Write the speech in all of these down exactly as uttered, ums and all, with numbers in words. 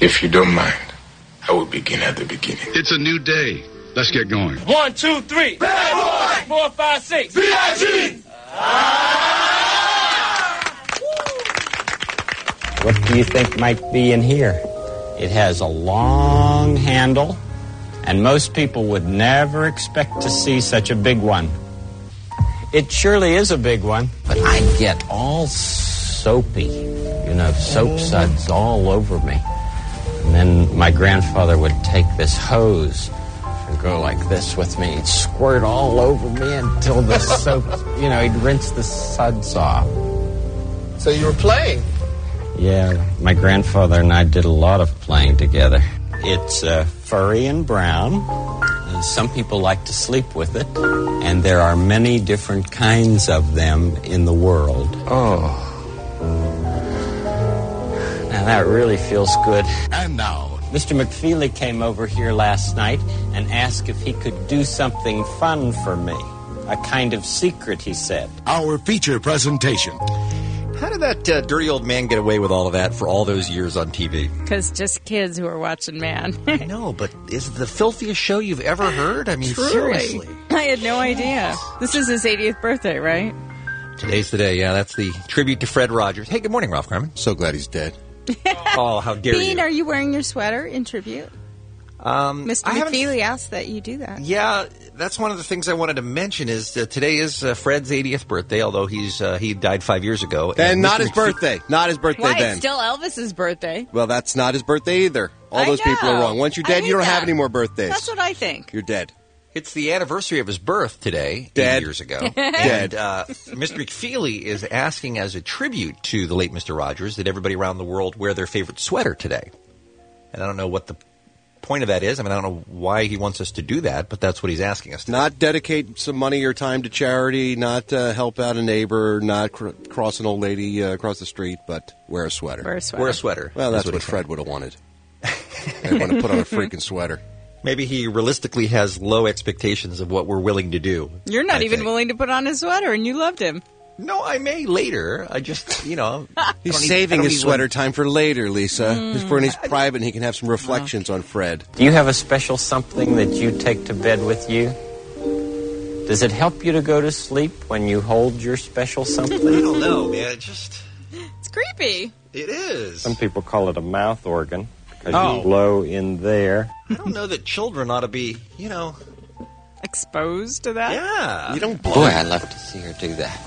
If you don't mind, I will begin at the beginning. It's a new day. Let's get going. One, two, three. Bad boy. Four, five, six. V I G. What do you think might be in here? It has a long handle, and most people would never expect to see such a big one. It surely is a big one, but I get all soapy, you know, soap suds all over me. And then my grandfather would take this hose and go like this with me. He'd squirt all over me until the soap, you know, he'd rinse the suds off. So you were playing? Yeah, my grandfather and I did a lot of playing together. It's uh, furry and brown. Uh, some people like to sleep with it, and there are many different kinds of them in the world. Oh. Now that really feels good. And now, Mister McFeely came over here last night and asked if he could do something fun for me. A kind of secret, he said. our feature presentation. How did that uh, dirty old man get away with all of that for all those years on T V? Because just kids who are watching Man. I know, but is it the filthiest show you've ever heard? I mean, Truly. Seriously. I had no idea. This is his eightieth birthday, right? Today's the day, yeah. That's the tribute to Fred Rogers. Hey, good morning, Ralph Garman. So glad he's dead. Oh, how dare Bean, you. are you wearing your sweater in tribute? Um, Mister I haven't- McFeely asked that you do that. Yeah, that's one of the things I wanted to mention is that today is uh, Fred's eightieth birthday, although he's uh, he died five years ago. Then And not Mister his McPhe- birthday. Not his birthday Why? then. It's still Elvis's birthday. Well, that's not his birthday either. All I those people are know. wrong. Once you're I dead, hate you don't have that. any more birthdays. That's what I think. You're dead. It's the anniversary of his birth today, Dead. eight years ago. Dead. And uh, Mister McFeely is asking as a tribute to the late Mister Rogers that everybody around the world wear their favorite sweater today. And I don't know what the point of that is. I mean, I don't know why he wants us to do that, but that's what he's asking us to do. Not dedicate some money or time to charity, not uh, help out a neighbor, not cr- cross an old lady uh, across the street, but wear a sweater. Wear a sweater. Wear a sweater. Well, is that's what, he's Fred saying. would have wanted. They want to put on a freaking sweater. Maybe he realistically has low expectations of what we're willing to do. You're not I even think. willing to put on his sweater, and you loved him. No, I may later. I just, you know. I He's don't need- I saving don't his need sweater one- time for later, Lisa. He's for when he's private and he can have some reflections on Fred. Do you have a special something that you take to bed with you? Does it help you to go to sleep when you hold your special something? I don't know, man. It just, It's creepy. it is. Some people call it a mouth organ because Oh. you blow in there. I don't know that children ought to be, you know. Exposed to that? Yeah. You don't blow. Boy, I'd love to see her do that.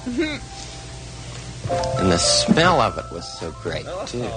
And the smell of it was so great, too.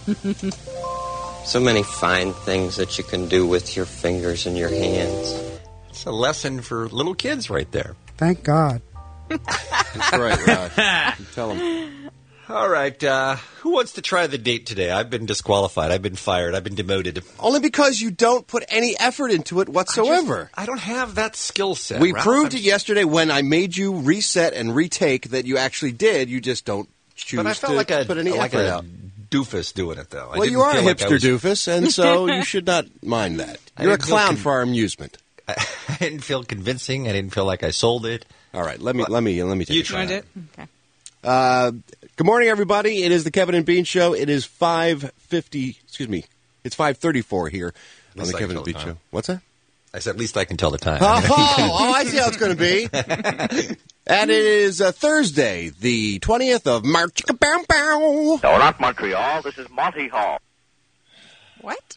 So many fine things that you can do with your fingers and your hands. It's a lesson for little kids right there. Thank God. That's right, Rod. You tell him. All right. Uh, who wants to try the date today? I've been disqualified. I've been fired. I've been demoted. Only because you don't put any effort into it whatsoever. I, just, I don't have that skill set. We Ralph. proved I'm it yesterday when I made you reset and retake that you actually did. You just don't choose But I felt to like a put any like effort a out. doofus doing it, though. I Well, didn't you are a feel like I hipster was- doofus, and so you should not mind that. I You're a didn't feel clown con- for our amusement. I, I didn't feel convincing. I didn't feel like I sold it. All right, let me let me let me take You a try shot. it. Okay. Uh, good morning, everybody. It is the Kevin and Bean Show. It is five fifty. Excuse me. It's five thirty-four here on least the I Kevin can and tell Bean the Show. time. What's that? I said, at least I can tell the time. Oh, oh, I see how it's going to be. And it is uh, Thursday, the twentieth of March. Bow, bow. No, not Montreal. This is Monty Hall. What?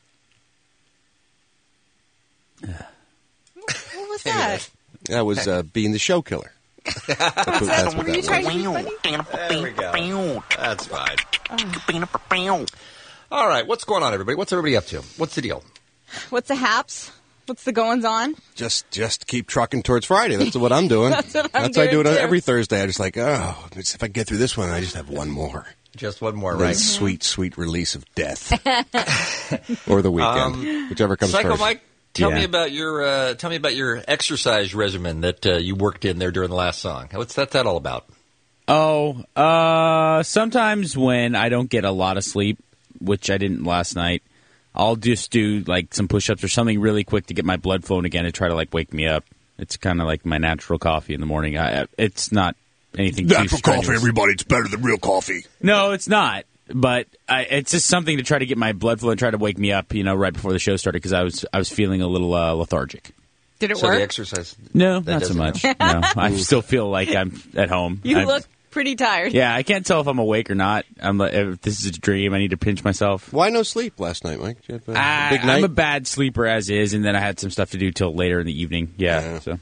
What was that? That was uh, being the show killer. That's what, that's what Were you that trying was. to be funny? There we go. That's fine. All right, what's going on, everybody? What's everybody up to? What's the deal? What's the haps? What's the goings on? Just, just keep trucking towards Friday. That's what I'm doing. That's what I'm That's I do it doing, too. every Thursday. I just like, oh, if I get through this one, I just have one more. Just one more, And then right? sweet, sweet release of death, or the weekend, Um, whichever comes Psycho first. Mike, tell Yeah. me about your uh, tell me about your exercise regimen that uh, you worked in there during the last song. What's that, that all about? Oh, uh, sometimes when I don't get a lot of sleep, which I didn't last night, I'll just do like some push-ups or something really quick to get my blood flowing again to try to like wake me up. It's kind of like my natural coffee in the morning. I, it's not anything too Natural coffee, strenuous. everybody. It's better than real coffee. No, it's not. but I, it's just something to try to get my blood flow and try to wake me up, you know, right before the show started because I was I was feeling a little uh, lethargic. Did it so work? the exercise? No, that not so doesn't much. help. No, I still feel like I'm at home. You I'm, look pretty tired. Yeah, I can't tell if I'm awake or not. I'm like, if this is a dream, I need to pinch myself. Why no sleep last night, Mike? Did you have a I, big night? I'm a bad sleeper as is, and then I had some stuff to do till later in the evening. Yeah, Yeah. so.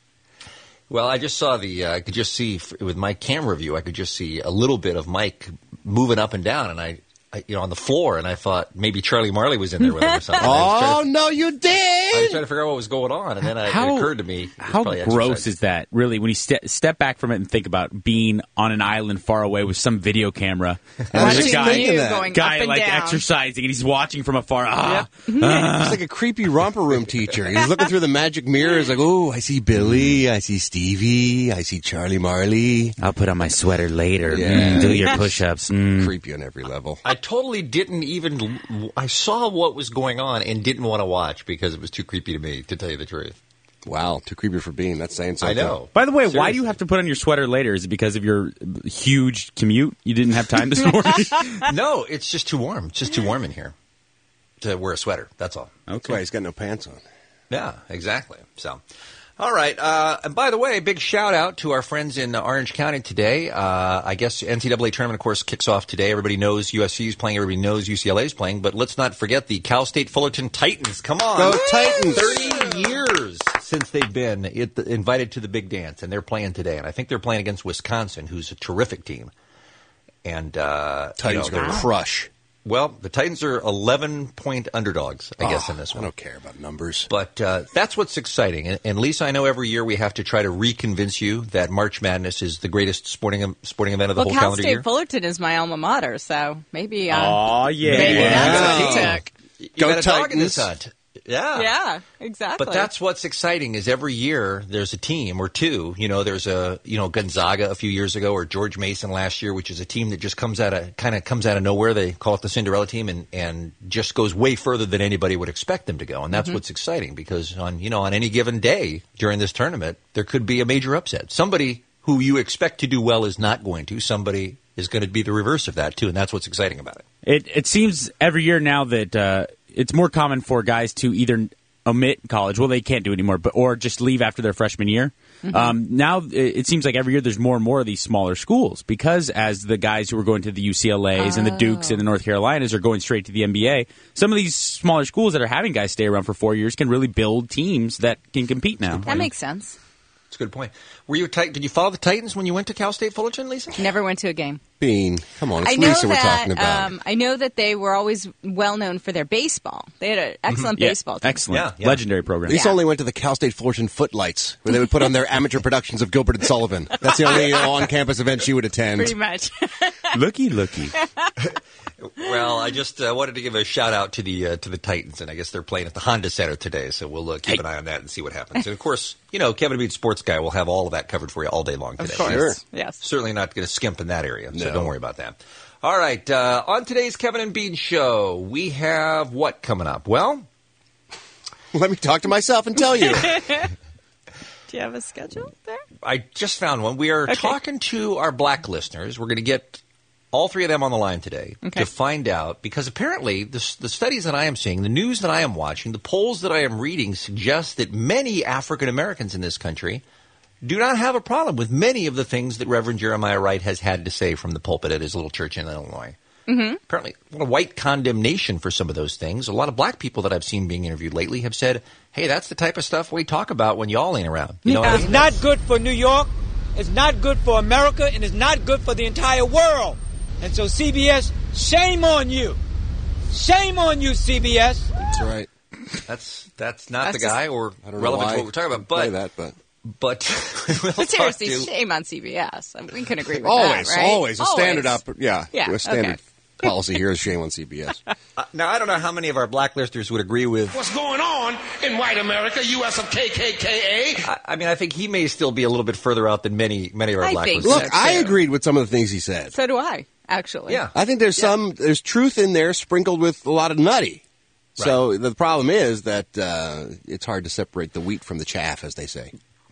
Well, I just saw the. Uh, I could just see with my camera view. I could just see a little bit of Mike moving up and down, and I, I you know, on the floor. And I thought maybe Charlie Marley was in there with him or something. I was trying Oh, to- no, you I was did! trying to figure out what was going on, and then I, How- it occurred to me. it was How probably gross exercise. is that, really, when you ste- step back from it and think about being on an island far away with some video camera and I was there's just a guy, thinking that. going guy up and like down. exercising and he's watching from afar. Ah, He's like a creepy romper room teacher. He's looking through the magic mirror. He's like, oh, I see Billy. I see Stevie. I see Charlie Marley. I'll put on my sweater later. Yeah. Mm, do your push-ups. Mm. Creepy on every level. I totally didn't even. I saw what was going on and didn't want to watch because it was too creepy to me, to tell you the truth. Wow, too creepy for being. That's saying I something. know. By the way, why do Seriously. you have to put on your sweater later? Is it because of your huge commute? You didn't have time this morning? No, it's just too warm. It's just too warm in here to wear a sweater. That's all. That's why he's got no pants on. Yeah, exactly. So, all right. Uh, and by the way, big shout out to our friends in Orange County today. Uh, I guess N C double A tournament, of course, kicks off today. Everybody knows U S C is playing. Everybody knows U C L A is playing. But let's not forget the Cal State Fullerton Titans. Come on. Go Titans! thirty years since they've been it, invited to the big dance, and they're playing today. And I think they're playing against Wisconsin, who's a terrific team. And uh, Titans you know, going to crush. well, the Titans are eleven-point underdogs, I guess, Oh, in this I one. don't care about numbers. But uh, that's what's exciting. And, and Lisa, I know every year we have to try to reconvince you that March Madness is the greatest sporting sporting event of the Well, whole Cal calendar State year. Fullerton is my alma mater, so maybe. Uh, Oh, yeah. Maybe that's what Wow. he took. You Go got a dog in Titans. this hunt. Yeah. Yeah, exactly. But that's what's exciting is every year there's a team or two. You know, there's a you know Gonzaga a few years ago or George Mason last year, which is a team that just comes out of kind of comes out of nowhere. They call it the Cinderella team, and, and just goes way further than anybody would expect them to go. And that's Mm-hmm. what's exciting because on you know on any given day during this tournament there could be a major upset. Somebody who you expect to do well is not going to. Somebody is going to be the reverse of that too, and that's what's exciting about it. It it seems every year now that uh, it's more common for guys to either omit college, well, they can't do it anymore, but or just leave after their freshman year. Mm-hmm. Um, now it, it seems like every year there's more and more of these smaller schools because as the guys who are going to the U C L As and the Dukes and the North Carolinas are going straight to the N B A, some of these smaller schools that are having guys stay around for four years can really build teams that can compete now. that makes sense. That's a good point. Were you a tit- Did you follow the Titans when you went to Cal State Fullerton, Lisa? Never went to a game. Bean, come on, it's I know Lisa we're that. talking about. Um, I know that they were always well known for their baseball. They had an excellent Yeah, baseball team. excellent, Yeah, yeah. legendary program. Lisa Yeah. only went to the Cal State Fullerton Footlights, where they would put on their amateur productions of Gilbert and Sullivan. That's the only uh, on-campus event she would attend. Pretty much. Looky, looky. Well, I just uh, wanted to give a shout out to the uh, to the Titans, and I guess they're playing at the Honda Center today, so we'll uh, keep an eye on that and see what happens. And of course, you know, Kevin Bean Sports Guy will have all of that covered for you all day long today. Of course. Sure. Yes. Certainly not going to skimp in that area, so No. don't worry about that. All right, uh, on today's Kevin and Bean show, we have what coming up? Well, Let me talk to myself and tell you. Do you have a schedule there? I just found one. We are Okay. talking to our black listeners. We're going to get all three of them on the line today Okay. to find out, because apparently the, the studies that I am seeing, the news that I am watching, the polls that I am reading suggest that many African Americans in this country do not have a problem with many of the things that Reverend Jeremiah Wright has had to say from the pulpit at his little church in Illinois. Mm-hmm. Apparently, a lot of white condemnation for some of those things. A lot of black people that I've seen being interviewed lately have said, hey, that's the type of stuff we talk about when y'all ain't around. You know what I It's mean? not good for New York, it's not good for America, and it's not good for the entire world. And so, C B S, shame on you. Shame on you, C B S. That's right. That's that's not That's the guy or I don't know relevant why to what we're talking about. play But that, but but we'll But talk seriously, to shame on C B S. I mean, we can agree with always, that, right? always a standard up. Yeah, Yeah, a standard okay. policy here is shame on C B S. uh, now. I don't know how many of our black listeners would agree with. What's going on in white America, U S of K K K A? I, I mean, I think he may still be a little bit further out than many many of our I black think listeners. Look, so, I too. agreed with some of the things he said. So do I, actually. Yeah, I think there's some there's truth in there sprinkled with a lot of nutty. So the problem is that uh, it's hard to separate the wheat from the chaff, as they say.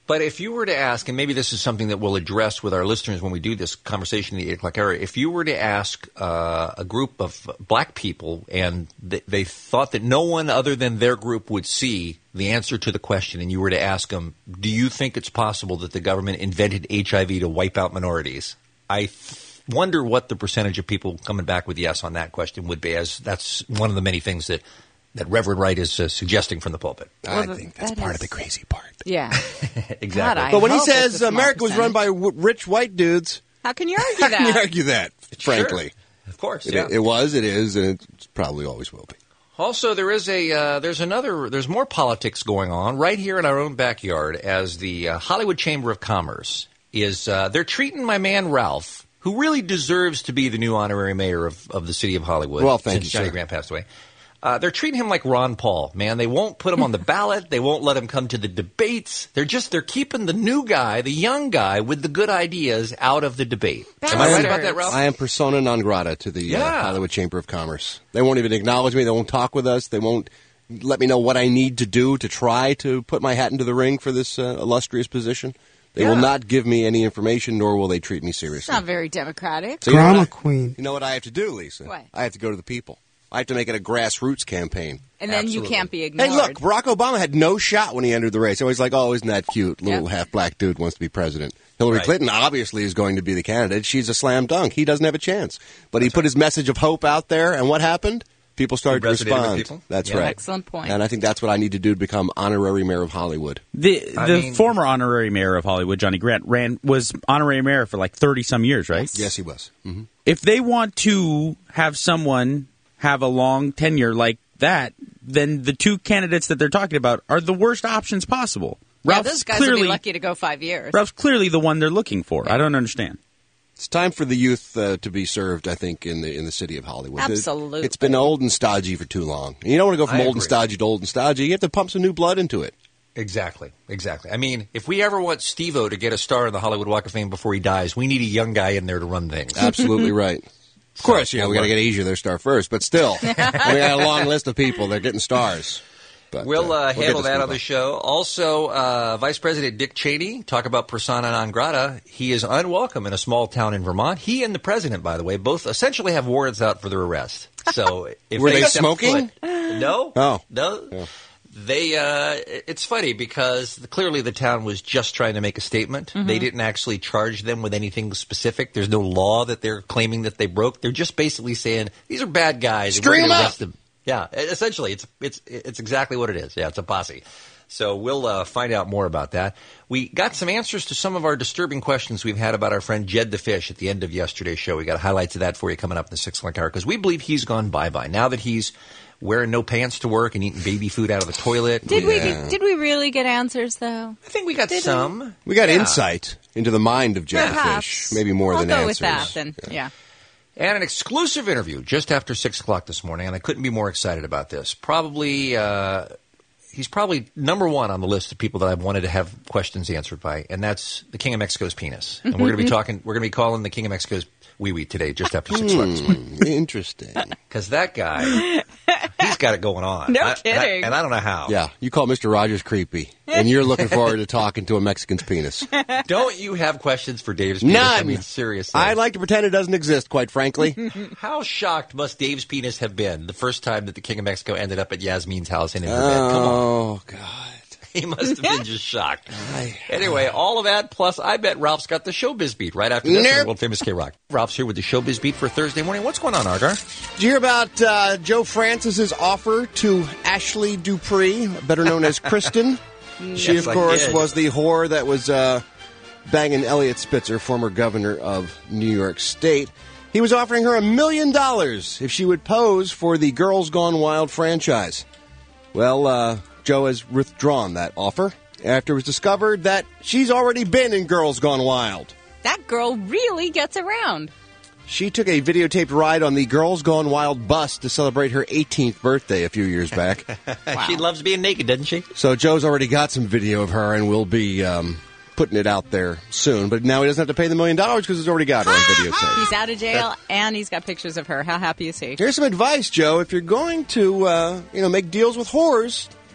But if you were to ask, and maybe this is something that we'll address with our listeners when we do this conversation in the eight o'clock hour, if you were to ask uh, a group of black people and th- they thought that no one other than their group would see the answer to the question, and you were to ask them, do you think it's possible that the government invented H I V to wipe out minorities? I th- wonder what the percentage of people coming back with yes on that question would be, as that's one of the many things that that Reverend Wright is uh, suggesting from the pulpit. I well, think that's that part is... of the crazy part. Yeah. Exactly. God, but when he says America was run by w- rich white dudes... How can you argue how that? How can you argue that, frankly? Sure. Of course, it, yeah. It was, it is, and it probably always will be. Also, there is a uh, there's another there's more politics going on right here in our own backyard as the uh, Hollywood Chamber of Commerce is uh, they're treating my man Ralph, who really deserves to be the new honorary mayor of, of the city of Hollywood. Well, thank since you, Johnny sir. Grant passed away. Uh, they're treating him like Ron Paul, man. They won't put him on the ballot. They won't let him come to the debates. They're just they're keeping the new guy, the young guy with the good ideas out of the debate. Bastards. Am I right about that, Ralph? I am persona non grata to the Yeah. uh, Hollywood Chamber of Commerce. They won't even acknowledge me. They won't talk with us. They won't let me know what I need to do to try to put my hat into the ring for this uh, illustrious position. They Yeah. will not give me any information, nor will they treat me seriously. It's not very democratic. So you know Drama what I- queen. You know what I have to do, Lisa? What? I have to go to the people. I have to make it a grassroots campaign. And then Absolutely. you can't be ignored. Hey, look, Barack Obama had no shot when he entered the race. Always like, oh, isn't that cute? Little Yep. half-black dude wants to be president. Hillary Right. Clinton obviously is going to be the candidate. She's a slam dunk. He doesn't have a chance. But he put his message of hope out there, and what happened? People started to He resonated with respond. people? That's Yeah. right. Excellent point. And I think that's what I need to do to become honorary mayor of Hollywood. The I the mean- former honorary mayor of Hollywood, Johnny Grant, ran was honorary mayor for like thirty some years, right? Yes, he was. Mm-hmm. If they want to have someone have a long tenure like that, then the two candidates that they're talking about are the worst options possible. yeah, Ralph's those guys clearly would be lucky to go five years. Ralph's clearly the one they're looking for. I don't understand. It's time for the youth uh, to be served, I think, in the in the city of Hollywood. It- Absolutely. It's been old and stodgy for too long. And you don't want to go from I old and agree. stodgy to old and stodgy. You have to pump some new blood into it. Exactly, exactly. I mean, if we ever want Steve-O to get a star in the Hollywood Walk of Fame before he dies, we need a young guy in there to run things. Absolutely right. Of course, yeah, we got to get Asia their star first, but still, we got a long list of people. They're getting stars. But, We'll, uh, we'll get handle to that Steve on the O. show. Also, uh, Vice President Dick Cheney, talk about persona non grata. He is unwelcome in a small town in Vermont. He and the president, by the way, both essentially have warrants out for their arrest. So, if Were they step smoking? foot- no. Oh. No. Yeah. They, uh, it's funny because clearly the town was just trying to make a statement. Mm-hmm. They didn't actually charge them with anything specific. There's no law that they're claiming that they broke. They're just basically saying, these are bad guys. and we're String gonna 'em up. arrest them. Yeah, essentially, it's it's it's exactly what it is. Yeah, it's a posse. So we'll uh, find out more about that. We got some answers to some of our disturbing questions we've had about our friend Jed the Fish at the end of yesterday's show. We got highlights of that for you coming up in the six o'clock hour because we believe he's gone bye-bye. Now that he's wearing no pants to work and eating baby food out of the toilet. Did Yeah. we did we really get answers though? I think we got Did some. We got Yeah. insight into the mind of Jed the Perhaps. Fish, maybe more I'll than go answers. with that then. Yeah. And an exclusive interview just after six o'clock this morning, and I couldn't be more excited about this. Probably, uh, he's probably number one on the list of people that I've wanted to have questions answered by, and that's the King of Mexico's penis. And we're going to be talking, we're going to be calling the King of Mexico's wee wee today, just after six o'clock this morning. Hmm, interesting. Because that guy, he's got it going on. No I- and I- kidding. And I don't know how. Yeah, you call Mister Rogers creepy, and you're looking forward to talking to a Mexican's penis. Don't you have questions for Dave's penis? None. I mean, seriously. I like to pretend it doesn't exist, quite frankly. How shocked must Dave's penis have been the first time that the King of Mexico ended up at Yasmin's house and in her bed? Come on. Oh, God. He must have been just shocked. Anyway, all of that, plus I bet Ralph's got the Showbiz Beat right after this Nope. on World Famous K-Rock. Ralph's here with the Showbiz Beat for Thursday morning. What's going on, Argar? Did you hear about uh, Joe Francis's offer to Ashley Dupree, better known as Kristen? She, Yes, of I course, did. was the whore that was uh, banging Elliot Spitzer, former governor of New York State. He was offering her a million dollars if she would pose for the Girls Gone Wild franchise. Well, uh, Joe has withdrawn that offer after it was discovered that she's already been in Girls Gone Wild. That girl really gets around. She took a videotaped ride on the Girls Gone Wild bus to celebrate her eighteenth birthday a few years back. She loves being naked, doesn't she? So Joe's already got some video of her, and we'll be um, putting it out there soon. But now he doesn't have to pay the million dollars because he's already got her on videotape. He's out of jail and he's got pictures of her. How happy is he? Here's some advice, Joe. If you're going to, uh, you know, make deals with whores,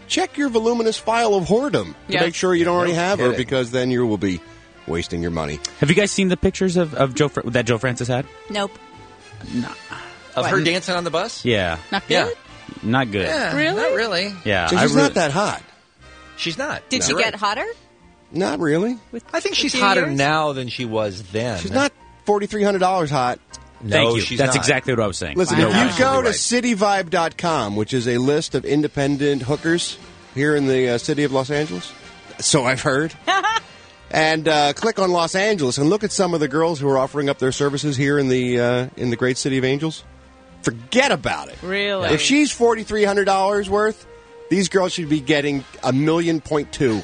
check your voluminous file of whoredom Yeah. to make sure you don't already No have her, kidding. because then you will be wasting your money. Have you guys seen the pictures of, of Joe Fr- that Joe Francis had? Nope. Of What? her dancing on the bus? Yeah, Not good? Yeah. not good. Yeah, Really? Not really. Yeah, So I she's re- not that hot. She's not. Did No. she You're get right. hotter? Not really. With I think a she's few hotter years? now than she was then. She's not four thousand three hundred dollars hot. No, Thank you. she's That's not. exactly what I was saying. Listen, Wow. if you Absolutely go to right. city vibe dot com, which is a list of independent hookers here in the uh, city of Los Angeles, so I've heard, and uh, click on Los Angeles and look at some of the girls who are offering up their services here in the uh, in the great city of Angels, forget about it. Really? If she's four thousand three hundred dollars worth, these girls should be getting a million point two.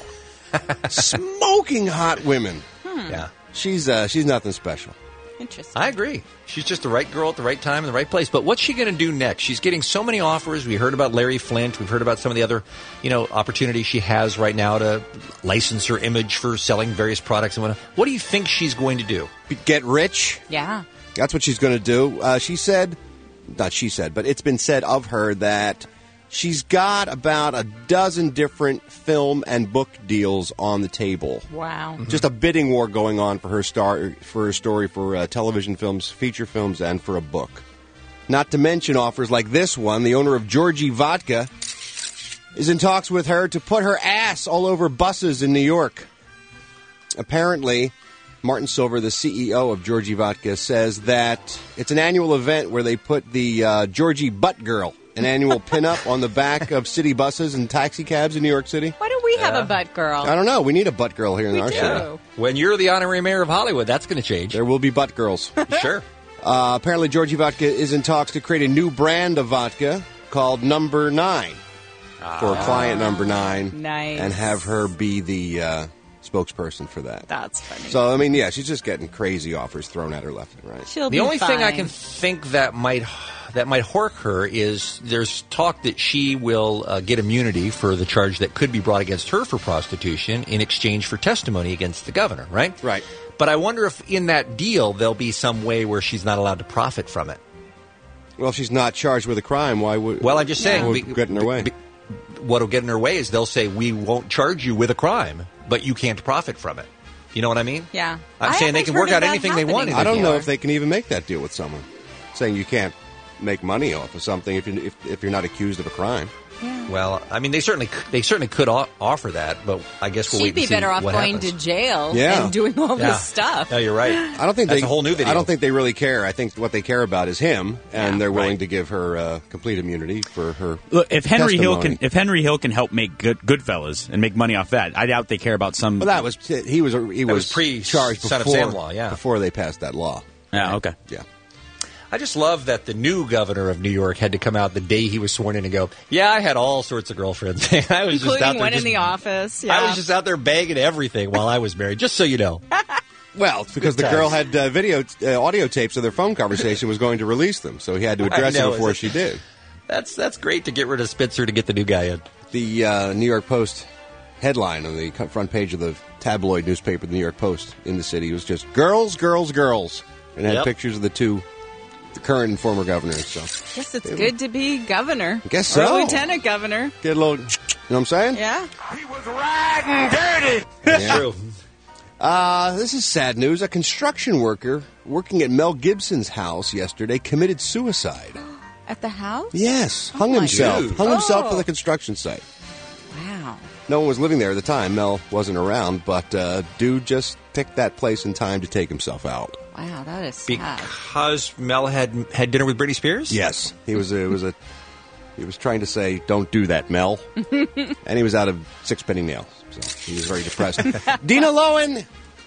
Smoking hot women. Yeah. She's uh, she's nothing special. Interesting. I agree. She's just the right girl at the right time in the right place. But what's she going to do next? She's getting so many offers. We heard about Larry Flint. We've heard about some of the other, you know, opportunities she has right now to license her image for selling various products and whatnot. What do you think she's going to do? Get rich. Yeah. That's what she's going to do. Uh, she said, not she said, but it's been said of her that she's got about a dozen different film and book deals on the table. Wow. Just a bidding war going on for her star for her story for uh, television films, feature films, and for a book. Not to mention offers like this one. The owner of Georgie Vodka is in talks with her to put her ass all over buses in New York. Apparently, Martin Silver, the C E O of Georgie Vodka, says that it's an annual event where they put the uh, Georgie Butt Girl, an annual pinup on the back of city buses and taxi cabs in New York City. Why don't we have a butt girl? I don't know. We need a butt girl here in We our do. city. When you're the honorary mayor of Hollywood, that's going to change. There will be butt girls. Sure. Uh, apparently, Georgie Vodka is in talks to create a new brand of vodka called Number Nine for client Number Nine. Nice. And have her be the uh, spokesperson for that. That's funny. So, I mean, yeah, she's just getting crazy offers thrown at her left and right. She'll The be only thing I fine. can think that might that might hork her is there's talk that she will uh, get immunity for the charge that could be brought against her for prostitution in exchange for testimony against the governor, right? Right. But I wonder if in that deal there'll be some way where she's not allowed to profit from it. Well, if she's not charged with a crime, why would... Well, I'm just saying, What we- would get in her way? be- what'll get in her way is they'll say we won't charge you with a crime, but you can't profit from it. You know what I mean? Yeah. I'm I saying they haven't can work heard out of that anything they want in happening I don't know before. if they can even make that deal with someone, saying you can't make money off of something if, you, if, if you're not accused of a crime. Well, I mean, they certainly they certainly could o- offer that, but I guess we'll She'd wait and be see better off what going happens. to jail Yeah. and doing all Yeah. this stuff. No, you're right. I don't think That's they, a whole new video. I don't think they really care. I think what they care about is him, and Yeah. they're willing Right. to give her uh, complete immunity for her. Look, if Henry Hill testimony. can, if Henry Hill can help make good Goodfellas and make money off that, I doubt they care about some. Well, that was he was he That was, was pre- charged Son of before Sam law, yeah. before they passed that law. Yeah, okay. Yeah. I just love that the new governor of New York had to come out the day he was sworn in and go, yeah, I had all sorts of girlfriends. I was just out Including there one just, in the office. Yeah. I was just out there bagging everything while I was married, just so you know. Well, it's because the Good girl times. had uh, video uh, audio tapes of their phone conversation, was going to release them, so he had to address I know, it before is it- she did. That's that's great to get rid of Spitzer to get the new guy in. The uh, New York Post headline on the co- front page of the tabloid newspaper, the New York Post, in the city was just "Girls, Girls, Girls," and it had Yep. pictures of the two, the current and former governors. So Guess it's good to be governor. I guess Or so. lieutenant governor. Get a little, you know what I'm saying? Yeah. He was riding dirty. That's Yeah. true. Uh, this is sad news. A construction worker working at Mel Gibson's house yesterday committed suicide. At the house? Yes, hung my himself. God. Hung himself Oh. at the construction site. Wow. No one was living there at the time. Mel wasn't around, but uh, dude just picked that place in time to take himself out. Wow, that is sad. Because Mel had had dinner with Britney Spears? Yes, he was. A, it was a. He was trying to say, "Don't do that, Mel," and he was out of six-penny nails, so he was very depressed. Dina Lohan.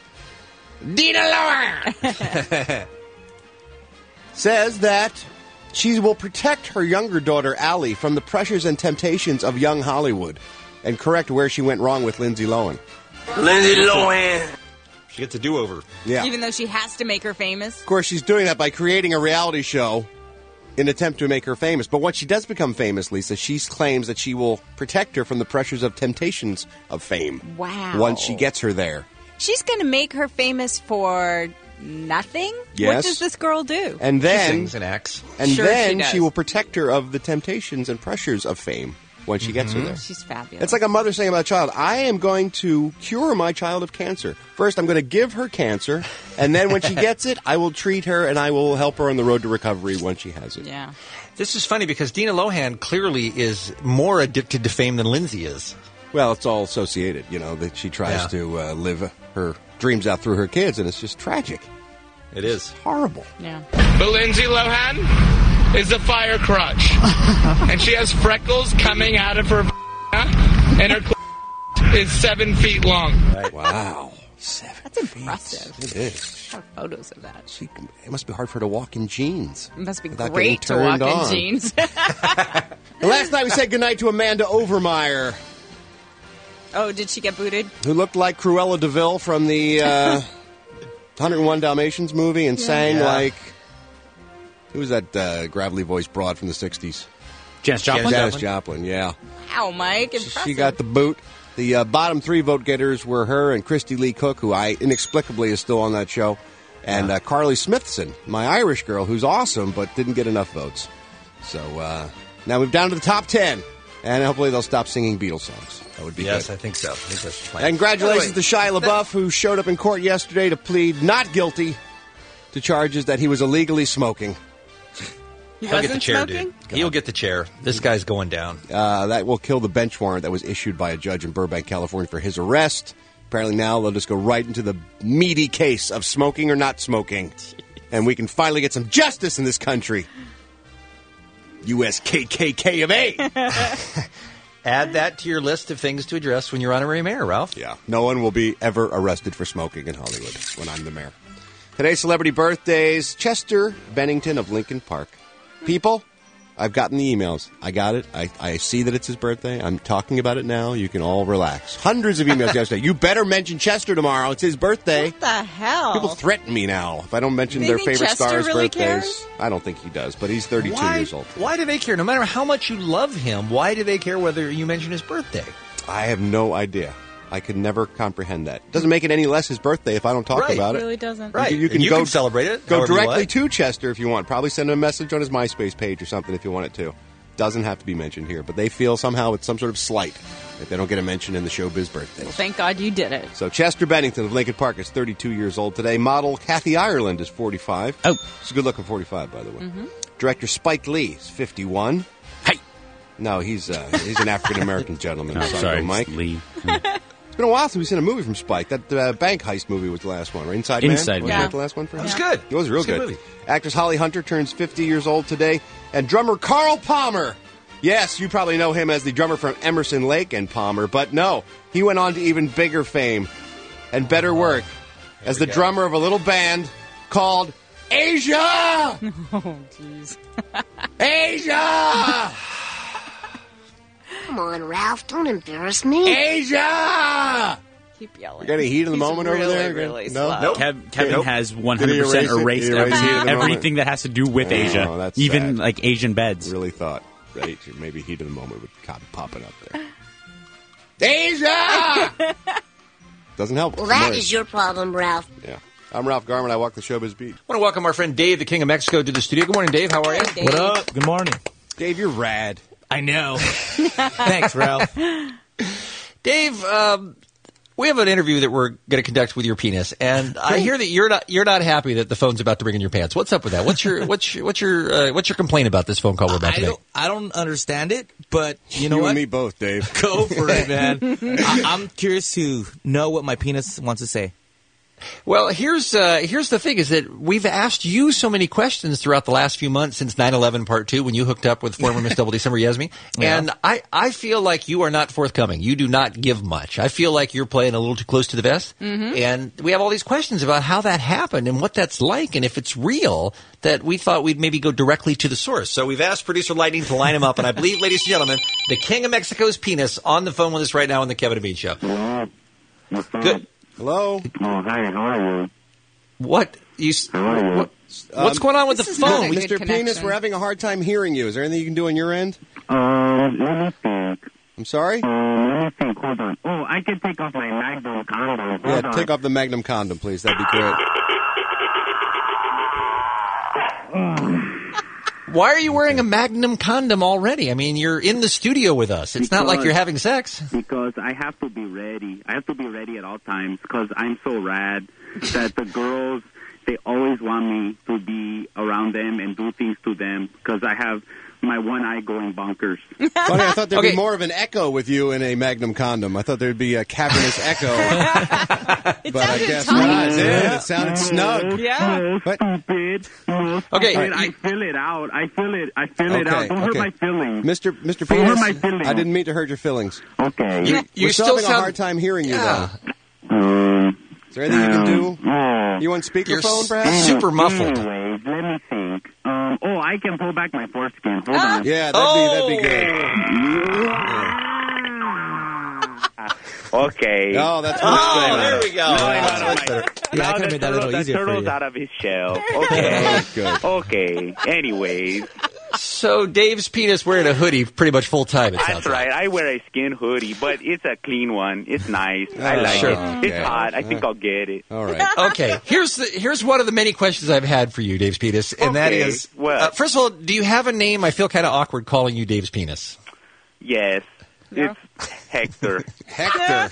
Dina Lohan says that she will protect her younger daughter Allie from the pressures and temptations of young Hollywood, and correct where she went wrong with Lindsay Lohan. Lindsay Lohan. She gets a do-over. Yeah. Even though she has to make her famous? Of course, she's doing that by creating a reality show in an attempt to make her famous. But once she does become famous, Lisa, she claims that she will protect her from the pressures of temptations of fame. Wow. Once she gets her there. She's going to make her famous for nothing? Yes. What does this girl do? And She then, sings and acts. and Sure she then does. she will protect her of the temptations and pressures of fame. when she gets her there. She's fabulous. It's like a mother saying about a child, I am going to cure my child of cancer. First, I'm going to give her cancer, and then when she gets it, I will treat her, and I will help her on the road to recovery when she has it. Yeah. This is funny because Dina Lohan clearly is more addicted to fame than Lindsay is. Well, it's all associated, you know, that she tries Yeah. to uh, live her dreams out through her kids, and it's just tragic. It is. Horrible. Yeah. But Lindsay Lohan is a fire crotch. And she has freckles coming out of her vagina, and her cl- is seven feet long. Wow. Seven That's impressive. It is. I have photos of that. She, it must be hard for her to walk in jeans. It must be without great to getting walk turned in on. jeans. And last night we said goodnight to Amanda Overmeyer, Oh, did she get booted? who looked like Cruella DeVille from the uh, one oh one Dalmatians movie and sang Yeah. like... Who was that uh, gravelly-voiced broad from the sixties? Janis Joplin? Janis Joplin, yeah. Wow, Mike. Impressive. She got the boot. The uh, bottom three vote getters were her and Christy Lee Cook, who I inexplicably is still on that show, and uh, Carly Smithson, my Irish girl, who's awesome but didn't get enough votes. So uh, now we're down to the top ten, and hopefully they'll stop singing Beatles songs. That would be Yes, good. I think so. I think that's the plan. And congratulations By the to Shia LaBeouf, who showed up in court yesterday to plead not guilty to charges that he was illegally smoking. He He'll get the wasn't chair, smoking? dude. He'll get the chair. This guy's going down. Uh, that will kill the bench warrant that was issued by a judge in Burbank, California for his arrest. Apparently now they'll just go right into the meaty case of smoking or not smoking. And we can finally get some justice in this country. U S K K K of A. Add that to your list of things to address when you're honorary mayor, Ralph. Yeah. No one will be ever arrested for smoking in Hollywood when I'm the mayor. Today's celebrity birthdays, Chester Bennington of Lincoln Park. People, I've gotten the emails. I got it. I, I see that it's his birthday. I'm talking about it now. You can all relax. Hundreds of emails yesterday. You better mention Chester tomorrow. It's his birthday. What the hell? People threaten me now if I don't mention Do you their think favorite Chester stars' really birthdays. cares? I don't think he does, but he's thirty-two Why, years old. why do they care? No matter how much you love him, why do they care whether you mention his birthday? I have no idea. I could never comprehend that. Doesn't make it any less his birthday if I don't talk Right. about It it. really doesn't. Right. You, you can And you go can celebrate it Go however you directly like. to Chester if you want. Probably send him a message on his MySpace page or something if you want it to. Doesn't have to be mentioned here, but they feel somehow it's some sort of slight if they don't get a mention in the showbiz birthday. Well, thank God you did it. So Chester Bennington of Lincoln Park is thirty-two years old today. Model Kathy Ireland is forty-five. Oh. She's a good-looking forty-five, by the way. Mm-hmm. Director Spike Lee is fifty-one. Hey! No, he's uh, he's an African-American gentleman. Oh, Psycho sorry, Mike. Lee. It's been a while since we've seen a movie from Spike. That uh, bank heist movie was the last one, right? Inside, Inside Man? Was Man. that the last one for him? It was good. It was real It's a good. good movie. Actress Holly Hunter turns fifty years old today. And drummer Carl Palmer. Yes, you probably know him as the drummer from Emerson, Lake and Palmer. But no, he went on to even bigger fame and better work as the we go. drummer of a little band called Asia! Oh, jeez. Asia! Come on, Ralph. Don't embarrass me. Asia! Keep yelling. You got any heat in the He's moment over really, there? Really No? slow. Nope. Kev, Kevin Nope. has Did one he hundred percent erase it? erased He erased everything, it in the everything moment? that has to do with Oh, Asia. that's Even sad. like Asian beds. Really thought, right? Maybe heat of the moment would cop popping up there. Asia! Doesn't help. Well, that I'm worried. is your problem, Ralph. Yeah. I'm Ralph Garman. I walk the showbiz beat. I want to welcome our friend Dave, the King of Mexico, to the studio. Good morning, Dave. How are you? Hey, Dave. What up? Good morning. Dave, you're rad. I know. Thanks, Ralph. Dave, um, we have an interview that we're going to conduct with your penis, and I hear that you're not you're not happy that the phone's about to ring in your pants. What's up with that? What's your what's your what's your uh, what's your complaint about this phone call we're about I to make? don't, I don't understand it, but you know you what? and me both, Dave. Go for it, man. I, I'm curious to know what my penis wants to say. Well, here's uh, here's the thing: is that we've asked you so many questions throughout the last few months since nine eleven Part Two, when you hooked up with former Miss Double D Summer Yasmin, Yeah. and I, I feel like you are not forthcoming. You do not give much. I feel like you're playing a little too close to the vest, and we have all these questions about how that happened and what that's like, and if it's real. That we thought we'd maybe go directly to the source. So we've asked producer Lightning to line him up, and I believe, ladies and gentlemen, the King of Mexico's penis on the phone with us right now on the Kevin and Bean Show. Good. Hello? Oh, hi, how are you? What you? s- How are you? What, what's going on with the This is not phone? a good Mister Penis, connection. we're having a hard time hearing you. Is there anything you can do on your end? Um, let me think. I'm sorry? Um, let me think. Hold on. Oh, I can take off my Magnum condom. Yeah, Hold on. take off the Magnum condom, please. That'd be great. why are you wearing a Magnum condom already? I mean, you're in the studio with us. It's not like Because- you're having sex. Because I have to be ready. I have to be ready at all times because I'm so rad that the girls, they always want me to be around them and do things to them because I have my one eye going bonkers. Funny, I thought there'd Okay. be more of an echo with you in a Magnum condom. I thought there'd be a cavernous echo. But I sounded guess tight. not. It did. It sounded snug. Yeah. No, What? stupid. No, Okay. stupid. I feel it out. I feel it. I feel it Okay, out. Don't hurt okay. my feelings. Mister Mister Don't hurt Penis, my feelings. I didn't mean to hurt your feelings. Okay. You, you We're still still having sound a hard time hearing you, Yeah. though. Um, Is there anything you can do? oh. You on You're speakerphone, s- perhaps? super muffled. Anyways, let me think. Um, oh, I can pull back my foreskin. Hold on. Yeah, that'd be that'd be good. Okay. Oh, that's Oh, much there better. we go. No, That's no, much no. better. Yeah, I Now could've the made that a turtle- little the easier for turtle's you. out of his shell. Okay. Oh, good. Okay. Anyways, So Dave's penis wearing a hoodie pretty much full time, it sounds that's right. like. I wear a skin hoodie, but it's a clean one. It's nice. I Oh, like sure. it. Okay. It's hot. I think I'll get it. All right. Okay, here's the, here's one of the many questions I've had for you, Dave's penis, and that Okay, is, what? uh, first of all, do you have a name? I feel kind of awkward calling you Dave's penis. Yes. Yeah. It's Hector. Hector.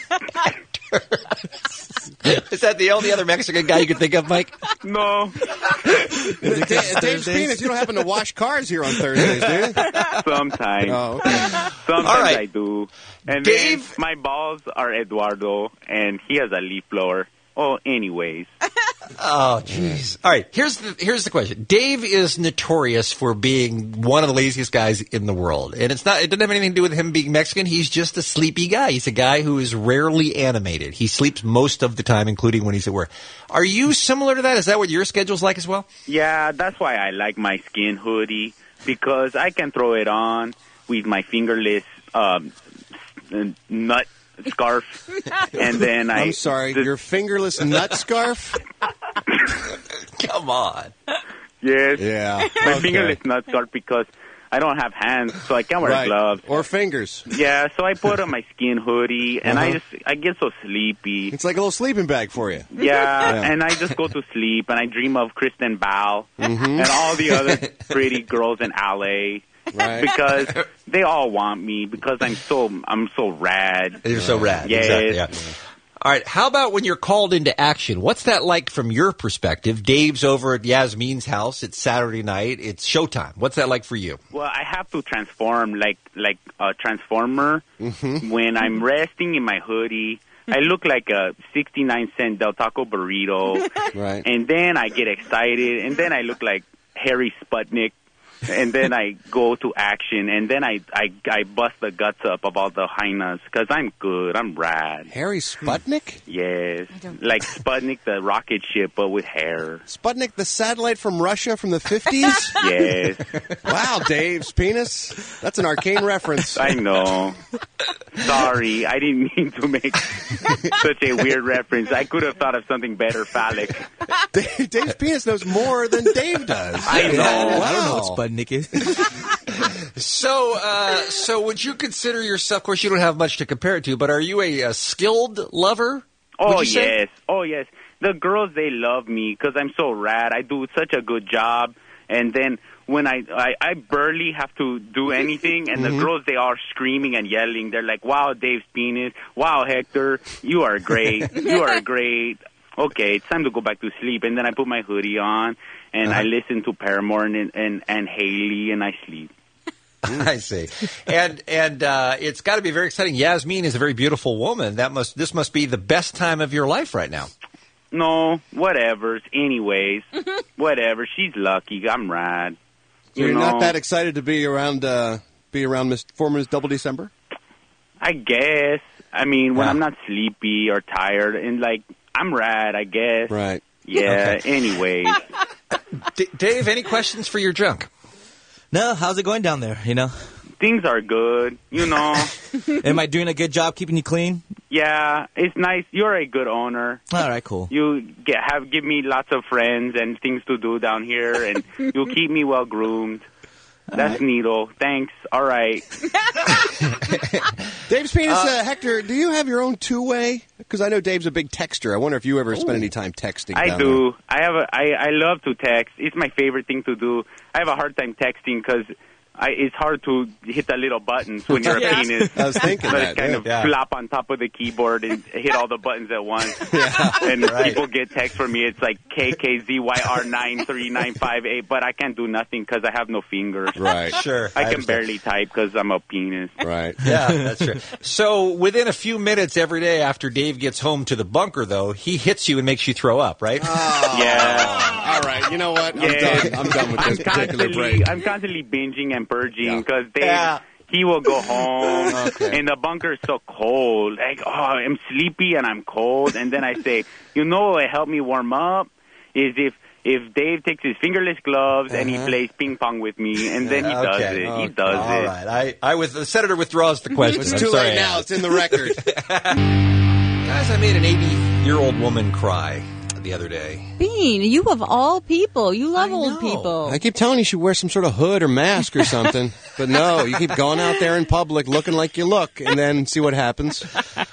Is that the only other Mexican guy you could think of, Mike? No. Da- Dave's penis. You don't happen to wash cars here on Thursdays, do you? Sometimes. Oh, okay. Sometimes All right. I do. And Dave- then my balls are Eduardo, and he has a leaf blower. Oh, anyways. Oh, jeez. All right, here's the here's the question. Dave is notorious for being one of the laziest guys in the world, and it's not. It doesn't have anything to do with him being Mexican. He's just a sleepy guy. He's a guy who is rarely animated. He sleeps most of the time, including when he's at work. Are you similar to that? Is that what your schedule's like as well? Yeah, that's why I like my skin hoodie, because I can throw it on with my fingerless um, s- nut scarf, and then I... I'm sorry, the- your fingerless nut scarf? Come on. Yes. Yeah. My okay. fingerless nut scarf, because I don't have hands, so I can't wear Right. gloves. Or fingers. Yeah, so I put on my skin hoodie, and I Uh-huh. just I get so sleepy. It's like a little sleeping bag for you. Yeah, Yeah. and I just go to sleep, and I dream of Kristen Bell Mm-hmm. and all the other pretty girls in L A Right. because they all want me because I'm so I'm so rad. You're so rad. Yes. Exactly. Yeah. All right. How about when you're called into action? What's that like from your perspective? Dave's over at Yasmin's house. It's Saturday night. It's showtime. What's that like for you? Well, I have to transform like like a transformer. Mm-hmm. When I'm resting in my hoodie, I look like a sixty-nine cent Del Taco burrito. Right. And then I get excited, and then I look like Harry Sputnik, and then I go to action, and then I I, I bust the guts up about the hyenas, because I'm good, I'm rad. Harry Sputnik? Yes, like Sputnik, the rocket ship, but with hair. Sputnik, the satellite from Russia from the fifties? Yes, Wow, Dave's penis. That's an arcane reference. I know. Sorry, I didn't mean to make such a weird reference. I could have thought of something better phallic. Dave, Dave's penis knows more than Dave does. I know. I don't know Wow. what Sputnik is. So, uh, so would you consider yourself? Of course, you don't have much to compare it to, but are you a, a skilled lover? Oh, would you say? yes. Oh, yes. The girls, they love me because I'm so rad. I do such a good job. And then when I, I, I barely have to do anything, and Mm-hmm. the girls, they are screaming and yelling. They're like, wow, Dave's penis. Wow, Hector, you are great. You are great. Okay, it's time to go back to sleep. And then I put my hoodie on, and Uh-huh. I listen to Paramore and, and, and Haley, and I sleep. I see. And and uh, it's got to be very exciting. Yasmin is a very beautiful woman. That must this must be the best time of your life right now. No, whatever. Anyways, whatever. She's lucky. I'm rad. So You you're know, not that excited to be around uh, be around Miss former Double December? I guess. I mean, when Yeah. I'm not sleepy or tired, and like, I'm rad, I guess. Right. Yeah, Okay. anyways. D- Dave, any questions for your junk? No, how's it going down there? You know, Things are good, you know. am I doing a good job keeping you clean? Yeah, it's nice. You're a good owner. All right, cool. You get, have give me lots of friends and things to do down here, and you'll keep me well groomed. That's neato. Thanks. All right. Dave's penis, uh, Hector, do you have your own two-way Because I know Dave's a big texter. I wonder if you ever spend any time texting. I down do. there. I have. A, I I love to text. It's my favorite thing to do. I have a hard time texting because it's hard to hit the little buttons when you're Yeah. a penis. I was thinking so that, it's kind yeah. of Yeah. flop on top of the keyboard and hit all the buttons at once. Yeah. And Right. people get text from me. It's like K K Z Y R nine three nine five eight, but I can't do nothing because I have no fingers. Right. Sure. I, I can understand. barely type because I'm a penis. Right. Yeah, that's true. So within a few minutes every day after Dave gets home to the bunker, though, he hits you and makes you throw up, right? Yeah. All right. You know what? I'm Yeah. done. I'm done with I'm this particular constantly, break. I'm constantly binging and purging because Dave, Yeah. he will go home Okay. and the bunker is so cold. Like, oh, I'm sleepy and I'm cold. And then I say, you know what helped me warm up is if if Dave takes his fingerless gloves and he Uh-huh. plays ping pong with me, and then he does Okay. it. He Okay. does All it. right. I, I with the senator withdraws the question. It's I'm too sorry, late now. Al. It's in the record. Guys, I made an eighty-year-old woman cry the other day. Bean, you of all people, you love I old know. people. I keep telling you, you should wear some sort of hood or mask or something. But no, you keep going out there in public looking like you look and then see what happens.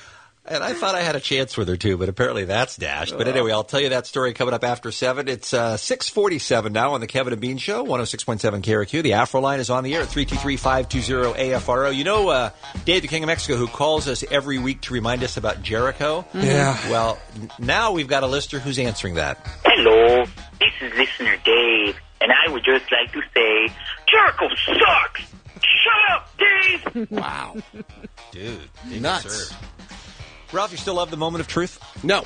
And I thought I had a chance with her, too, but apparently that's dashed. But anyway, I'll tell you that story coming up after seven. It's uh, six forty-seven now on the Kevin and Bean Show, one oh six point seven K R Q. The Afro line is on the air at three two three, five two zero, A F R O. You know uh, Dave, the King of Mexico, who calls us every week to remind us about Jericho? Yeah. Well, n- now we've got a listener who's answering that. Hello, this is listener Dave, and I would just like to say, Jericho sucks! Shut up, Dave! Wow. Dude. big Nuts. absurd. Ralph, you still love the moment of truth? No.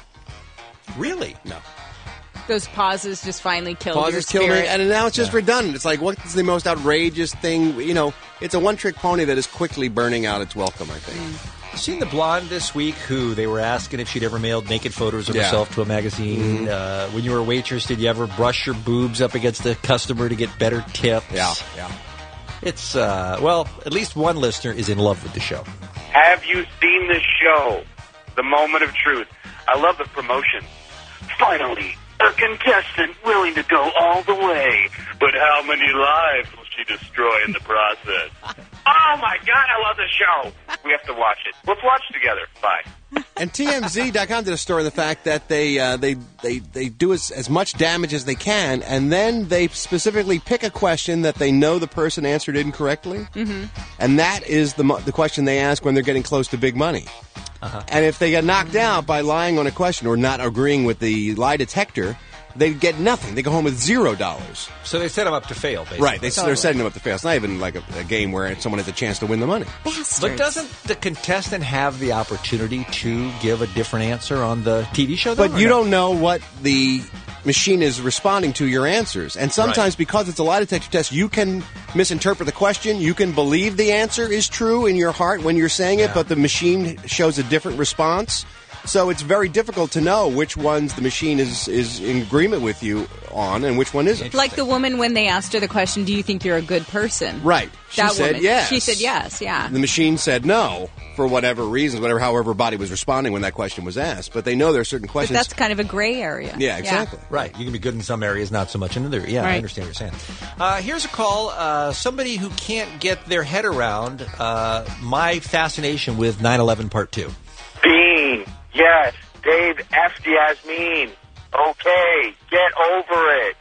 Really? No. Those pauses just finally killed your Pauses kill me, spirit. and now it's just redundant. It's like, what's the most outrageous thing? You know, it's a one-trick pony that is quickly burning out its welcome, I think. You seen the blonde this week who they were asking if she'd ever mailed naked photos of Yeah. herself to a magazine? Uh, when you were a waitress, did you ever brush your boobs up against the customer to get better tips? Yeah, yeah. It's, uh, well, at least one listener is in love with the show. Have you seen the show, The Moment of Truth? I love the promotion. Finally, a contestant willing to go all the way. But how many lives will she destroy in the process? Oh, my God, I love the show. We have to watch it. Let's watch it together. Bye. And T M Z dot com did a story on the fact that they uh, they, they they do as, as much damage as they can, and then they specifically pick a question that they know the person answered incorrectly, Mm-hmm. and that is the mo- the question they ask when they're getting close to big money. Uh-huh. And if they get knocked out by lying on a question or not agreeing with the lie detector, they get nothing. They go home with zero dollars. So they set them up to fail, basically. Right? They, They're setting them up to fail. It's not even like a, a game where someone has a chance to win the money. But doesn't the contestant have the opportunity to give a different answer on the T V show, though? But or you no? don't know what the machine is responding to your answers. And sometimes Right. because it's a lie detector test, you can misinterpret the question. You can believe the answer is true in your heart when you're saying it, but the machine shows a different response. So it's very difficult to know which ones the machine is, is in agreement with you on and which one isn't. Like the woman when they asked her the question, do you think you're a good person? Right. She that said woman. yes. She said yes, yeah. The machine said no for whatever reasons, whatever, however her body was responding when that question was asked. But they know there are certain But questions. that's kind of a gray area. Yeah, exactly. Right. You can be good in some areas, not so much in other. Yeah, I Right. understand what you're saying. Uh, here's a call. Uh, somebody who can't get their head around uh, my fascination with nine eleven Part two. Bean, yes. Dave F. Yasmin. Okay, get over it.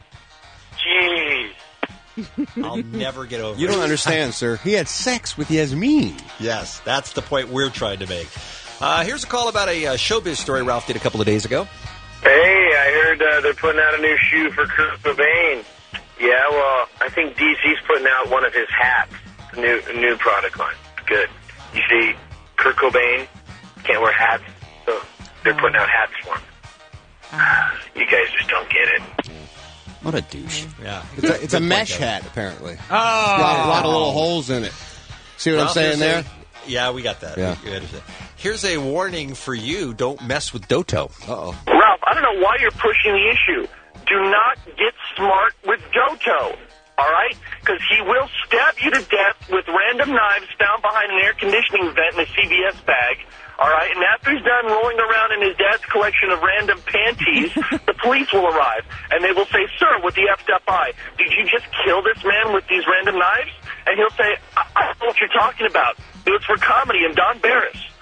Jeez. I'll never get over You it. don't understand, sir. He had sex with Yasmin. Yes, that's the point we're trying to make. Uh, here's a call about a uh, showbiz story Ralph did a couple of days ago. Hey, I heard uh, they're putting out a new shoe for Kurt Cobain. Yeah, well, I think D C's putting out one of his hats. A new, a new product line. Good. You see, Kurt Cobain can't wear hats, so they're putting out hats for him. You guys just don't get it. What a douche. Yeah. It's a, it's a Good mesh point, Kevin. hat, apparently. Oh. It's got a lot of little holes in it. See what Ralph, I'm saying here's there? a- yeah, we got that. Yeah. We- we understand. Here's a warning for you. Don't mess with Doto. Uh-oh. Ralph, I don't know why you're pushing the issue. Do not get smart with Doto, all right? Because he will stab you to death with random knives found behind an air conditioning vent in a C V S bag, all right? And after he's done rolling around in his dad's collection of random panties, the police will arrive, and they will say, sir, with the effed up eye, did you just kill this man with these random knives? And he'll say, I, I don't know what you're talking about. It was for comedy and Don Barris.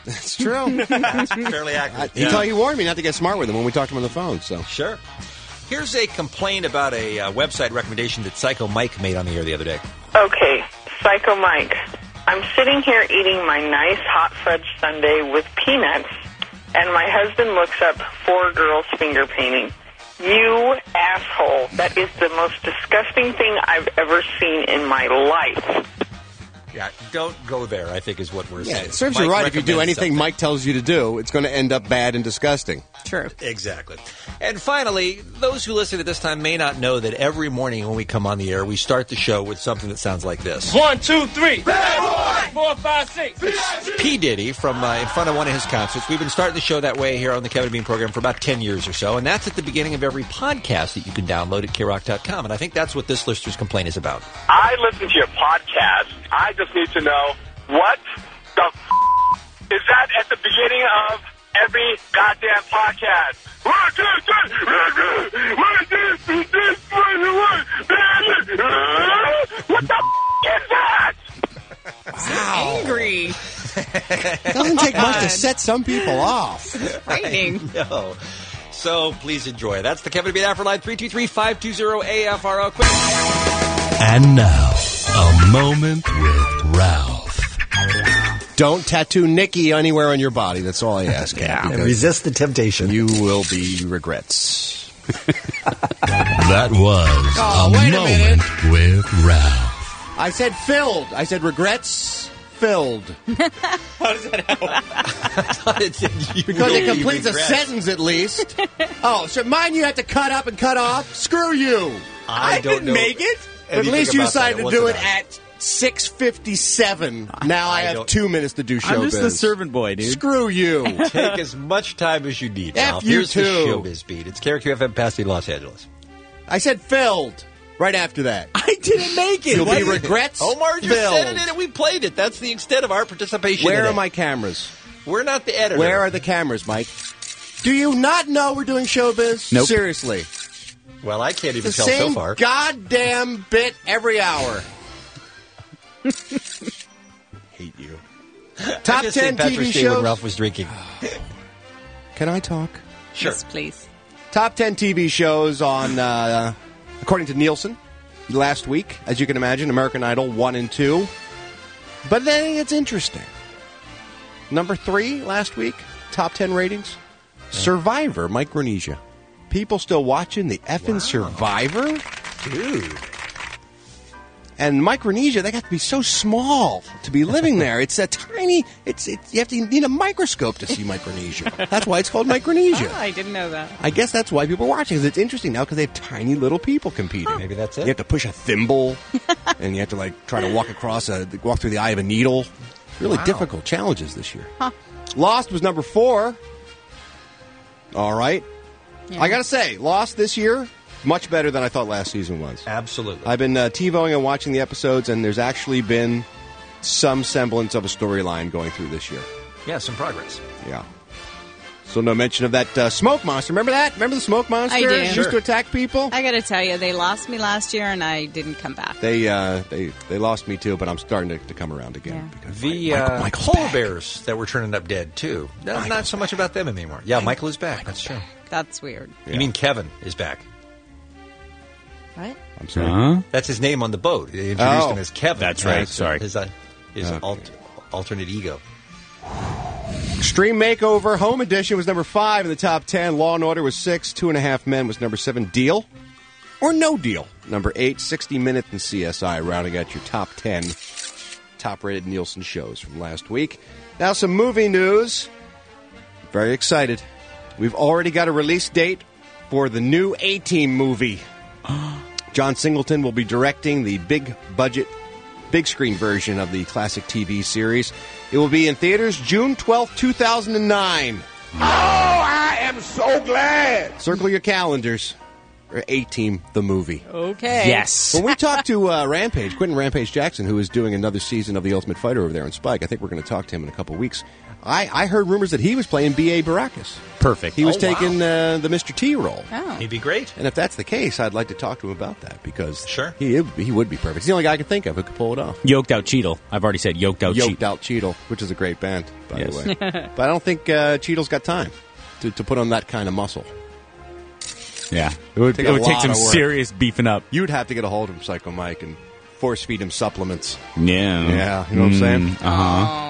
That's true. That's fairly accurate. He, told, he warned me not to get smart with him when we talked to him on the phone. So Sure. Here's a complaint about a uh, website recommendation that Psycho Mike made on the air the other day. Okay, Psycho Mike. I'm sitting here eating my nice hot fudge sundae with peanuts, and my husband looks up four girls finger painting. You asshole. That is the most disgusting thing I've ever seen in my life. Yeah, don't go there, I think is what we're yeah, saying. it serves Mike you right if you do recommends anything something. Mike tells you to do. It's going to end up bad and disgusting. True. Exactly. And finally, those who listen at this time may not know that every morning when we come on the air, we start the show with something that sounds like this. One, two, three. Bad boy. Four, five, six. P. Diddy from uh, in front of one of his concerts. We've been starting the show that way here on the Kevin and Bean program for about ten years or so, and that's at the beginning of every podcast that you can download at K rock dot com, and I think that's what this listener's complaint is about. I listen to your podcast. I just need to know what the f- is that at the beginning of every goddamn podcast. One, two, three. One, two, three, this, one, one. What the f- is that? Wow. Angry. It doesn't take much to set some people off. Frightening. No. So please enjoy. That's the Kevin and Bean After Line three two three, five two zero, A F R O. Quick. And now, a moment with Ralph. Don't tattoo Nikki anywhere on your body. That's all I ask. Yeah. And resist the temptation. You will be regrets. That was Oh, a wait a moment minute. with Ralph. I said filled. I said regrets filled. How does that help? Because it completes a sentence at least. Oh, so mine you have to cut up and cut off? Screw you. I, I don't didn't know make it. At anything least you about that. decided to What's do it about? at six fifty-seven. Now I, I have don't- two minutes to do I'm just showbiz. the servant boy, dude. Screw you. Take as much time as you need. F Ralph. you Here's too. the showbiz beat. It's K R Q F M Pasadena, Los Angeles. I said filled right after that. I didn't make it. You'll What be is it? regrets Omar just filled. said it and we played it. That's the extent of our participation. Where in are it. my cameras? We're not the editor. Where are the cameras, Mike? Do you not know we're doing showbiz? Nope. Seriously. Well, I can't even It's the tell same so far. goddamn bit every hour. Hate you. Top I just ten Saint Patrick's T V Day shows. when Ralph was drinking. Can I talk? Sure. Yes, please. Top ten T V shows on, uh, according to Nielsen, last week. As you can imagine, American Idol one and two. But then it's interesting. Number three last week, top ten ratings. Survivor, Micronesia. People still watching the effing Survivor? Dude. And Micronesia, they got to be so small to be living there. It's a tiny. It's, it's you have to you need a microscope to see Micronesia. That's why it's called Micronesia. Oh, I didn't know that. I guess that's why people are watching. 'Cause it's interesting now because they have tiny little people competing. Maybe that's it. You have to push a thimble, and you have to like try to walk across a walk through the eye of a needle. Really Wow. difficult challenges this year. Lost was number four. All right, Yeah. I gotta say, Lost this year much better than I thought last season was. Absolutely. I've been uh, TiVoing and watching the episodes, and there's actually been some semblance of a storyline going through this year. Yeah, some progress. Yeah. So no mention of that uh, smoke monster. Remember that? Remember the smoke monster? I do. It used Sure. to attack people. I got to tell you, they lost me last year, and I didn't come back. They uh, they they lost me too, but I'm starting to, to come around again. Yeah. Because The Mike- uh, Michael's polar back. bears that were turning up dead, too. No, not so much about them anymore. Yeah, Michael is back. That's true. That's weird. You mean Kevin is back. What? I'm sorry. Huh? That's his name on the boat. They introduced Oh. him as Kevin. That's right. His, Sorry. His, uh, his Okay. alt- alternate ego. Extreme Makeover Home Edition was number five in the top ten. Law and Order was six. Two and a Half Men was number seven. Deal or No Deal, number eight. sixty Minutes and C S I rounding out your top ten top-rated Nielsen shows from last week. Now some movie news. Very excited. We've already got a release date for the new A-Team movie. John Singleton will be directing the big-budget, big-screen version of the classic T V series. It will be in theaters June twelfth, two thousand nine. Oh, I am so glad. Circle your calendars. or A-Team, the movie. Okay. Yes. When we talk to uh, Rampage, Quentin Rampage Jackson, who is doing another season of The Ultimate Fighter over there on Spike, I think we're going to talk to him in a couple weeks. I, I heard rumors that he was playing B A. Baracus. Perfect. He was Oh, taking wow. uh, the Mister T role. Oh. He'd be great. And if that's the case, I'd like to talk to him about that because Sure. he he would be perfect. He's the only guy I can think of who could pull it off. Yoked Out Cheadle. I've already said Yoked Out Yoked Cheadle. Out Cheadle, which is a great band, by Yes. the way. But I don't think uh, Cheadle's got time to, to put on that kind of muscle. Yeah. It would, Take it a would take lot some of work. serious beefing up. You'd have to get a hold of him, Psycho Mike, and force feed him supplements. Yeah. Yeah, you know what I'm saying? Uh-huh.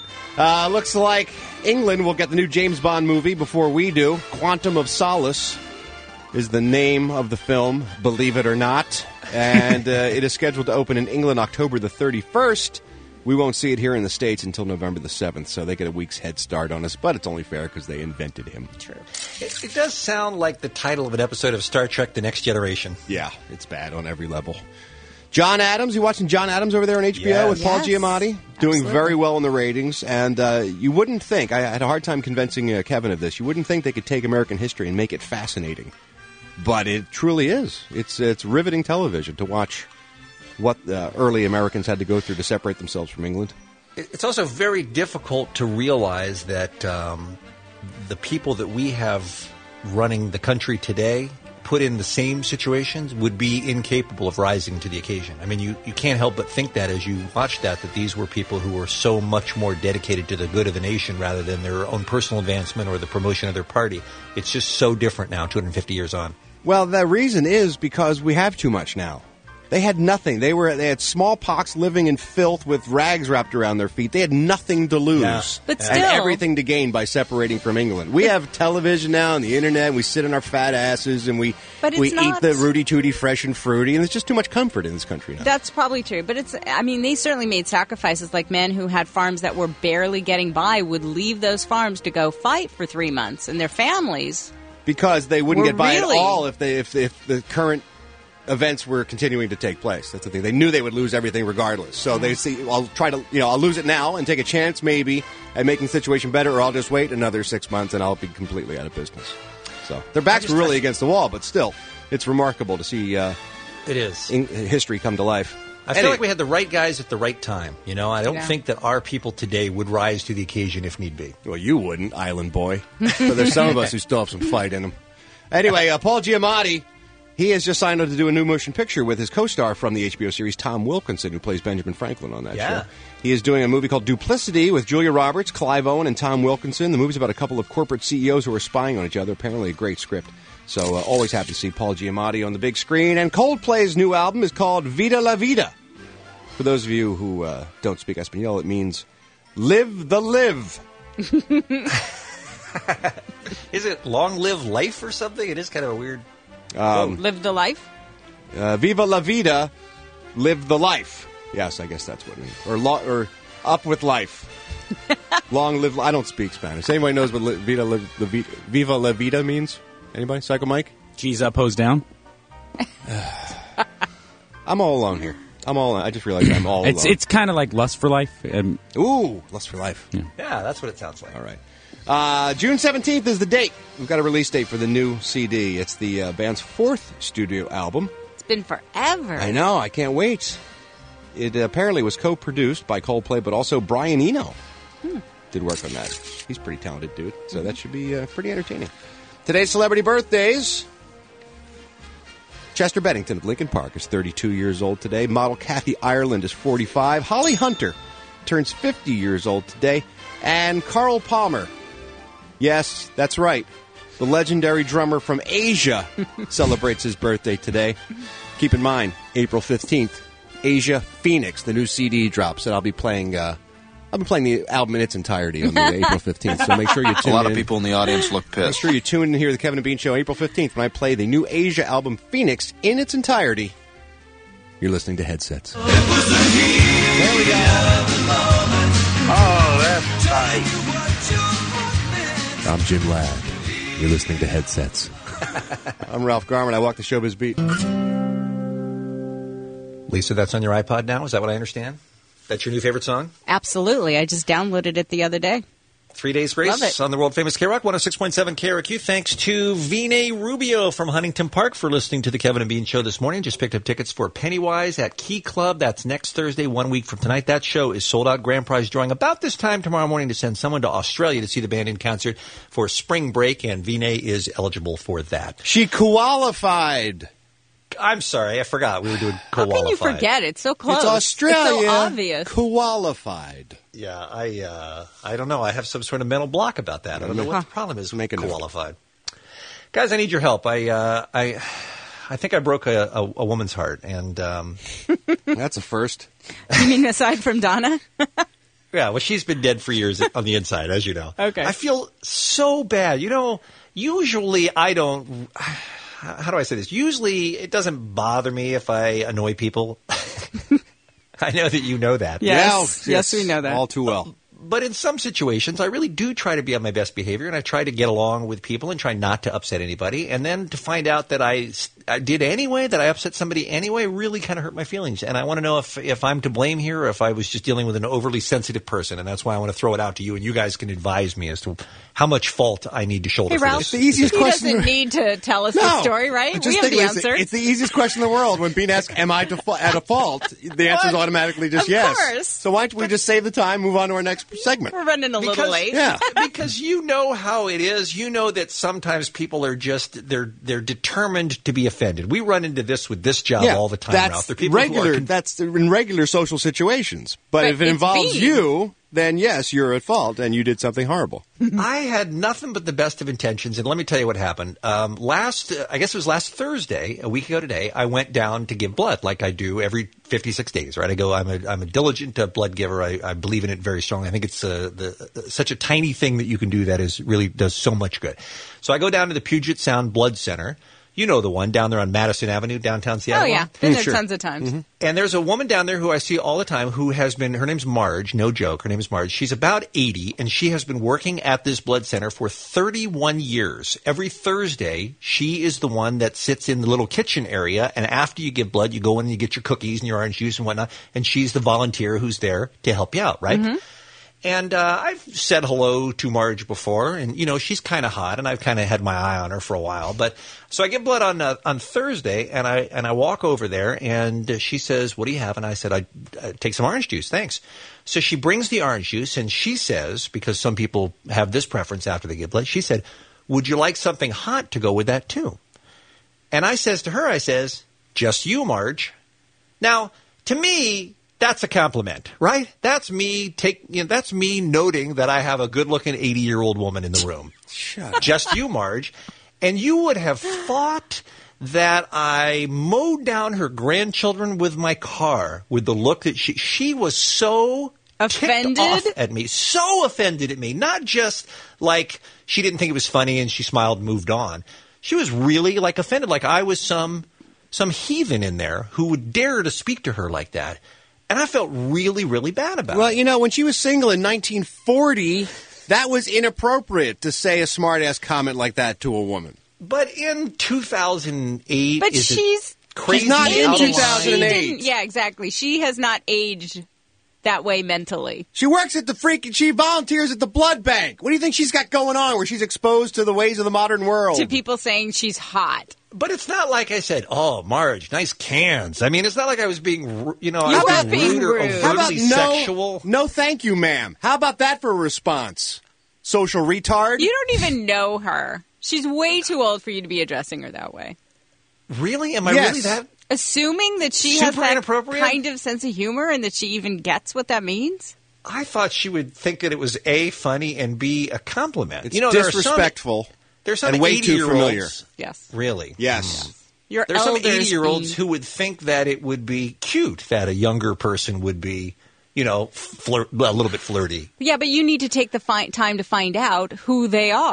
Uh, looks like England will get the new James Bond movie before we do. Quantum of Solace is the name of the film, believe it or not. And uh, it is scheduled to open in England October the thirty-first. We won't see it here in the States until November the seventh, so they get a week's head start on us. But it's only fair because they invented him. True. It, it does sound like the title of an episode of Star Trek The Next Generation. Yeah, it's bad on every level. John Adams, you watching John Adams over there on H B O Yes. with Paul Yes, Giamatti? Doing absolutely. very well in the ratings. And uh, you wouldn't think, I had a hard time convincing uh, Kevin of this, you wouldn't think they could take American history and make it fascinating. But it truly is. It's, it's riveting television to watch what uh, early Americans had to go through to separate themselves from England. It- It's also very difficult to realize that um, the people that we have running the country today, put in the same situations, would be incapable of rising to the occasion. I mean, you, you can't help but think that as you watch that, that these were people who were so much more dedicated to the good of the nation rather than their own personal advancement or the promotion of their party. It's just so different now, two hundred fifty years on. Well, the reason is because we have too much now. They had nothing. They were they had smallpox, living in filth with rags wrapped around their feet. They had nothing to lose, Yeah. But and still- everything to gain by separating from England. We have television now and the internet. And we sit on our fat asses and we But it's we eat not- the Rudy Tooty fresh and fruity. And there's just too much comfort in this country now. That's probably true. But it's, I mean, they certainly made sacrifices. Like men who had farms that were barely getting by would leave those farms to go fight for three months, and their families. Because they wouldn't We're get by really- at all if they if if the current events were continuing to take place. That's the thing. They knew they would lose everything regardless. So they see, I'll try to, you know, I'll lose it now and take a chance maybe at making the situation better, or I'll just wait another six months and I'll be completely out of business. So their backs just- were really against the wall, but still, it's remarkable to see uh, It is. in, history come to life. I feel Anyway, like we had the right guys at the right time. You know, I don't Yeah. think that our people today would rise to the occasion if need be. Well, you wouldn't, island boy. But there's some of us who still have some fight in them. Anyway, uh, Paul Giamatti, he has just signed on to do a new motion picture with his co-star from the H B O series, Tom Wilkinson, who plays Benjamin Franklin on that Yeah. show. He is doing a movie called Duplicity with Julia Roberts, Clive Owen, and Tom Wilkinson. The movie's about a couple of corporate C E Os who are spying on each other. Apparently a great script. So uh, always happy to see Paul Giamatti on the big screen. And Coldplay's new album is called Vida la Vida. For those of you who uh, don't speak Espanol, it means live the live. Is it long live life or something? It is kind of a weird. Um, Live the life? Uh, Viva la vida, live the life. Yes, I guess that's what it means. Or, lo- or up with life. Long live. I don't speak Spanish. Anybody knows what li- vida la, la vida, Viva la vida means? Anybody? Psycho Mike? G's up, hose down. I'm all alone here. I'm all. I just realized I'm all It's alone. it's kind of like Lust for Life. Um, Ooh, Lust for Life. Yeah. Yeah, that's what it sounds like. All right. Uh, June seventeenth is the date. We've got a release date for the new C D. It's the uh, band's fourth studio album. It's been forever. I know. I can't wait. It uh, apparently was co-produced by Coldplay, but also Brian Eno Hmm. did work on that. He's a pretty talented dude, so that should be uh, pretty entertaining. Today's celebrity birthdays. Chester Bennington of Lincoln Park is thirty-two years old today. Model Kathy Ireland is forty-five. Holly Hunter turns fifty years old today. And Carl Palmer. Yes, that's right. The legendary drummer from Asia celebrates his birthday today. Keep in mind, April fifteenth, Asia Phoenix, the new C D drops, and I'll be playing uh, I'll be playing the album in its entirety on the April fifteenth, so make sure you tune in. A lot of people in the audience look Make pissed. sure you tune in here to the Kevin and Bean Show April fifteenth when I play the new Asia album Phoenix in its entirety. You're listening to Headsets. There we go. Oh, that's tight. I'm Jim Ladd. You're listening to Headsets. I'm Ralph Garman. I walk the showbiz beat. Lisa, that's on your iPod now? Is that what I understand? That's your new favorite song? Absolutely. I just downloaded it the other day. Three Days Love Grace it. on the world-famous K-Rock, one oh six point seven K R Q. Thanks to Vinay Rubio from Huntington Park for listening to the Kevin and Bean Show this morning. Just picked up tickets for Pennywise at Key Club. That's next Thursday, one week from tonight. That show is sold out. Grand prize drawing about this time tomorrow morning to send someone to Australia to see the band in concert for spring break, and Vinay is eligible for that. She qualified. I'm sorry, I forgot we were doing How qualified. can you forget? It's so close. It's Australia. It's so obvious. Qualified. Yeah, I uh, I don't know. I have some sort of mental block about that. I don't know what the problem is. Make a note. Qualified. Guys, I need your help. I uh, I I think I broke a, a, a woman's heart, and um, that's a first. You mean aside from Donna? Yeah, well, she's been dead for years on the inside, as you know. Okay. I feel so bad. You know, usually I don't. How do I say this? Usually it doesn't bother me if I annoy people. I know that you know that. Yes. Yes, yes, we know that. All too well. But in some situations, I really do try to be on my best behavior, and I try to get along with people and try not to upset anybody. And then to find out that I, I did anyway, that I upset somebody anyway, really kind of hurt my feelings. And I want to know if, if I'm to blame here or if I was just dealing with an overly sensitive person. And that's why I want to throw it out to you, and you guys can advise me as to how much fault I need to shoulder Hey, for Ralph, this. the easiest he question- doesn't need to tell us No. the story, right? Just We have think the it's, answer. it's the easiest question in the world. When being asked, am I defa- at a fault? The answer is automatically just Of yes. course. So why don't we just save the time, move on to our next segment? We're running a little Because- late. Yeah. Because you know how it is. You know that sometimes people are just they're they're determined to be offended. We run into this with this job all the time, that's Ralph. There are people who are regular. con- That's in regular social situations. But, But if it it's involves Bean. you, then yes, you're at fault and you did something horrible. I had nothing but the best of intentions, and let me tell you what happened. Um, last, uh, I guess it was last Thursday, a week ago today, I went down to give blood like I do every fifty-six days. Right? I go. I'm a I'm a diligent uh, blood giver. I, I believe in it very strongly. I think it's uh, the, uh, such a tiny thing that you can do that is really does so much good. So I go down to the Puget Sound Blood Center. You know the one down there on Madison Avenue, downtown Seattle. Oh, yeah. Been there sure. tons of times. Mm-hmm. And there's a woman down there who I see all the time who has been, her name's Marge, no joke, her name is Marge. She's about eighty, and she has been working at this blood center for thirty-one years. Every Thursday, she is the one that sits in the little kitchen area, and after you give blood, you go in and you get your cookies and your orange juice and whatnot, and she's the volunteer who's there to help you out, right? Mm-hmm. And uh, I've said hello to Marge before, and you know she's kind of hot, and I've kind of had my eye on her for a while. But so I get blood on uh, on Thursday, and I and I walk over there, and she says, "What do you have?" And I said, "I uh, take some orange juice, thanks." So she brings the orange juice, and she says, because some people have this preference after they get blood, she said, "Would you like something hot to go with that too?" And I says to her, I says, "Just you, Marge." Now, to me, that's a compliment, right? That's me take you know, that's me noting that I have a good-looking eighty-year-old woman in the room. Shut Just you, Marge. And you would have thought that I mowed down her grandchildren with my car with the look that she she was so Offended? ticked off at me, so offended at me. Not just like she didn't think it was funny and she smiled and moved on. She was really like offended, like I was some some heathen in there who would dare to speak to her like that. And I felt really, really bad about Well, it. you know, when she was single in nineteen forty, that was inappropriate to say a smart-ass comment like that to a woman. But in two thousand eight, But is it she's crazy She's not in out of line? two thousand eight. She didn't- yeah, exactly. She has not aged that way mentally. She works at the freaking, she volunteers at the blood bank. What do you think she's got going on where she's exposed to the ways of the modern world? To people saying she's hot. But it's not like I said, "Oh, Marge, nice cans." I mean, it's not like I was being, ru- you know, I You was weren't being being rude or rude. How about overtly no, sexual. no thank you, ma'am? How about that for a response? Social retard? You don't even know her. She's way too old for you to be addressing her that way. Really? Am I Yes. really that? Assuming that she Super has that inappropriate? kind of sense of humor and that she even gets what that means. I thought she would think that it was A, funny, and B, a compliment. It's you know, there are some- disrespectful There's some and way too eighty-year-olds. familiar. Yes. Really? Yes. Your There's some elders eighty-year-olds being- who would think that it would be cute that a younger person would be, you know, flirt, well, a little bit flirty. Yeah, but you need to take the fi- time to find out who they are.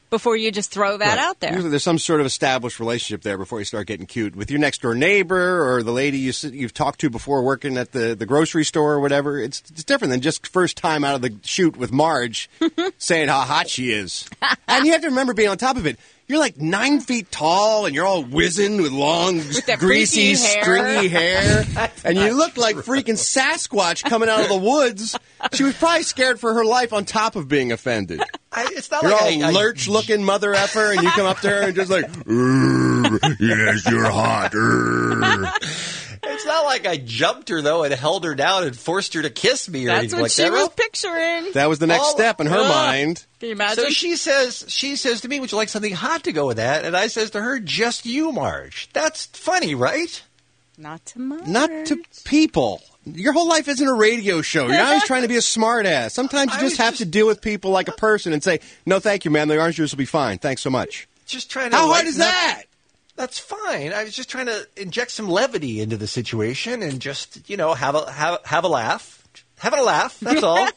before you just throw that Right. out there. Usually there's some sort of established relationship there before you start getting cute with your next door neighbor or the lady you, sit- you've talked to before working at the, the grocery store or whatever. It's, it's different than just first time out of the chute with Marge saying how hot she is. And you have to remember being on top of it. You're like nine feet tall, and you're all wizened with long, With that greasy, freaky hair. stringy hair. And you look like freaking Sasquatch coming out of the woods. She was probably scared for her life on top of being offended. I, it's not You're like all I, I- lurch-looking mother effer, and you come up to her and just like, "Urgh, yes, you're hot. urgh." It's not like I jumped her though and held her down and forced her to kiss me or That's anything what like she that. was picturing. That was the next All- step in her Ugh. mind. Can you imagine? So she says, she says to me, "Would you like something hot to go with that?" And I says to her, "Just you, Marge." That's funny, right? Not to Marge. Not to people. Your whole life isn't a radio show. You're not always trying to be a smart ass. Sometimes you I just was have just- to deal with people like a person and say, "No, thank you, man. The orange juice will be fine. Thanks so much." Just trying to. How hard lighten is up- that? That's fine. I was just trying to inject some levity into the situation and just, you know, have a have have a laugh, having a laugh. That's all.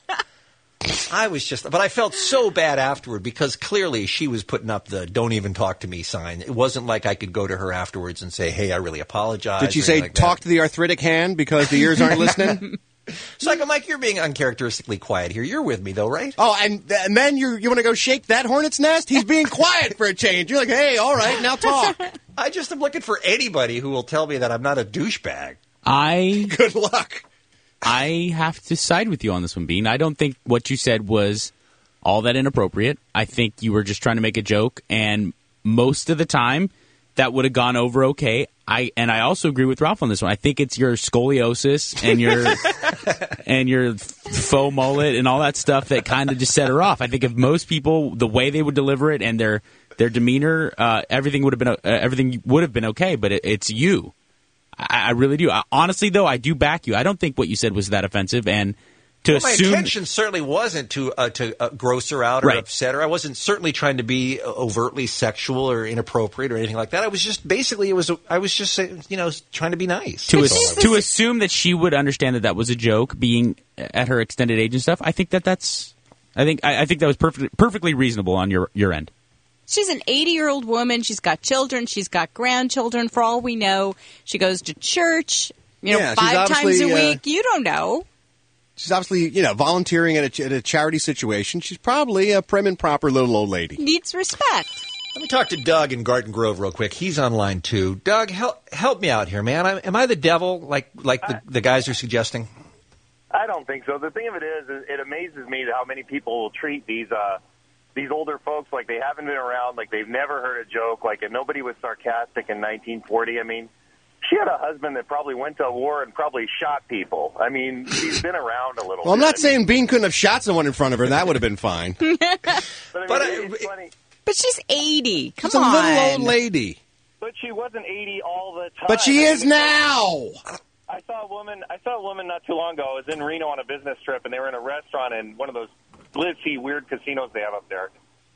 I was just, but I felt so bad afterward because clearly she was putting up the "don't even talk to me" sign. It wasn't like I could go to her afterwards and say, "Hey, I really apologize." Did you or say, anything like that. talk to the arthritic hand because the ears aren't listening? Psycho Mike, you're being uncharacteristically quiet here. You're with me though, right? Oh, and, and then you you want to go shake that hornet's nest? He's being quiet for a change. You're like, hey, all right, now talk. I just am looking for anybody who will tell me that I'm not a douchebag. I Good luck. I have to side with you on this one, Bean. I don't think what you said was all that inappropriate. I think you were just trying to make a joke, and most of the time that would have gone over okay. I and I also agree with Ralph on this one. I think it's your scoliosis and your and your faux mullet and all that stuff that kind of just set her off. I think if most people, the way they would deliver it and their their demeanor, uh, everything would have been uh, everything would have been okay. But it, it's you. I, I really do. I, honestly, though, I do back you. I don't think what you said was that offensive, and to Well, my assume intention certainly wasn't to uh, to uh, gross her out or Right. upset her. I wasn't certainly trying to be overtly sexual or inappropriate or anything like that. I was just basically it was I was just uh, you know trying to be nice. to That's all I as, was. to assume that she would understand that that was a joke, being at her extended age and stuff. I think that that's. I think I, I think that was perfectly perfectly reasonable on your your end. She's an eighty-year-old woman. She's got children. She's got grandchildren. For all we know, she goes to church, you know, Yeah, she's five times obviously, a uh, week. You don't know. She's obviously, you know, volunteering at a, ch- at a charity situation. She's probably a prim and proper little old lady. Needs respect. Let me talk to Doug in Garden Grove real quick. He's on line two. Doug, help help me out here, man. I, am I the devil like like the, the guys are suggesting? I don't think so. The thing of it is, is it amazes me how many people will treat these uh, these older folks like they haven't been around, like they've never heard a joke, like if nobody was sarcastic in nineteen forty. I mean, she had a husband that probably went to war and probably shot people. I mean, she's been around a little Well, I'm bit. not saying Bean couldn't have shot someone in front of her. That would have been fine. But, I mean, But I- it's funny. But she's eighty. Come She's a on. little old lady. But she wasn't eighty all the time. But she I is mean, now. I saw a woman. I saw a woman not too long ago. I was in Reno on a business trip, and they were in a restaurant in one of those glitzy, weird casinos they have up there.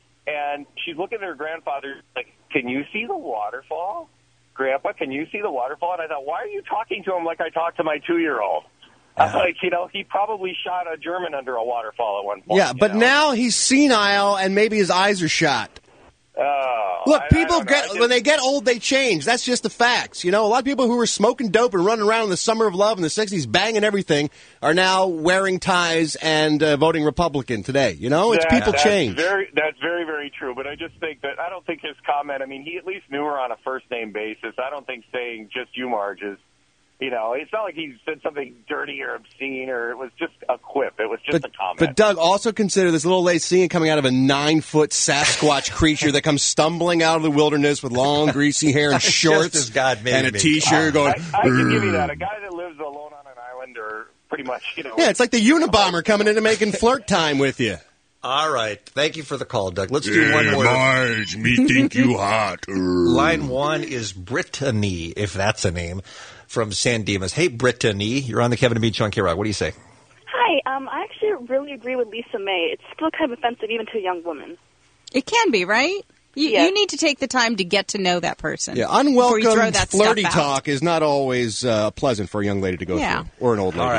And she's looking at her grandfather, like, "Can you see the waterfall, Grandpa? Can you see the waterfall?" And I thought, why are you talking to him like I talk to my two-year-old? I'm like, you know, he probably shot a German under a waterfall at one point. Yeah, you but know? now he's senile and maybe his eyes are shot. Oh, Look, I- I people don't know. get I just- when they get old, they change. That's just the facts. You know, a lot of people who were smoking dope and running around in the summer of love in the sixties, banging everything, are now wearing ties and uh, voting Republican today. You know, it's That- people that's change. Very, that's very, very true. But I just think that I don't think his comment. I mean, he at least knew her on a first name basis. I don't think saying just you, Marge, is. You know, it's not like he said something dirty or obscene, or it was just a quip. It was just But, a comment. but Doug, also consider this little lady seeing coming out of a nine-foot Sasquatch creature that comes stumbling out of the wilderness with long, greasy hair and Just shorts as God made and a me. T-shirt going. I, I can give you that. A guy that lives alone on an island, or pretty much, you know. Yeah, it's like the Unabomber coming in and making flirt time with you. All right. Thank you for the call, Doug. Let's do one more. Marge, me think you hot. Line one is Brittany, if that's a name, from San Dimas. Hey, Brittany, you're on the Kevin and Bean Show on K-Rock. What do you say? Hi, um, I actually really agree with Lisa May. It's still kind of offensive even to a young woman. It can be, right? You, Yeah. you need to take the time to get to know that person. Yeah, before you throw unwelcome that flirty stuff out. talk is not always uh, pleasant for a young lady to go Yeah. through, or an old lady. All right.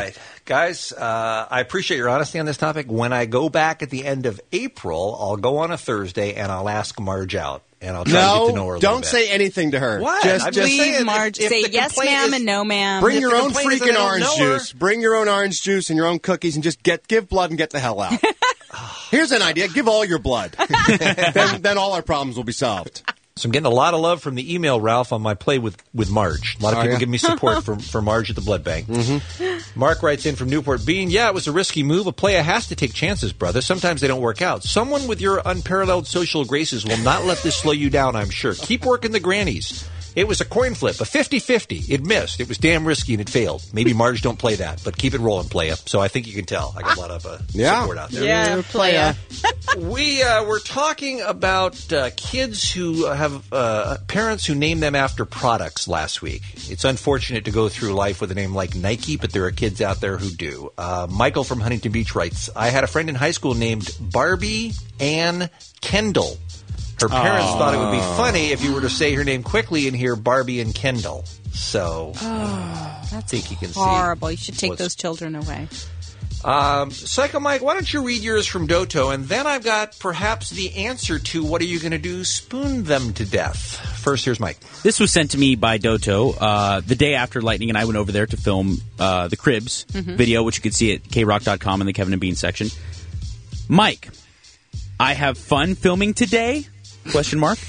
Guys, uh, I appreciate your honesty on this topic. When I go back at the end of April, I'll go on a Thursday and I'll ask Marge out. And I'll try no, to get to know her a little don't bit. say anything to her. What? Just, I'm just just saying, Marge, if- if say the yes, complaint ma'am, is- and no, ma'am. Bring If your the own complaint is that I freaking don't orange know her- juice. Bring your own orange juice and your own cookies, and just get give blood and get the hell out. Here's an idea: give all your blood. then, then all our problems will be solved. So I'm getting a lot of love from the email, Ralph, on my play with, with Marge. A lot of Oh, people yeah? give me support for, for Marge at the Blood Bank. Mm-hmm. Mark writes in from Newport Bean, yeah, it was a risky move. A player has to take chances, brother. Sometimes they don't work out. Someone with your unparalleled social graces will not let this slow you down, I'm sure. Keep working the grannies. It was a coin flip, a fifty-fifty. It missed. It was damn risky and it failed. Maybe Marge don't play that, but keep it rolling, playa. So I think you can tell. I got a lot of uh, Yeah. support out there. Yeah, playa. We uh, were talking about uh, kids who have uh, parents who name them after products last week. It's unfortunate to go through life with a name like Nike, but there are kids out there who do. Uh, Michael from Huntington Beach writes, I had a friend in high school named Barbie Ann Kendall. Her parents Oh. thought it would be funny if you were to say her name quickly and hear Barbie and Kendall. So Oh, I that's think you can see. horrible. You should take what's- those children away. Um, Psycho Mike, why don't you read yours from Doto, and then I've got perhaps the answer to what are you going to do? Spoon them to death. First, here's Mike. This was sent to me by Doto uh, the day after Lightning and I went over there to film uh, the Cribs Mhm. video, which you can see at k rock dot com in the Kevin and Bean section. Mike, I have fun filming today? Question mark.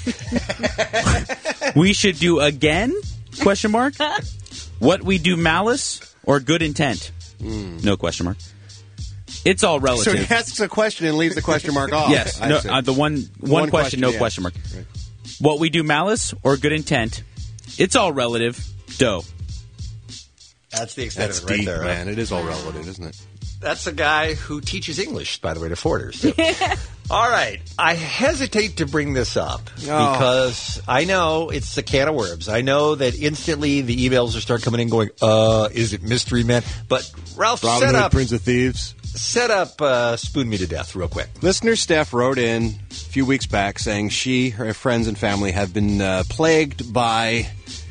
We should do again? Question mark. What we do malice or good intent? No question mark. It's all relative. So he asks a question and leaves the question mark off. Yes, I no, see. uh, the one one, One question, question, no yeah. question mark. What we do malice or good intent? It's all relative. Doe. That's the extent That's of it right deep, there. man. It is all relative, isn't it? That's a guy who teaches English, by the way, to Forders. Too. All right. I hesitate to bring this up Oh. because I know it's a can of worms. I know that instantly the emails will start coming in going, uh, is it Mystery Man? But Ralph, Robin set Hood, up, Prince of Thieves. set up uh, Spoon Me to Death real quick. Listener Steph wrote in a few weeks back saying she, her friends, and family have been uh, plagued by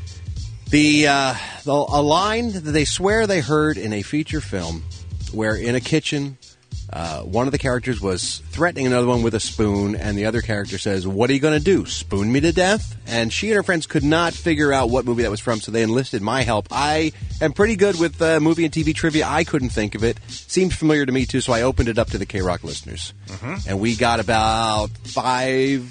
the, uh, the a line that they swear they heard in a feature film where in a kitchen uh, one of the characters was threatening another one with a spoon, and the other character says, what are you going to do, spoon me to death? And she and her friends could not figure out what movie that was from, so they enlisted my help. I am pretty good with uh, movie and T V trivia. I couldn't think of it. Seemed familiar to me, too, so I opened it up to the K-Rock listeners. And we got about five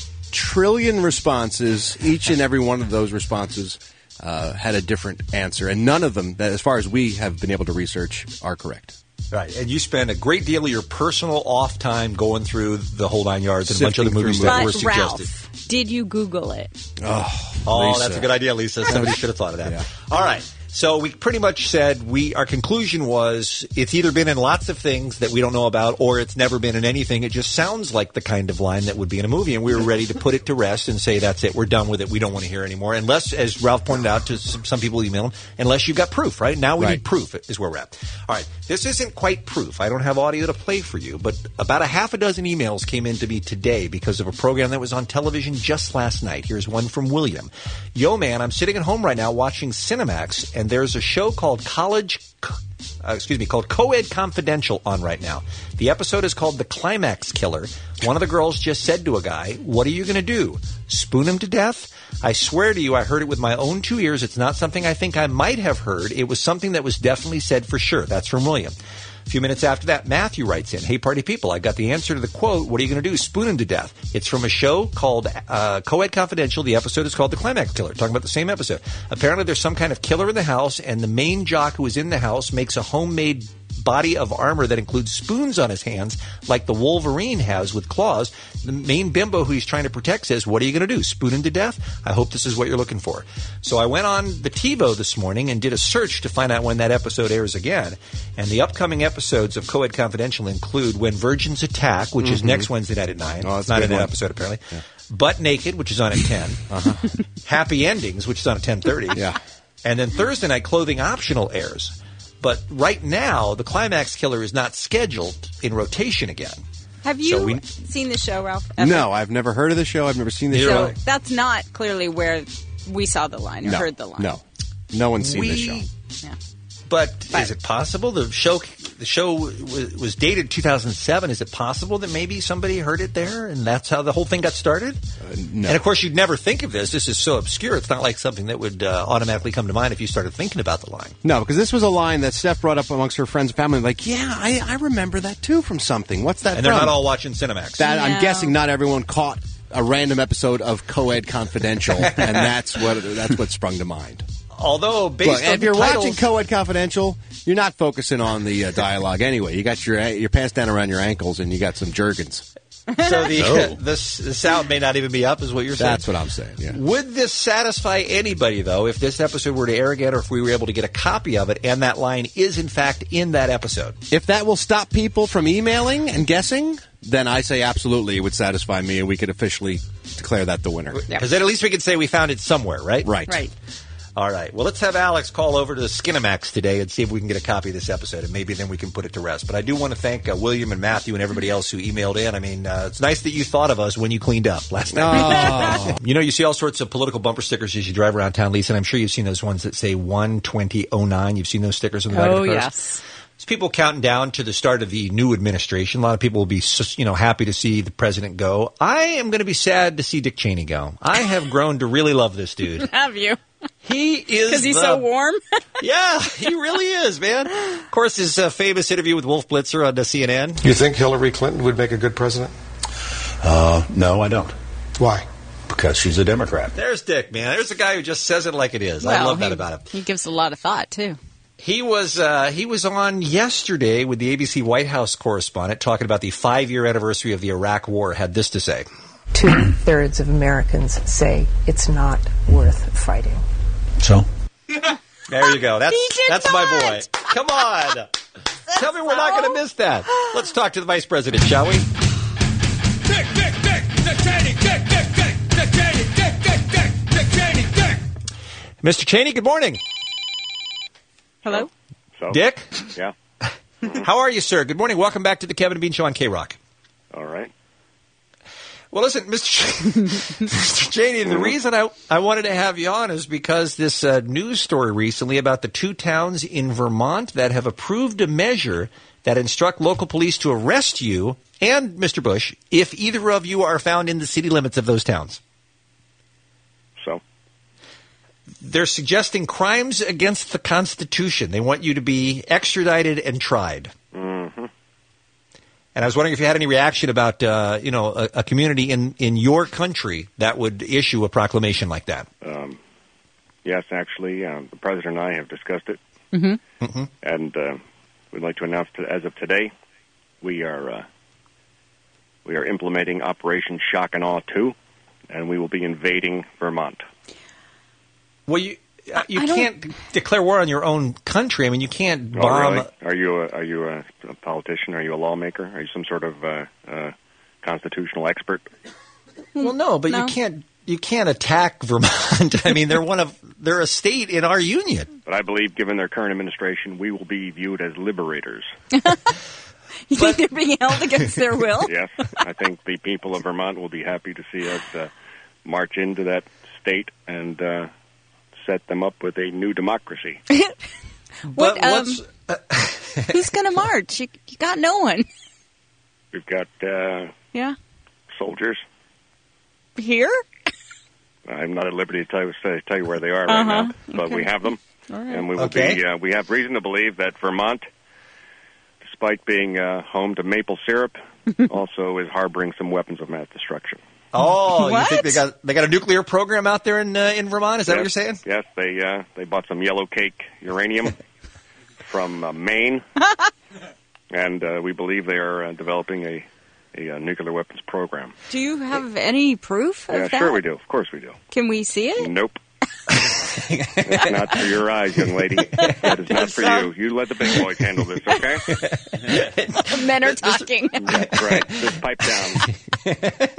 trillion responses. Each and every one of those responses uh, had a different answer, and none of them, that, as far as we have been able to research, are correct. Right. And you spend a great deal of your personal off time going through the whole nine yards and a bunch of Sifting other movies through that were But suggested. Ralph, did you Google it? Oh, Oh, Lisa. that's a good idea, Lisa. Somebody should have thought of that. All right. So we pretty much said we our conclusion was it's either been in lots of things that we don't know about or it's never been in anything. It just sounds like the kind of line that would be in a movie, and we were ready to put it to rest and say that's it. We're done with it. We don't want to hear anymore. Unless, as Ralph pointed out to some, some people email him, unless you've got proof, right? Now we Right. need proof is where we're at. All right. This isn't quite proof. I don't have audio to play for you, but about a half a dozen emails came in to me today because of a program that was on television just last night. Here's one from William. Yo, man, I'm sitting at home right now watching Cinemax, and there's a show called College, uh, excuse me, called Co-Ed Confidential on right now. The episode is called The Climax Killer. One of the girls just said to a guy, what are you going to do? Spoon him to death? I swear to you, I heard it with my own two ears. It's not something I think I might have heard. It was something that was definitely said for sure. That's from William. A few minutes after that, Matthew writes in, hey, party people, I got the answer to the quote, what are you going to do? Spoon him to death. It's from a show called uh, Co-Ed Confidential. The episode is called The Climax Killer, talking about the same episode. Apparently there's some kind of killer in the house, and the main jock who is in the house makes a homemade body of armor that includes spoons on his hands, like the Wolverine has with claws. The main bimbo who he's trying to protect says, what are you going to do? Spoon him to death? I hope this is what you're looking for. So I went on the TiVo this morning and did a search to find out when that episode airs again. And the upcoming episodes of Co-Ed Confidential include When Virgins Attack, which is Mhm. next Wednesday night at nine. Oh, It's that's a not good in that one. episode, apparently. Butt Naked, which is on at ten. Uh-huh. Happy Endings, which is on at ten thirty. Yeah. And then Thursday night, Clothing Optional airs. But right now, The Climax Killer is not scheduled in rotation again. Have you So we- seen the show, Ralph? Ever? No, I've never heard of the show. I've never seen the Neither show. have I. That's not clearly where we saw the line or No, heard the line. no. No one's seen We- the show. Yeah. But, but is it possible the show the show was, was dated two thousand seven? Is it possible that maybe somebody heard it there and that's how the whole thing got started? Uh, no. And of course, you'd never think of this. This is so obscure. It's not like something that would uh, automatically come to mind if you started thinking about the line. No, because this was a line that Steph brought up amongst her friends and family. Like, yeah, I, I remember that too from something. What's that? And from? they're not all watching Cinemax. That No. I'm guessing not everyone caught a random episode of Co-Ed Confidential, and that's what that's what sprung to mind. Although, based Look, on if you're titles, watching Co-Ed Confidential, you're not focusing on the uh, dialogue anyway. You got your your pants down around your ankles, and you got some Jergens. so the, Oh. the the sound may not even be up, is what you're saying. That's what I'm saying. Yeah. Would this satisfy anybody, though, if this episode were to air again, or if we were able to get a copy of it, and that line is in fact in that episode? If that will stop people from emailing and guessing, then I say absolutely it would satisfy me, and we could officially declare that the winner. Because then at least we could say we found it somewhere, right? Right. Right. All right. Well, let's have Alex call over to the Skinamax today and see if we can get a copy of this episode, and maybe then we can put it to rest. But I do want to thank uh, William and Matthew and everybody else who emailed in. I mean, uh, it's nice that you thought of us when you cleaned up last night. Oh. You know, you see all sorts of political bumper stickers as you drive around town, Lisa, and I'm sure you've seen those ones that say one twenty oh nine. You've seen those stickers on the back Oh, of the cars? yes. It's people counting down to the start of the new administration. A lot of people will be, you know, happy to see the president go. I am going to be sad to see Dick Cheney go. I have grown to really love this dude. Have you? He is Because he's the- so warm? Yeah, he really is, man. Of course, his uh, famous interview with Wolf Blitzer on uh, C N N. You think Hillary Clinton would make a good president? Uh, no, I don't. Why? Because she's a Democrat. There's Dick, man. There's a guy who just says it like it is. I Well, love that he- about him. He gives a lot of thought, too. He was uh, he was on yesterday with the A B C White House correspondent talking about the five-year anniversary of the Iraq War. Had this to say. Two-thirds of Americans say it's not worth fighting. So? There you go. That's He did that's my boy. Come on. Tell me we're not going to miss that. Let's talk to the vice president, shall we? Dick, Dick, Dick, Dick Cheney, Dick, Dick, Dick, Dick Cheney, Dick, Dick, Dick, Dick Cheney, Dick. Mister Cheney, good morning. Hello? So? Dick? Yeah. How are you, sir? Good morning. Welcome back to the Kevin and Bean Show on K-Rock. All right. Well, listen, Mister Ch- Mister Cheney, the reason I, I wanted to have you on is because this uh, news story recently about the two towns in Vermont that have approved a measure that instruct local police to arrest you and Mister Bush if either of you are found in the city limits of those towns. So? They're suggesting crimes against the Constitution. They want you to be extradited and tried. Mm-hmm. And I was wondering if you had any reaction about, uh, you know, a, a community in, in your country that would issue a proclamation like that. Um, yes, actually, uh, the president and I have discussed it. Mm-hmm. Mm-hmm. And uh, we'd like to announce that as of today, we are uh, we are implementing Operation Shock and Awe two, and we will be invading Vermont. Well, you uh, you I don't- can't declare war on your own country. I mean, you can't Oh, bomb. really? Are you a, are you a, a politician? Are you a lawmaker? Are you some sort of uh, uh, constitutional expert? Well, no, but No. you can't you can't attack Vermont. I mean, they're one of they're a state in our union. But I believe, given their current administration, we will be viewed as liberators. You think they're being held against their will? Yes, I think the people of Vermont will be happy to see us uh, march into that state and uh, set them up with a new democracy. What, But um, what's who's going to march? You, you got no one. We've got uh, Yeah. soldiers. Here? I'm not at liberty to tell you, say, tell you where they are right Uh-huh. now, but Okay. we have them, All right. and we will Okay. be. Uh, we have reason to believe that Vermont, despite being uh, home to maple syrup, also is harboring some weapons of mass destruction. Oh, you What? think they got they got a nuclear program out there in uh, in Vermont? Is that yes, what you're saying? Yes, they uh, they bought some yellow cake uranium from uh, Maine, and uh, we believe they are uh, developing a, a, uh nuclear weapons program. Do you have any proof of Yeah, that? sure we do. Of course we do. Can we see it? Nope. It's not for your eyes, young lady. That is not for you. You let the big boys handle this, okay? Men are talking. That's right. Just pipe down.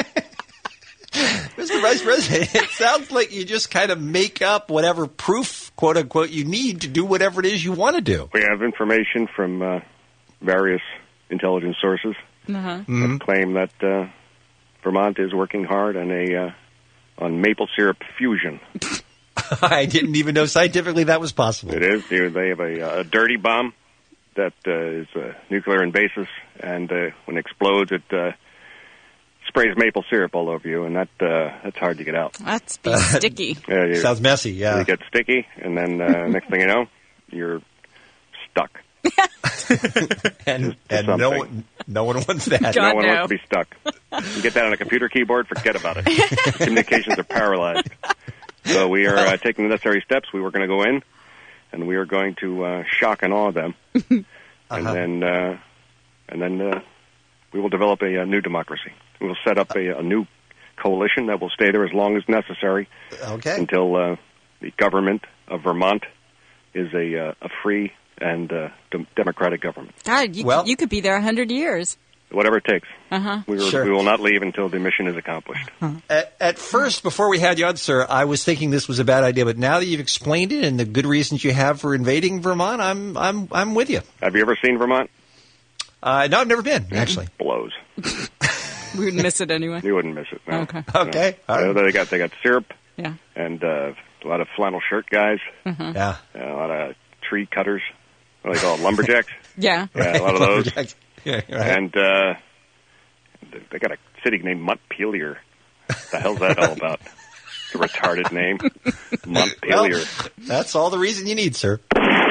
Mister Vice President, it sounds like you just kind of make up whatever proof, quote unquote, you need to do whatever it is you want to do. We have information from uh, various intelligence sources Uh-huh. that claim that uh, Vermont is working hard on a uh, on maple syrup fusion. I didn't even know scientifically that was possible. It is. They they have a, a dirty bomb that uh, is uh, nuclear in basis, and uh, when it explodes, it uh, sprays maple syrup all over you, and that uh, that's hard to get out. That's be sticky. Yeah, you- Sounds messy, yeah. You get sticky, and then uh, next thing you know, you're stuck. and and no something. one, no one wants that. no one wants to be stuck. You get that on a computer keyboard, forget about it. Communications are paralyzed. So we are uh, taking the necessary steps. We were going to go in, and we are going to uh, shock and awe them, and Uh-huh. then uh, and then uh, we will develop a, a new democracy. We will set up a, a new coalition that will stay there as long as necessary. Okay. Until uh, the government of Vermont is a uh, a free and uh, de- democratic government. God, you, Well- you could be there a hundred years. Whatever it takes. Uh-huh. We, will, Sure. we will not leave until the mission is accomplished. At, at first, before we had you on, sir, I was thinking this was a bad idea, but now that you've explained it and the good reasons you have for invading Vermont, I'm I'm I'm with you. Have you ever seen Vermont? Uh, no, I've never been, actually. Blows. We would miss it anyway. You wouldn't miss it. No. Okay. No. Okay. Uh, they got they got syrup. Yeah. And uh, a lot of flannel shirt guys. Mhm. Yeah. Uh, a lot of tree cutters. What do they call it? Lumberjacks. Yeah. Yeah, a lot of those. Lumberjacks. Yeah, right. And uh, they- they got a city named Montpelier. What the hell's that all about? It's a retarded name. Montpelier. Well, that's all the reason you need, sir.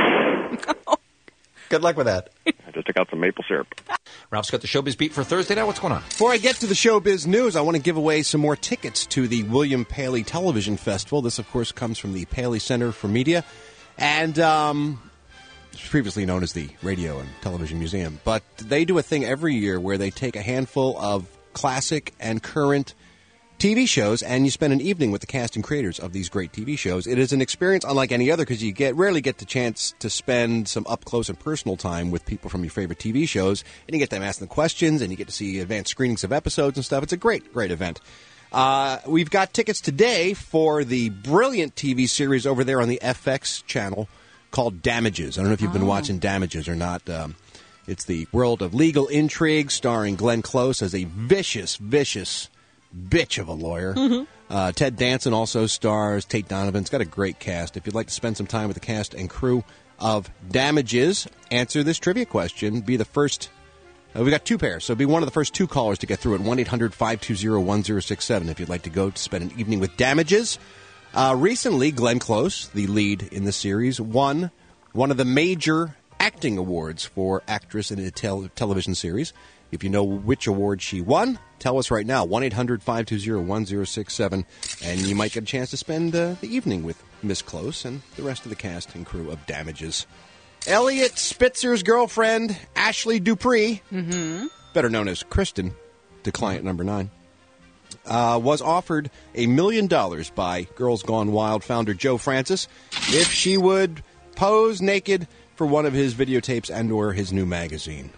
Good luck with that. I just took out some maple syrup. Ralph's got the Showbiz Beat for Thursday now. What's going on? Before I get to the showbiz news, I want to give away some more tickets to the William Paley Television Festival. This, of course, comes from the Paley Center for Media, and um, it's previously known as the Radio and Television Museum. But they do a thing every year where they take a handful of classic and current T V shows, and you spend an evening with the cast and creators of these great T V shows. It is an experience unlike any other because you get rarely get the chance to spend some up close and personal time with people from your favorite T V shows, and you get them asking questions, and you get to see advanced screenings of episodes and stuff. It's a great, great event. Uh, we've got tickets today for the brilliant T V series over there on the F X channel called Damages. I don't know if you've been watching Damages or not. Um, it's the world of legal intrigue starring Glenn Close as a vicious, vicious bitch of a lawyer. Mhm. Uh, Ted Danson also stars. Tate Donovan's got a great cast. If you'd like to spend some time with the cast and crew of Damages, answer this trivia question. Be the first. Uh, we got two pairs, so be one of the first two callers to get through at one eight hundred five two zero one zero six seven if you'd like to go to spend an evening with Damages. Uh, recently, Glenn Close, the lead in the series, won one of the major acting awards for actress in a tel- television series. If you know which award she won, tell us right now, one eight hundred five two zero one zero six seven, and you might get a chance to spend uh, the evening with Miss Close and the rest of the cast and crew of Damages. Elliot Spitzer's girlfriend, Ashley Dupree, Mm-hmm. better known as Kristen, to client number nine, uh, was offered a million dollars by Girls Gone Wild founder Joe Francis if she would pose naked for one of his videotapes and or his new magazine.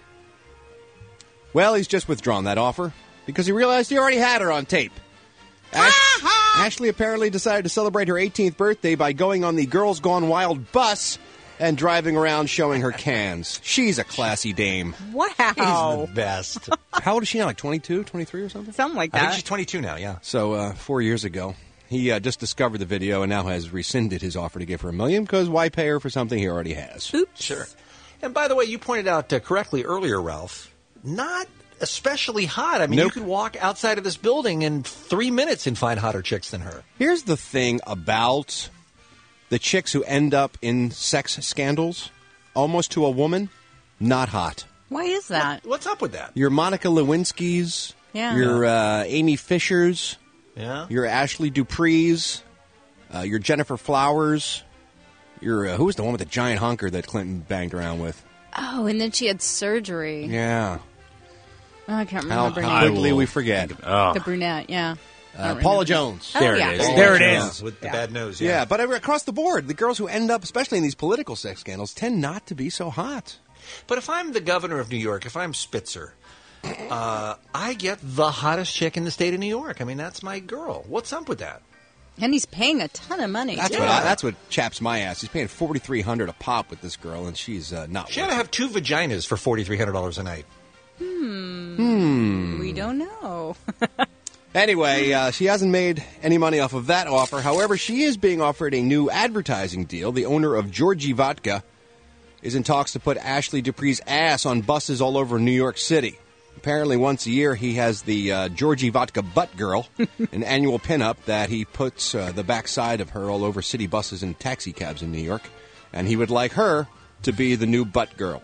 Well, he's just withdrawn that offer because he realized he already had her on tape. Ash- Ashley apparently decided to celebrate her eighteenth birthday by going on the Girls Gone Wild bus and driving around showing her cans. She's a classy dame. Wow. He's the best. How old is she now? Like twenty-two, twenty-three or something? Something like I that. think she's twenty-two now, yeah. So uh, four years ago, he uh, just discovered the video and now has rescinded his offer to give her a million because why pay her for something he already has? Oops. Sure. And by the way, you pointed out uh, correctly earlier, Ralph, not especially hot. I mean, Nope. you could walk outside of this building in three minutes and find hotter chicks than her. Here's the thing about the chicks who end up in sex scandals, almost to a woman, not hot. Why is that? What's up with that? Your Monica Lewinsky's, Yeah. your uh, Amy Fisher's, Yeah. your Ashley Dupree's, uh, your Jennifer Flowers, your uh, who was the one with the giant hunker that Clinton banged around with? Oh, and then she had surgery. Yeah. Oh, I can't How, remember her how name. quickly we forget. The brunette, yeah. I Uh, don't Paula remember. Jones. Oh, yeah. There it is. With the Yeah. bad nose, Yeah. yeah. but across the board, the girls who end up, especially in these political sex scandals, tend not to be so hot. But if I'm the governor of New York, if I'm Spitzer, uh, I get the hottest chick in the state of New York. I mean, that's my girl. What's up with that? And he's paying a ton of money. That's too. what I, that's what chaps my ass. He's paying forty three hundred a pop with this girl, and she's uh, not. She worth ought to it. have two vaginas for forty three hundred dollars a night. Hmm. Hmm. We don't know. Anyway, uh, she hasn't made any money off of that offer. However, she is being offered a new advertising deal. The owner of Georgie Vodka is in talks to put Ashley Dupree's ass on buses all over New York City. Apparently, once a year, he has the uh, Georgie Vodka Butt Girl, an annual pinup that he puts uh, the backside of her all over city buses and taxi cabs in New York. And he would like her to be the new Butt Girl.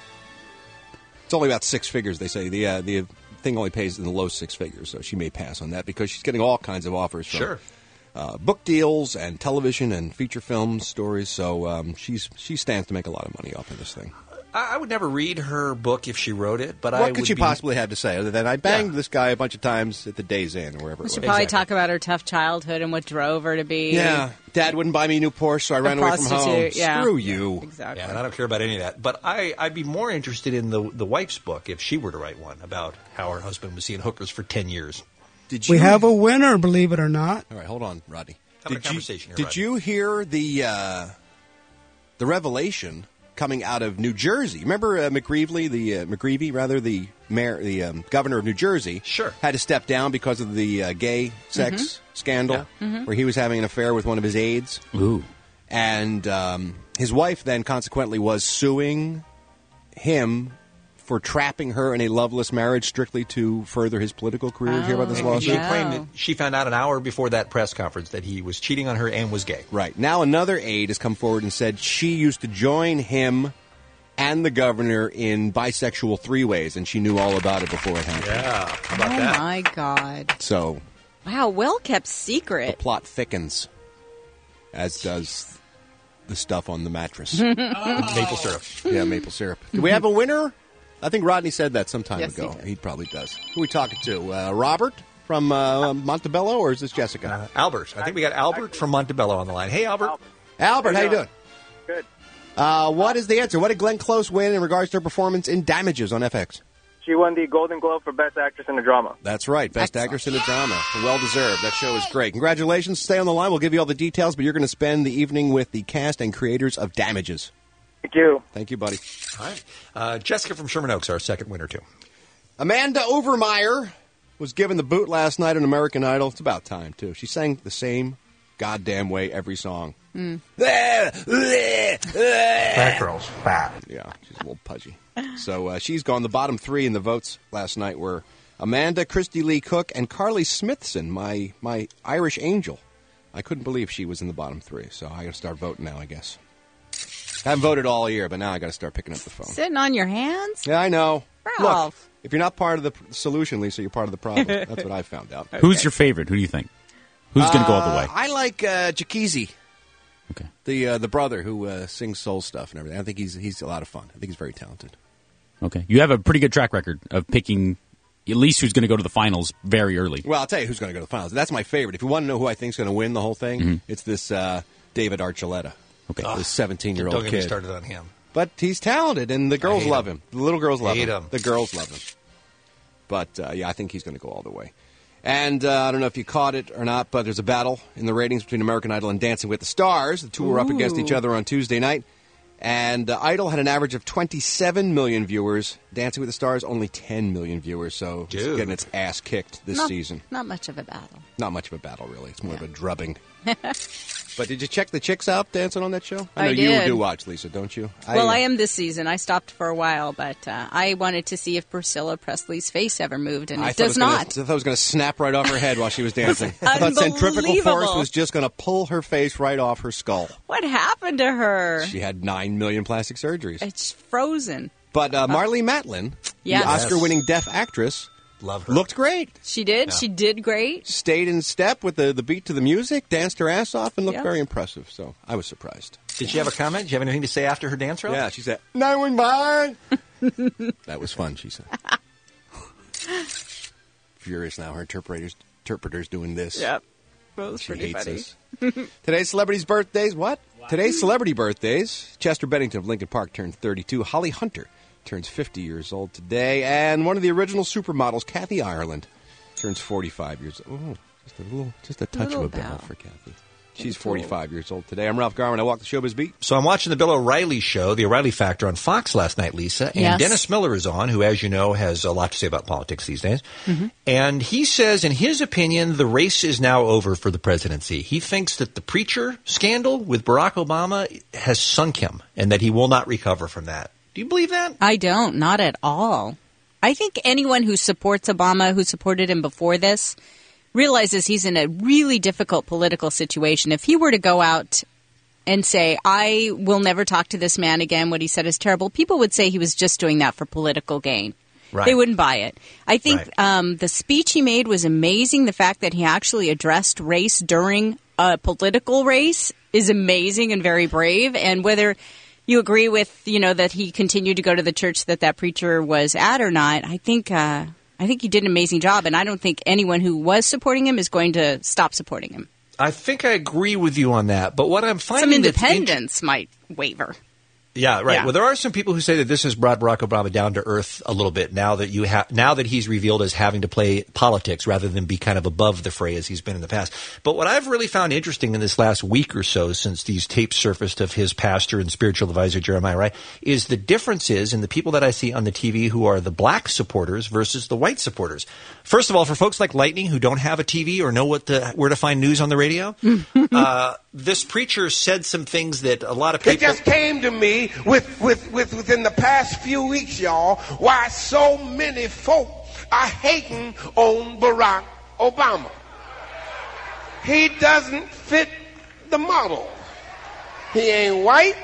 It's only about six figures, they say. The uh, the thing only pays in the low six figures, so she may pass on that because she's getting all kinds of offers from Sure. uh, book deals and television and feature film stories. So um, she's she stands to make a lot of money off of this thing. I I would never read her book if she wrote it, but I What would could she be- possibly have to say other than I banged this guy a bunch of times at the Days Inn or wherever it We was? should probably talk about her tough childhood and what drove her to be. Yeah, Dad wouldn't buy me a new Porsche, so I A ran away from home. prostitute, yeah. Screw you. Exactly. Yeah, and I don't care about any of that. But I, I'd be more interested in the the wife's book if she were to write one about how her husband was seeing hookers for ten years. Did We have a winner, believe it or not. All right, hold on, Rodney. Having a Did you, conversation here, did Rodney. you hear the uh, the revelation coming out of New Jersey? Remember uh, McGreevey, the uh, McGreevey, rather the mayor, the um, governor of New Jersey, sure, had to step down because of the uh, gay sex Mhm. scandal, Yeah. Mhm. where he was having an affair with one of his aides. Ooh, and um, his wife then consequently was suing him for trapping her in a loveless marriage strictly to further his political career. Did you hear about this And lawsuit? She claimed that she found out an hour before that press conference that he was cheating on her and was gay. Right. Now another aide has come forward and said she used to join him and the governor in bisexual three-ways, and she knew all about it before it happened. Yeah, how about oh that? my God! So Wow, well kept secret. plot thickens, as does the stuff on the mattress. Maple syrup. Yeah, maple syrup. Do we have a winner? I think Rodney said that some time Yes, he ago. did. He, probably does. Who are we talking to? Uh, Robert from uh, Montebello, or is this Jessica? Uh, Albert. I think we got Albert from Montebello on the line. Hey, Albert. Albert, how you doing? Good. Uh, what is the answer? What did Glenn Close win in regards to her performance in Damages on F X? She won the Golden Globe for Best Actress in a Drama. That's right. Best Actress in a Drama. Well deserved. That show is great. Congratulations. Stay on the line. We'll give you all the details, but you're going to spend the evening with the cast and creators of Damages. Thank you. Thank you, buddy. All right. Uh, Jessica from Sherman Oaks, our second winner, too. Amanda Overmeyer was given the boot last night on American Idol. It's about time, too. She sang the same goddamn way every song. Mm. That girl's fat. Yeah, she's a little pudgy. So uh, she's gone. The bottom three in the votes last night were Amanda, Christy Lee Cook, and Carly Smithson, my, my Irish angel. I couldn't believe she was in the bottom three, so I got to start voting now, I guess. I haven't voted all year, but now I got to start picking up the phone. Sitting on your hands? Yeah, I know. Ralph. Look, if you're not part of the p- solution, Lisa, you're part of the problem. That's what I found out. Who's your favorite? Who do you think? Who's going to go all the way? Uh, I like uh, Jakizi. Okay. The uh, the brother who uh, sings soul stuff and everything. I think he's he's a lot of fun. I think he's very talented. Okay. You have a pretty good track record of picking at least who's going to go to the finals very early. Well, I'll tell you who's going to go to the finals. That's my favorite. If you want to know who I think's going to win the whole thing, Mhm. it's this uh, David Archuleta. Okay. This seventeen-year-old Don't kid. get me started on him. But he's talented, and the girls hate love him. him. The little girls love Hate him. him. The girls love him. But, uh, yeah, I think he's going to go all the way. And uh, I don't know if you caught it or not, but there's a battle in the ratings between American Idol and Dancing with the Stars. The two were up against each Ooh. other on Tuesday night. And uh, Idol had an average of twenty-seven million viewers. Dancing with the Stars, only ten million viewers. So it's Dude. getting its ass kicked this not, season. Not much of a battle. Not much of a battle, really. It's more of a drubbing. But did you check the chicks out dancing on that show? I know you did. do watch, Lisa, don't you? Well, I am this season. I stopped for a while, but uh, I wanted to see if Priscilla Presley's face ever moved, and I it thought does it was gonna- not. I thought it was going to snap right off her head while she was dancing. I thought centrifugal force Unbelievable. was just going to pull her face right off her skull. What happened to her? She had nine million plastic surgeries. It's frozen. But uh, Marlee Matlin, Yes. the Oscar-winning deaf actress, Love her. looked great. She did. She did great. Stayed in step with the, the beat to the music, danced her ass off, and looked Yeah. very impressive. So I was surprised. Did she have a comment? Did you have anything to say after her dance round? Yeah, she said, nine one one. That was fun, she said. Furious now. Her interpreter's, interpreter's doing this. Yep. That was She pretty hates funny. us. Today's celebrities' birthdays. What? Today's celebrity birthdays. Chester Bennington of Lincoln Park turned thirty-two. Holly Hunter turns fifty years old today. And one of the original supermodels, Kathy Ireland, turns forty-five years old. Oh, just a little, just a touch Little of a bell bow. for Kathy. She's forty-five years old today. I'm Ralph Garman. I walk the showbiz beat. So I'm watching the Bill O'Reilly show, the O'Reilly Factor on Fox last night, Lisa. And Yes. Dennis Miller is on, who, as you know, has a lot to say about politics these days. Mm-hmm. And he says, in his opinion, the race is now over for the presidency. He thinks that the preacher scandal with Barack Obama has sunk him and that he will not recover from that. Do you believe that? I don't, not at all. I think anyone who supports Obama, who supported him before this, realizes he's in a really difficult political situation. If he were to go out and say, I will never talk to this man again, what he said is terrible, people would say he was just doing that for political gain. Right. They wouldn't buy it. I think Right. um, the speech he made was amazing. The fact that he actually addressed race during a political race is amazing and very brave. And whether you agree with, you know, that he continued to go to the church that that preacher was at or not, I think uh, I think he did an amazing job. And I don't think anyone who was supporting him is going to stop supporting him. I think I agree with you on that. But what I'm finding... Some that's independents might waver. Yeah, right. Yeah. Well, there are some people who say that this has brought Barack Obama down to earth a little bit now that you have now that he's revealed as having to play politics rather than be kind of above the fray as he's been in the past. But what I've really found interesting in this last week or so, since these tapes surfaced of his pastor and spiritual advisor Jeremiah Wright, is the differences in the people that I see on the T V who are the black supporters versus the white supporters. First of all, for folks like Lightning who don't have a T V or know what the, where to find news on the radio, uh, this preacher said some things that a lot of It people. just came to me with, with, with within the past few weeks, y'all, why so many folk are hating on Barack Obama. He doesn't fit the model. He ain't white,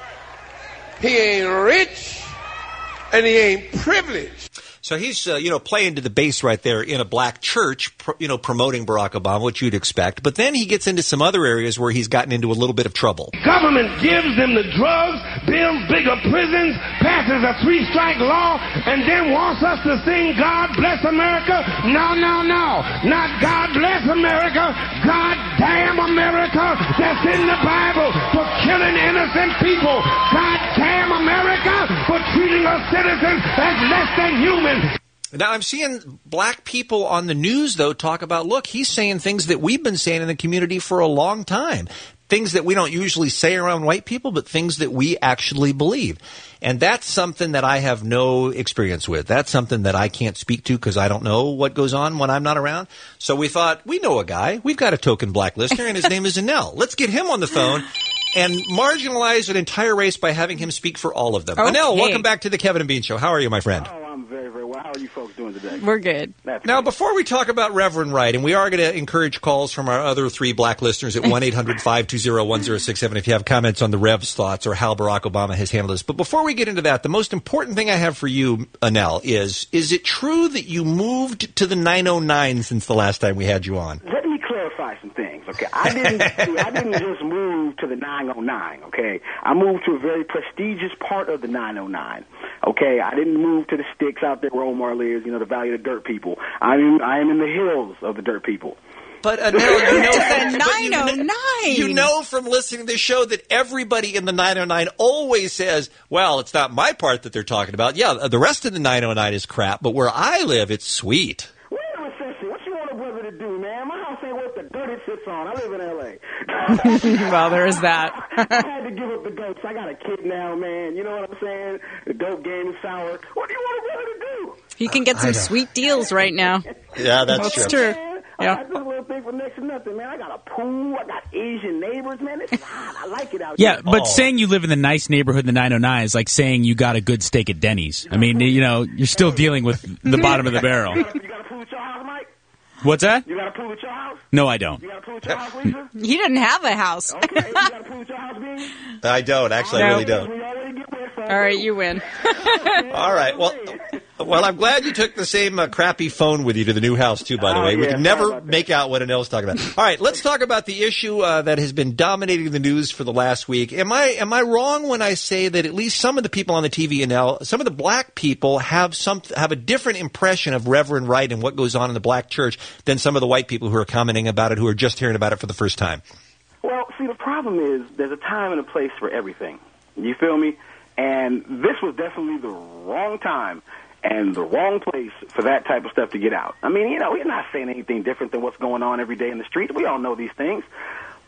he ain't rich, and he ain't privileged. So he's, uh, you know, playing to the base right there in a black church, pr- you know, promoting Barack Obama, which you'd expect. But then he gets into some other areas where he's gotten into a little bit of trouble. Government gives them the drugs, builds bigger prisons, passes a three-strike law, and then wants us to sing God Bless America? No, no, no. Not God Bless America. God damn America that's in the Bible for killing innocent people. God damn America for treating us citizens as less than human. Now, I'm seeing black people on the news, though, talk about, look, he's saying things that we've been saying in the community for a long time. Things that we don't usually say around white people, but things that we actually believe. And that's something that I have no experience with. That's something that I can't speak to because I don't know what goes on when I'm not around. So we thought, we know a guy. We've got a token black listener, and his name is Anel. Let's get him on the phone and marginalize an entire race by having him speak for all of them. Okay. Anel, welcome back to the Kevin and Bean Show. How are you, my friend? Oh, I'm very, very well. How are you folks doing today? We're good. That's Now, before we talk about Reverend Wright, and we are going to encourage calls from our other three black listeners at one eight hundred five two zero one zero six seven if you have comments on the Rev's thoughts or how Barack Obama has handled this. But before we get into that, the most important thing I have for you, Anel, is, is it true that you moved to the nine oh nine since the last time we had you on? Let me clarify some things, okay? I didn't I didn't just move to the nine oh nine, okay? I moved to a very prestigious part of the nine oh nine, okay? I didn't move to the sticks out there where Omar lives, you know, the Valley of the Dirt People. I'm in, I am in the hills of the Dirt People. But Anel, you know, The but you- nine oh nine. You know from listening to the show that everybody in the nine oh nine always says, well, it's not my part that they're talking about. Yeah, the rest of the nine oh nine is crap, but where I live, it's sweet. Wait a recession. What you want a brother to do, man? My house ain't worth the dirt it sits on. I live in L A Well, there is that. I had to give up the goats. I got a kid now, man. You know what I'm saying? The dope game is sour. What do you want a brother to do? You can get some sweet deals right now. Yeah, that's, That's true. true. I Yeah. got this little thing for next to nothing, man. I got a pool. I got Asian neighbors, man. It's hot. I like it out Yeah, here. but saying you live in the nice neighborhood in the nine oh nine is like saying you got a good steak at Denny's. I mean, you know, you're still dealing with the bottom of the barrel. You got a pool at your house, Mike? What's that? You got a pool at your house? No, I don't. You got a pool at your house, Lisa? He didn't have a house. Okay. You got a pool at your house, Bean? I don't. Actually, I No. really don't. We already get wet, son. All right, you win. All right. Well, well, I'm glad you took the same uh, crappy phone with you to the new house, too, by the Oh, way. We yeah, can sorry never about that. make out what Anel's talking about. All right, let's talk about the issue uh, that has been dominating the news for the last week. Am I am I wrong when I say that at least some of the people on the T V, Anel, some of the black people have some have a different impression of Reverend Wright and what goes on in the black church than some of the white people who are commenting about it, who are just hearing about it for the first time? Well, see, the problem is there's a time and a place for everything. You feel me? And this was definitely the wrong time and the wrong place for that type of stuff to get out. I mean, you know, we're not saying anything different than what's going on every day in the streets. We all know these things.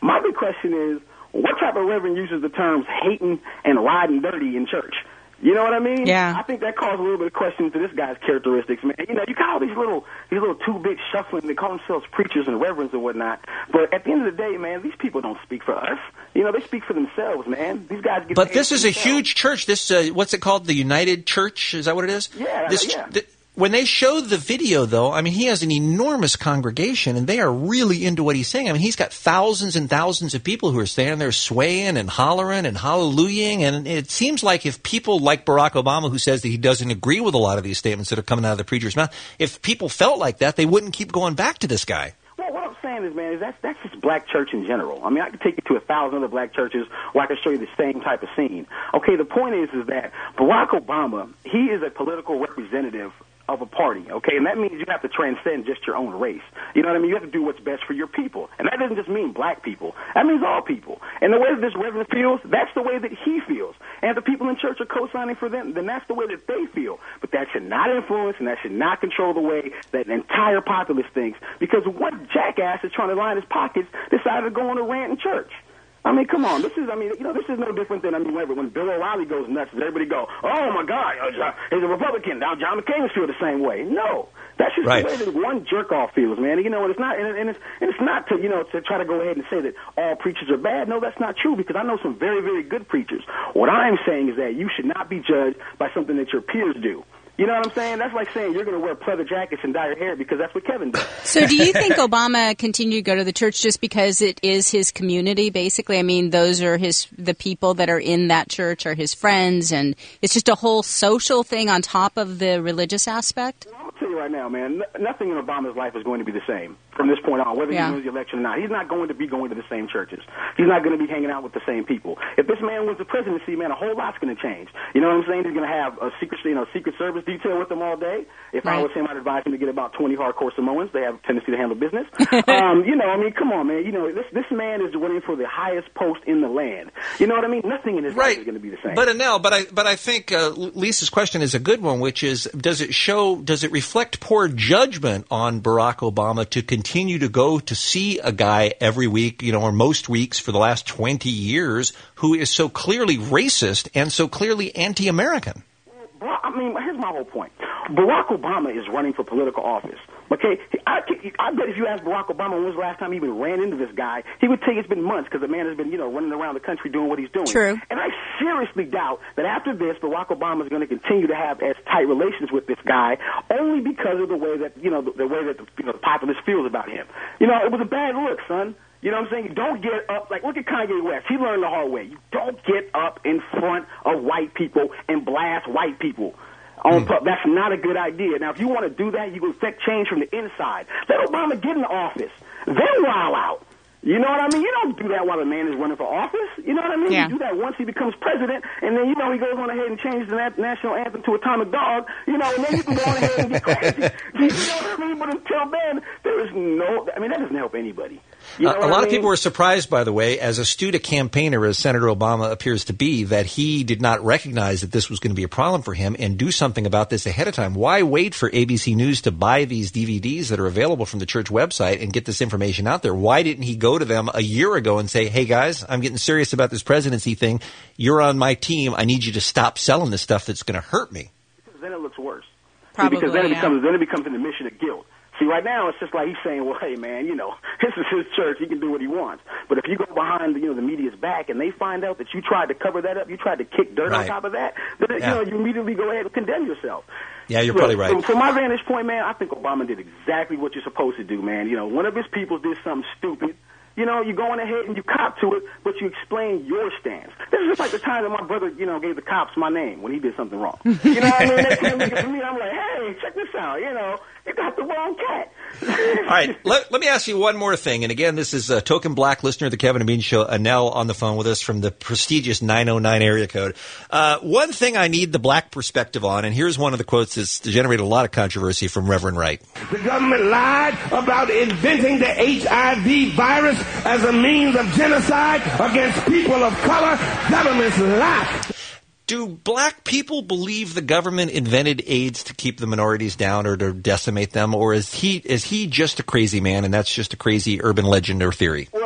My big question is, what type of reverend uses the terms hating and riding dirty in church? You know what I mean? Yeah. I think that caused a little bit of question to this guy's characteristics, man. You know, you got all these little, these little two-bit shuffling. They call themselves preachers and reverends and whatnot. But at the end of the day, man, these people don't speak for us. You know, they speak for themselves, man. These guys get. But paid this for is a themselves. huge church. This uh, what's it called? The United Church? Is that what it is? Yeah, This, yeah. th- when they showed the video, though, I mean, he has an enormous congregation, and they are really into what he's saying. I mean, he's got thousands and thousands of people who are standing there swaying and hollering and hallelujahing, and it seems like if people like Barack Obama, who says that he doesn't agree with a lot of these statements that are coming out of the preacher's mouth, if people felt like that, they wouldn't keep going back to this guy. Well, what I'm saying is, man, is that's that's just black church in general. I mean, I could take you to a thousand other black churches where I can show you the same type of scene. Okay, the point is, is that Barack Obama, he is a political representative of a party, okay? And that means you have to transcend just your own race. You know what I mean? You have to do what's best for your people. And that doesn't just mean black people. That means all people. And the way that this reverend feels, that's the way that he feels. And if the people in church are co-signing for them, then that's the way that they feel. But that should not influence and that should not control the way that an entire populace thinks. Because one jackass is trying to line his pockets decided to go on a rant in church. I mean, come on. This is, I mean, you know, this is no different than, I mean, when Bill O'Reilly goes nuts, everybody go, oh, my God, he's a Republican. Now John McCain feel the same way. No. That's just Right. the way that one jerk-off feels, man. You know, and it's not, and, and, it's, and it's not to, you know, to try to go ahead and say that all preachers are bad. No, that's not true, because I know some very, very good preachers. What I'm saying is that you should not be judged by something that your peers do. You know what I'm saying? That's like saying you're going to wear pleather jackets and dye your hair because that's what Kevin does. So do you think Obama continued to go to the church just because it is his community, basically? I mean, those are his the people that are in that church are his friends, and it's just a whole social thing on top of the religious aspect? I'm going to tell you right now, man, n- nothing in Obama's life is going to be the same from this point on, whether Yeah. he wins the election or not. He's not going to be going to the same churches. He's not going to be hanging out with the same people. If this man wins the presidency, man, a whole lot's going to change. You know what I'm saying? He's going to have a secret, you know, Secret Service detail with him all day. If I Right. was him, I'd advise him to get about twenty hardcore Samoans. They have a tendency to handle business. um, you know, I mean, come on, man. You know, this this man is running for the highest post in the land. You know what I mean? Nothing in his life is going to be the same. But Anel, but I but I think uh, Lisa's question is a good one, which is, does it show, does it reflect poor judgment on Barack Obama to continue to go to see a guy every week, you know, or most weeks for the last twenty years, who is so clearly racist and so clearly anti-American? Barack, I mean, here's my whole point. Barack Obama is running for political office. Okay, I, I bet if you ask Barack Obama when was the last time he even ran into this guy, he would tell you it's been months because the man has been, you know, running around the country doing what he's doing. True. And I seriously doubt that after this, Barack Obama is going to continue to have as tight relations with this guy only because of the way that, you know, the, the way that the, you know, the populace feels about him. You know, it was a bad look, son. You know what I'm saying? You don't get up, like, look at Kanye West. He learned the hard way. You don't get up in front of white people and blast white people. On pub. That's not a good idea. Now, if you want to do that, you can affect change from the inside. Let Obama get in the office. Then wild out. You know what I mean? You don't do that while a man is running for office. You know what I mean? Yeah. You do that once he becomes president, and then, you know, he goes on ahead and changes the nat- national anthem to Atomic Dog, you know, and then you can go on ahead and get crazy. You know what I mean? But until then, there is no, I mean, that doesn't help anybody. You know Uh, a what lot I of mean? people were surprised, by the way, as astute a campaigner as Senator Obama appears to be, that he did not recognize that this was going to be a problem for him and do something about this ahead of time. Why wait for A B C News to buy these D V Ds that are available from the church website and get this information out there? Why didn't he go to them a year ago and say, hey, guys, I'm getting serious about this presidency thing. You're on my team. I need you to stop selling this stuff that's going to hurt me. Because then it looks worse. Probably, because then it yeah. becomes then it becomes an admission of guilt. See, right now it's just like he's saying, "Well, hey, man, you know, this is his church; he can do what he wants." But if you go behind, you know, the media's back, and they find out that you tried to cover that up, you tried to kick dirt on Right. top of that, then Yeah. you know, you immediately go ahead and condemn yourself. Yeah, you're Look, probably right. From, from my vantage point, man, I think Obama did exactly what you're supposed to do, man. You know, one of his people did something stupid. You know, you go on ahead and you cop to it, but you explain your stance. This is just like the time that my brother, you know, gave the cops my name when he did something wrong. You know what I mean? They came looking for me, I'm like, hey, check this out, you know, you got the wrong cat. All right, let, let me ask you one more thing. And again, this is a token black listener of the Kevin and Bean Show, Anel, on the phone with us from the prestigious nine oh nine area code. Uh, one thing I need the black perspective on, and here's one of the quotes that's generated a lot of controversy from Reverend Wright. The government lied about inventing the H I V virus as a means of genocide against people of color. Governments lie. Do black people believe the government invented AIDS to keep the minorities down or to decimate them, or is he is he just a crazy man and that's just a crazy urban legend or theory? Well,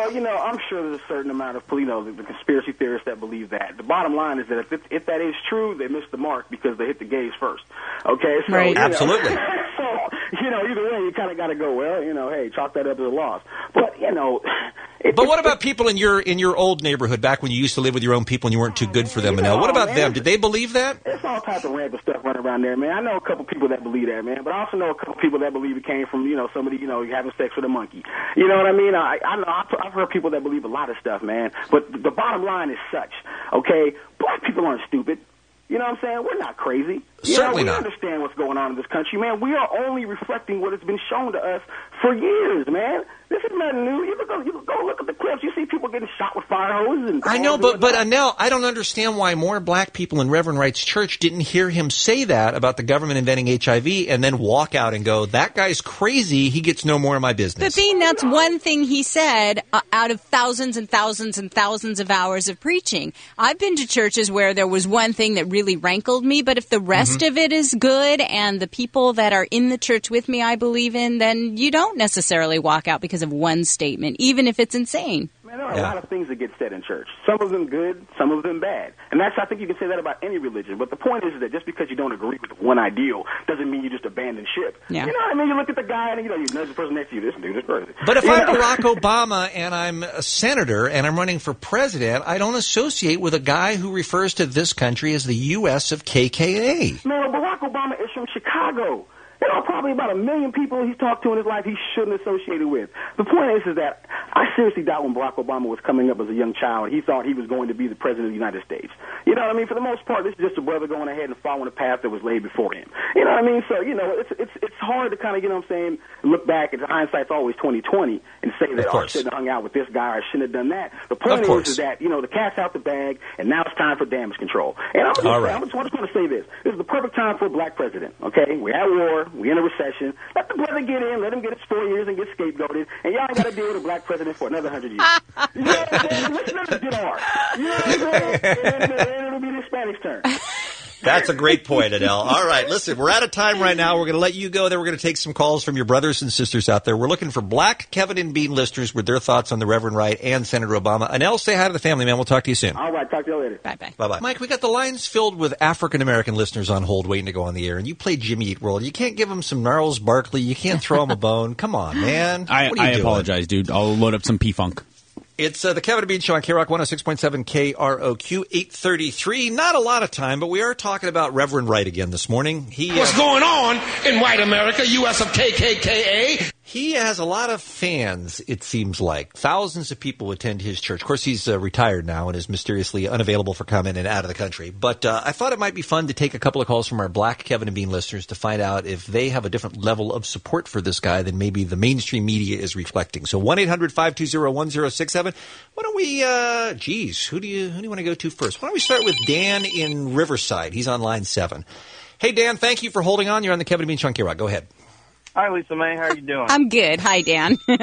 Well, you know, I'm sure there's a certain amount of, you know, the, the conspiracy theorists that believe that. The bottom line is that if it, if that is true, they missed the mark because they hit the gays first. Okay, so Right. you know, Absolutely. so you know, either way, you kind of got to go. Well, you know, hey, chalk that up as a loss. But you know, it, But what about people in your in your old neighborhood back when you used to live with your own people and you weren't too good for them? You And now, know, what about man, them? Did they believe that? There's all types of random stuff running around there, man. I know a couple people that believe that, man. But I also know a couple people that believe it came from, you know, somebody, you know, having sex with a monkey. You know what I mean? I, I know I've, I've heard people that believe a lot of stuff, man. But the bottom line is such, okay? Black people aren't stupid. You know what I'm saying? We're not crazy. You Certainly know, we not. understand what's going on in this country, man. We are only reflecting what has been shown to us for years, man. This is nothing new. You look, you go look at the clips. You see people getting shot with fire hoses. And I know, but but Anel, I don't understand why more black people in Reverend Wright's church didn't hear him say that about the government inventing H I V and then walk out and go, that guy's crazy. He gets no more of my business. But Bean, that's one thing he said uh, out of thousands and thousands and thousands of hours of preaching. I've been to churches where there was one thing that really rankled me, but if the rest Mm-hmm. of it is good and the people that are in the church with me I believe in, then you don't necessarily walk out because of one statement, even if it's insane. Man, there are a lot of things that get said in church. Some of them good, some of them bad. And that's, I think you can say that about any religion. But the point is that just because you don't agree with one ideal doesn't mean you just abandon ship. Yeah. You know what I mean? You look at the guy and, you know, you nudge the person next to you, this dude is crazy. But if You I'm know? Barack Obama and I'm a senator and I'm running for president, I don't associate with a guy who refers to this country as the U S of K K A. Man, Barack Obama is from Chicago. There are probably about a million people he's talked to in his life he shouldn't associate with. The point is, is that I seriously doubt when Barack Obama was coming up as a young child, he thought he was going to be the president of the United States. You know what I mean? For the most part, this is just a brother going ahead and following a path that was laid before him. You know what I mean? So, you know, it's it's it's hard to kind of, you know what I'm saying, look back, and hindsight's always twenty twenty, and say that, oh, I shouldn't have hung out with this guy, or I shouldn't have done that. The point Of course. is, is that, you know, the cat's out the bag, and now it's time for damage control. And I'm just, All right. I'm just, I just want to say this. This is the perfect time for a black president, okay? We're at war. We're in a recession. Let the brother get in. Let him get his four years and get scapegoated. And y'all ain't got to deal with a black president for another hundred years. You know what I'm saying? Let's let us get ours. You know what I'm saying? And then, then it'll be the Hispanics' turn. That's a great point, Adele. All right, listen, we're out of time right now. We're going to let you go. Then we're going to take some calls from your brothers and sisters out there. We're looking for Black, Kevin, and Bean listeners with their thoughts on the Reverend Wright and Senator Obama. Anel, say hi to the family, man. We'll talk to you soon. All right. Talk to you later. Bye-bye. Bye-bye. Mike, we got the lines filled with African-American listeners on hold waiting to go on the air, and you play Jimmy Eat World. You can't give them some Gnarls Barkley. You can't throw them a bone. Come on, man. I, What are you I doing? apologize, dude. I'll load up some P-Funk. It's uh, the Kevin and Bean Show on K R O C one oh six point seven K R O Q eight thirty-three. Not a lot of time, but we are talking about Reverend Wright again this morning. He, uh, What's going on in white America, U S of K K K A? He has a lot of fans, it seems like. Thousands of people attend his church. Of course, he's uh, retired now and is mysteriously unavailable for comment and out of the country. But uh, I thought it might be fun to take a couple of calls from our Black Kevin and Bean listeners to find out if they have a different level of support for this guy than maybe the mainstream media is reflecting. So one eight hundred five two zero one zero six seven. Why don't we, uh, geez, who do you who do you want to go to first? Why don't we start with Dan in Riverside? He's on line seven. Hey, Dan, thank you for holding on. You're on the Kevin and Bean Show on K R O C. Go ahead. Hi, Lisa May. How are you doing? I'm good. Hi, Dan. What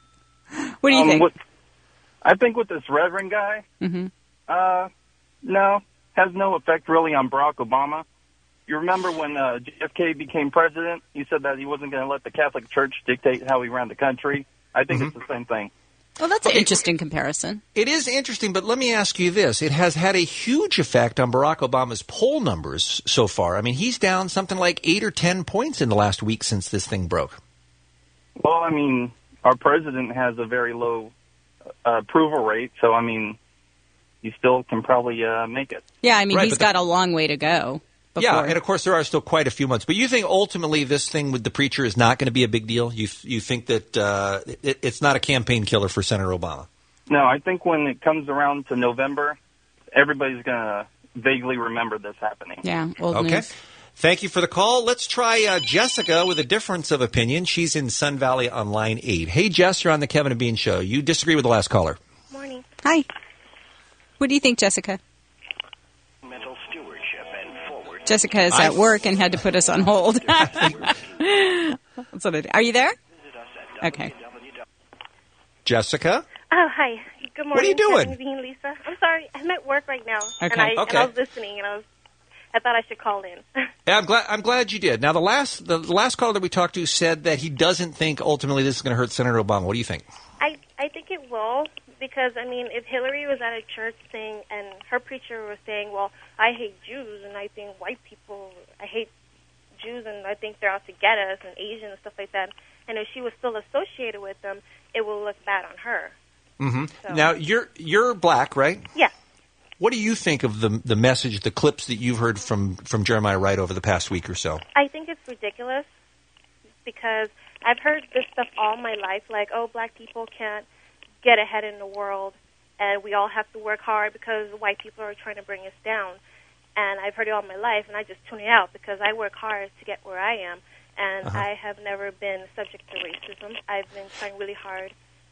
do you um, think? What, I think with this Reverend guy, Mm-hmm. uh, no, has no effect really on Barack Obama. You remember when uh, J F K became president, he said that he wasn't going to let the Catholic Church dictate how he ran the country. I think Mm-hmm. it's the same thing. Well, that's an interesting comparison. It is interesting, but let me ask you this. It has had a huge effect on Barack Obama's poll numbers so far. I mean, he's down something like eight or ten points in the last week since this thing broke. Well, I mean, our president has a very low uh, approval rate, so, I mean, he still can probably uh, make it. Yeah, I mean, Right, he's but the- got a long way to go. Before. Yeah, and of course there are still quite a few months. But you think ultimately this thing with the preacher is not going to be a big deal? You you think that uh, it, it's not a campaign killer for Senator Obama? No, I think when it comes around to November, everybody's going to vaguely remember this happening. Yeah, old Okay. news. Thank you for the call. Let's try uh, Jessica with a difference of opinion. She's in Sun Valley on line eight. Hey, Jess, you're on the Kevin and Bean Show. You disagree with the last caller. Morning. Hi. What do you think, Jessica? Mental stewardship and forward. Jessica is I- at work and had to put us on hold. That's what it, are you there? Okay. Jessica? Oh, hi. Good morning. What are you doing? Kevin, Bean, Lisa. I'm sorry. I'm at work right now. Okay. And I, Okay. and I was listening, and I was, I thought I should call in. Yeah, I'm glad. I'm glad you did. Now, the last the, the last caller that we talked to said that he doesn't think ultimately this is going to hurt Senator Obama. What do you think? I, I think it will, because, I mean, if Hillary was at a church saying, and her preacher was saying, well, I hate Jews, and I think white people, I hate Jews, and I think they're out to get us, and Asian and stuff like that, and if she was still associated with them, it will look bad on her. Mm-hmm. So- Now, you're you're black, right? Yeah. What do you think of the the message, the clips that you've heard from, from Jeremiah Wright over the past week or so? I think it's ridiculous because I've heard this stuff all my life, like, oh, black people can't get ahead in the world, and we all have to work hard because white people are trying to bring us down. And I've heard it all my life, and I just tune it out because I work hard to get where I am, and Uh-huh. I have never been subject to racism. I've been trying really hard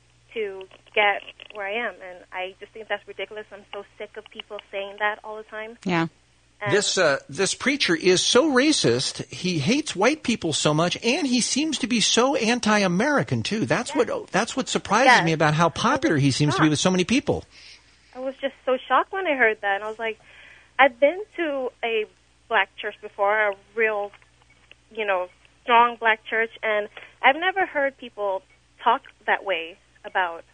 to get where I am, and I just think that's ridiculous. I'm so sick of people saying that all the time. Yeah. And This uh, this preacher is so racist. He hates white people so much, and he seems to be so anti-American too. That's what that's what surprises Yes. me about how popular he seems to be with so many people. I was just so shocked when I heard that, and I was like, I've been to a black church before, a real, you know, strong black church, and I've never heard people talk that way about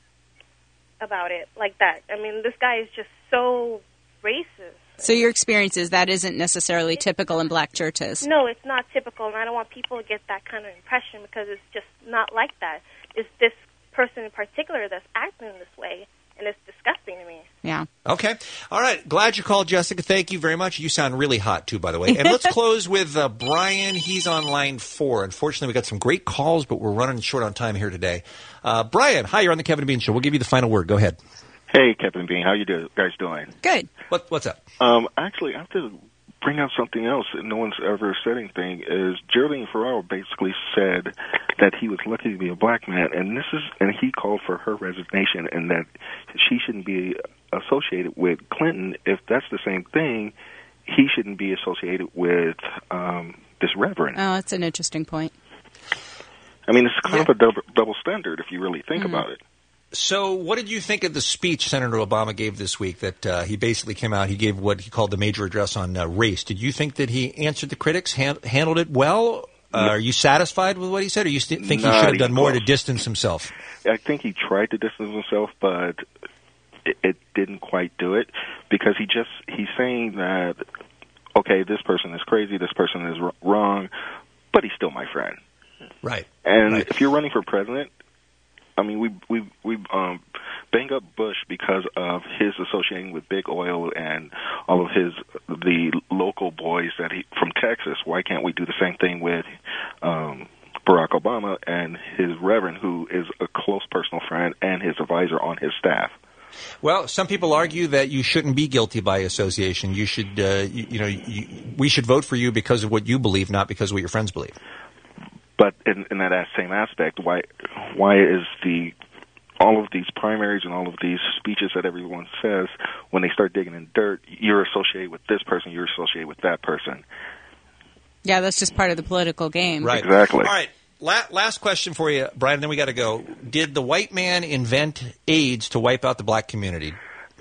about it like that. I mean, this guy is just so racist. So your experience is that isn't necessarily typical in black churches. No, it's not typical, and I don't want people to get that kind of impression because it's just not like that. It's this person in particular that's acting this way, and it's disgusting to me. Yeah. Okay. All right. Glad you called, Jessica. Thank you very much. You sound really hot, too, by the way. And let's close with uh, Brian. He's on line four. Unfortunately, we got some great calls, but we're running short on time here today. Uh, Brian, hi. You're on the Kevin and Bean Show. We'll give you the final word. Go ahead. Hey, Kevin and Bean. How you do, guys doing? Good. What, what's up? Um, actually, I have to bring out something else that no one's ever said anything. Is Geraldine Ferraro basically said that he was lucky to be a black man, and this is, and he called for her resignation, and that she shouldn't be associated with Clinton. If that's the same thing, he shouldn't be associated with um, this reverend. Oh, that's an interesting point. I mean, it's kind of a double, double standard if you really think Mm-hmm. about it. So what did you think of the speech Senator Obama gave this week that uh, he basically came out, he gave what he called the major address on uh, race. Did you think that he answered the critics, hand, handled it well? Uh, No. Are you satisfied with what he said, or you st- think he Not should have even done more to close. distance himself? I think he tried to distance himself, but it, it didn't quite do it because he just he's saying that, okay, this person is crazy, this person is wr- wrong, but he's still my friend. Right. And Right. if you're running for president, I mean, we we we um, bang up Bush because of his associating with big oil and all of his the local boys that he from Texas. Why can't we do the same thing with um, Barack Obama and his reverend, who is a close personal friend and his advisor on his staff? Well, some people argue that you shouldn't be guilty by association. You should, uh, you, you know, you, we should vote for you because of what you believe, not because of what your friends believe. But in, in that same aspect, why why is the all of these primaries and all of these speeches that everyone says, when they start digging in dirt, you're associated with this person, you're associated with that person? Yeah, that's just part of the political game. Right. Exactly. All right. La- last question for you, Brian, then we got to go. Did the white man invent AIDS to wipe out the black community?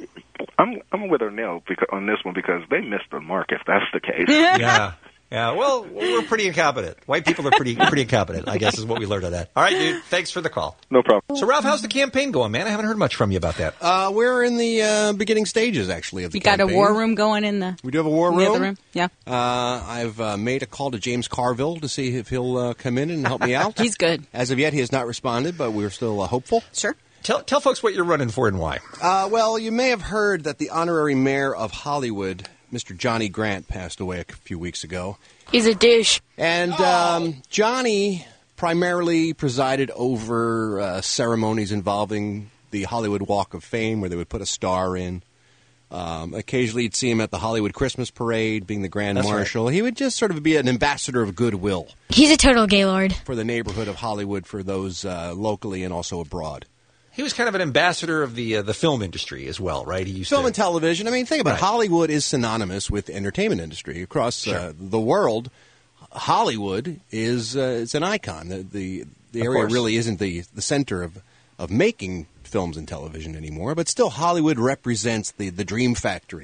I'm I'm with O'Neill beca- on this one because they missed the mark if that's the case. Yeah. Yeah, well, we're pretty incompetent. White people are pretty pretty incompetent, I guess, is what we learned of that. All right, dude, thanks for the call. No problem. So, Ralph, how's the campaign going, man? I haven't heard much from you about that. Uh, we're in the uh, beginning stages, actually, of the You got campaign. a war room going in the We do have a war in the room. other room? Yeah. Uh, I've uh, made a call to James Carville to see if he'll uh, come in and help me out. He's good. As of yet, he has not responded, but we're still uh, hopeful. Sure. Tell tell folks what you're running for and why. Uh, well, you may have heard that the honorary mayor of Hollywood, Mister Johnny Grant, passed away a few weeks ago. He's a douche. And um, Johnny primarily presided over uh, ceremonies involving the Hollywood Walk of Fame, where they would put a star in. Um, occasionally, you'd see him at the Hollywood Christmas Parade, being the Grand That's Marshal. He would just sort of be an ambassador of goodwill He's a total gaylord. for the neighborhood of Hollywood, for those uh, locally and also abroad. He was kind of an ambassador of the uh, the film industry as well, right? He used Film to, and television. I mean, think about Right. it. Hollywood is synonymous with the entertainment industry across uh, the world. Hollywood is uh, it's an icon. The the, the Of area course. really isn't the, the center of, of making films and television anymore, but still Hollywood represents the, the dream factory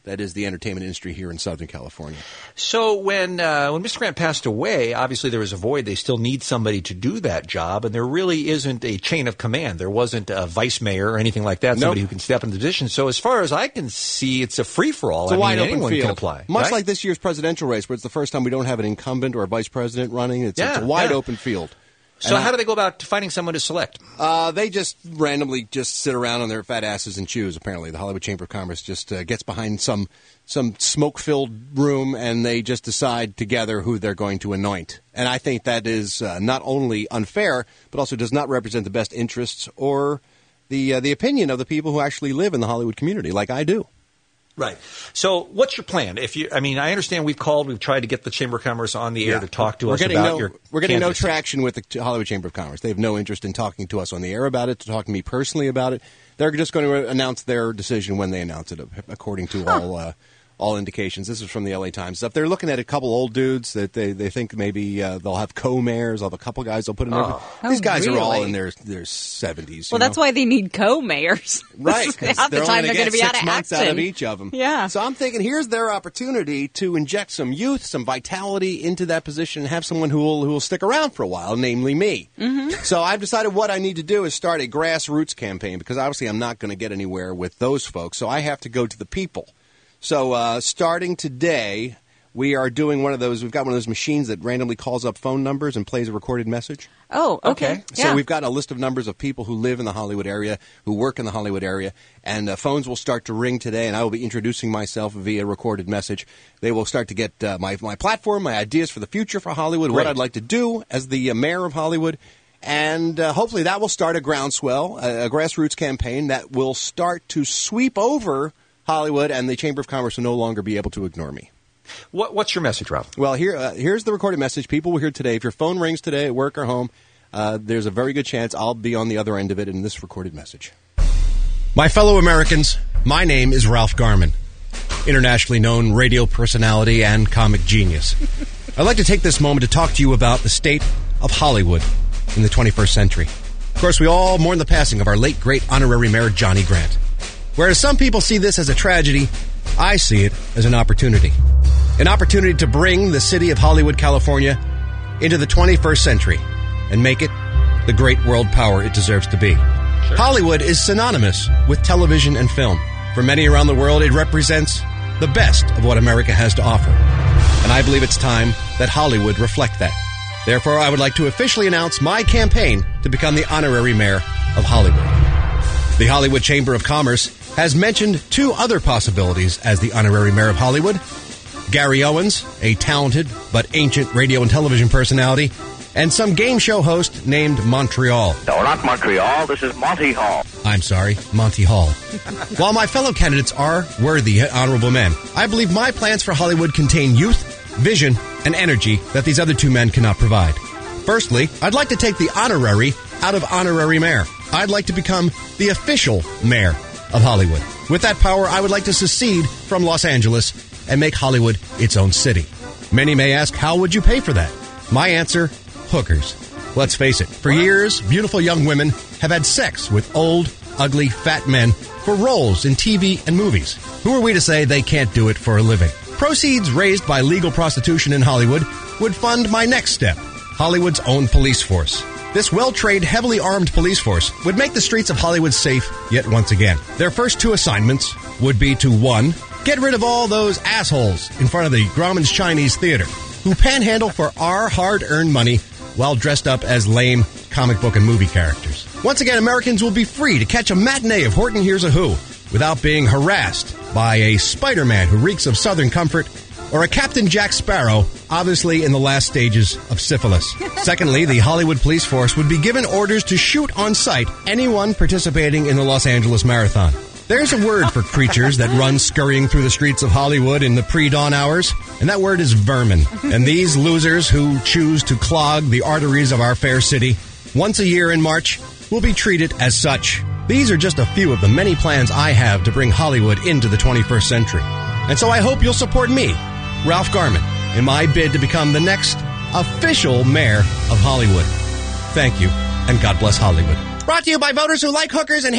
that is the entertainment industry here in Southern California. So when uh, when Mister Grant passed away, obviously there was a void. They still need somebody to do that job, and there really isn't a chain of command. There wasn't a vice mayor or anything like that, somebody Nope. who can step into the position. So as far as I can see, it's a free-for-all. It's a I wide mean, open anyone field. can apply. Much right? like this year's presidential race, where it's the first time we don't have an incumbent or a vice president running. It's, it's Yeah, a wide yeah. open field. So And how I- do they go about finding someone to select? Uh, they just randomly just sit around on their fat asses and choose, apparently. The Hollywood Chamber of Commerce just uh, gets behind some some smoke-filled room, and they just decide together who they're going to anoint. And I think that is uh, not only unfair, but also does not represent the best interests or the uh, the opinion of the people who actually live in the Hollywood community, like I do. Right. So what's your plan? If you, I mean, I understand we've called, we've tried to get the Chamber of Commerce on the air Yeah. to talk to we're us getting about no, your We're getting no candidacy. traction with the Ch- Hollywood Chamber of Commerce. They have no interest in talking to us on the air about it, to talk to me personally about it. They're just going to announce their decision when they announce it, according to all uh, all indications. This is from the L A Times stuff. They're looking at a couple old dudes that they, they think maybe uh, they'll have co-mayors. They'll have a couple guys they'll put in there. Oh. These Oh, guys are all really? in their their seventies. Well, that's why they need co-mayors. Right, 'cause Half the they're time only they're going to be get out six of months action. out of each of them. Yeah. So I'm thinking, here's their opportunity to inject some youth, some vitality into that position, and have someone who will who will stick around for a while, namely me. Mm-hmm. So I've decided what I need to do is start a grassroots campaign, because obviously I'm not going to get anywhere with those folks. So I have to go to the people. So uh, starting today, we are doing one of those. We've got one of those machines that randomly calls up phone numbers and plays a recorded message. Oh, okay. So Yeah. we've got a list of numbers of people who live in the Hollywood area, who work in the Hollywood area, and uh, phones will start to ring today, and I will be introducing myself via recorded message. They will start to get uh, my, my platform, my ideas for the future for Hollywood, what Great. I'd like to do as the uh, mayor of Hollywood, and uh, hopefully that will start a groundswell, a, a grassroots campaign that will start to sweep over Hollywood, and the Chamber of Commerce will no longer be able to ignore me. What, what's your message, Ralph? Well, here, uh, here's the recorded message. People will hear today. If your phone rings today at work or home, uh, there's a very good chance I'll be on the other end of it in this recorded message. My fellow Americans, my name is Ralph Garman, internationally known radio personality and comic genius. I'd like to take this moment to talk to you about the state of Hollywood in the twenty-first century. Of course, we all mourn the passing of our late, great honorary mayor, Johnny Grant. Whereas some people see this as a tragedy, I see it as an opportunity. An opportunity to bring the city of Hollywood, California, into the twenty-first century and make it the great world power it deserves to be. Sure. Hollywood is synonymous with television and film. For many around the world, it represents the best of what America has to offer. And I believe it's time that Hollywood reflect that. Therefore, I would like to officially announce my campaign to become the honorary mayor of Hollywood. The Hollywood Chamber of Commerce has mentioned two other possibilities as the honorary mayor of Hollywood. Gary Owens, a talented but ancient radio and television personality, and some game show host named Montreal. No, not Montreal. This is Monty Hall. I'm sorry, Monty Hall. While my fellow candidates are worthy yet honorable men, I believe my plans for Hollywood contain youth, vision, and energy that these other two men cannot provide. Firstly, I'd like to take the honorary out of honorary mayor. I'd like to become the official mayor of Hollywood. With that power, I would like to secede from Los Angeles and make Hollywood its own city. Many may ask, how would you pay for that? My answer, hookers. Let's face it, for years, beautiful young women have had sex with old, ugly, fat men for roles in T V and movies. Who are we to say they can't do it for a living? Proceeds raised by legal prostitution in Hollywood would fund my next step, Hollywood's own police force. This well-trained, heavily armed police force would make the streets of Hollywood safe yet once again. Their first two assignments would be to, one, get rid of all those assholes in front of the Grauman's Chinese Theater who panhandle for our hard-earned money while dressed up as lame comic book and movie characters. Once again, Americans will be free to catch a matinee of Horton Hears a Who without being harassed by a Spider-Man who reeks of Southern comfort or a Captain Jack Sparrow, obviously in the last stages of syphilis. Secondly, the Hollywood police force would be given orders to shoot on sight anyone participating in the Los Angeles Marathon. There's a word for creatures that run scurrying through the streets of Hollywood in the pre-dawn hours, and that word is vermin. And these losers who choose to clog the arteries of our fair city once a year in March will be treated as such. These are just a few of the many plans I have to bring Hollywood into the twenty-first century. And so I hope you'll support me, Ralph Garman, in my bid to become the next official mayor of Hollywood. Thank you, and God bless Hollywood. Brought to you by voters who like hookers and hate the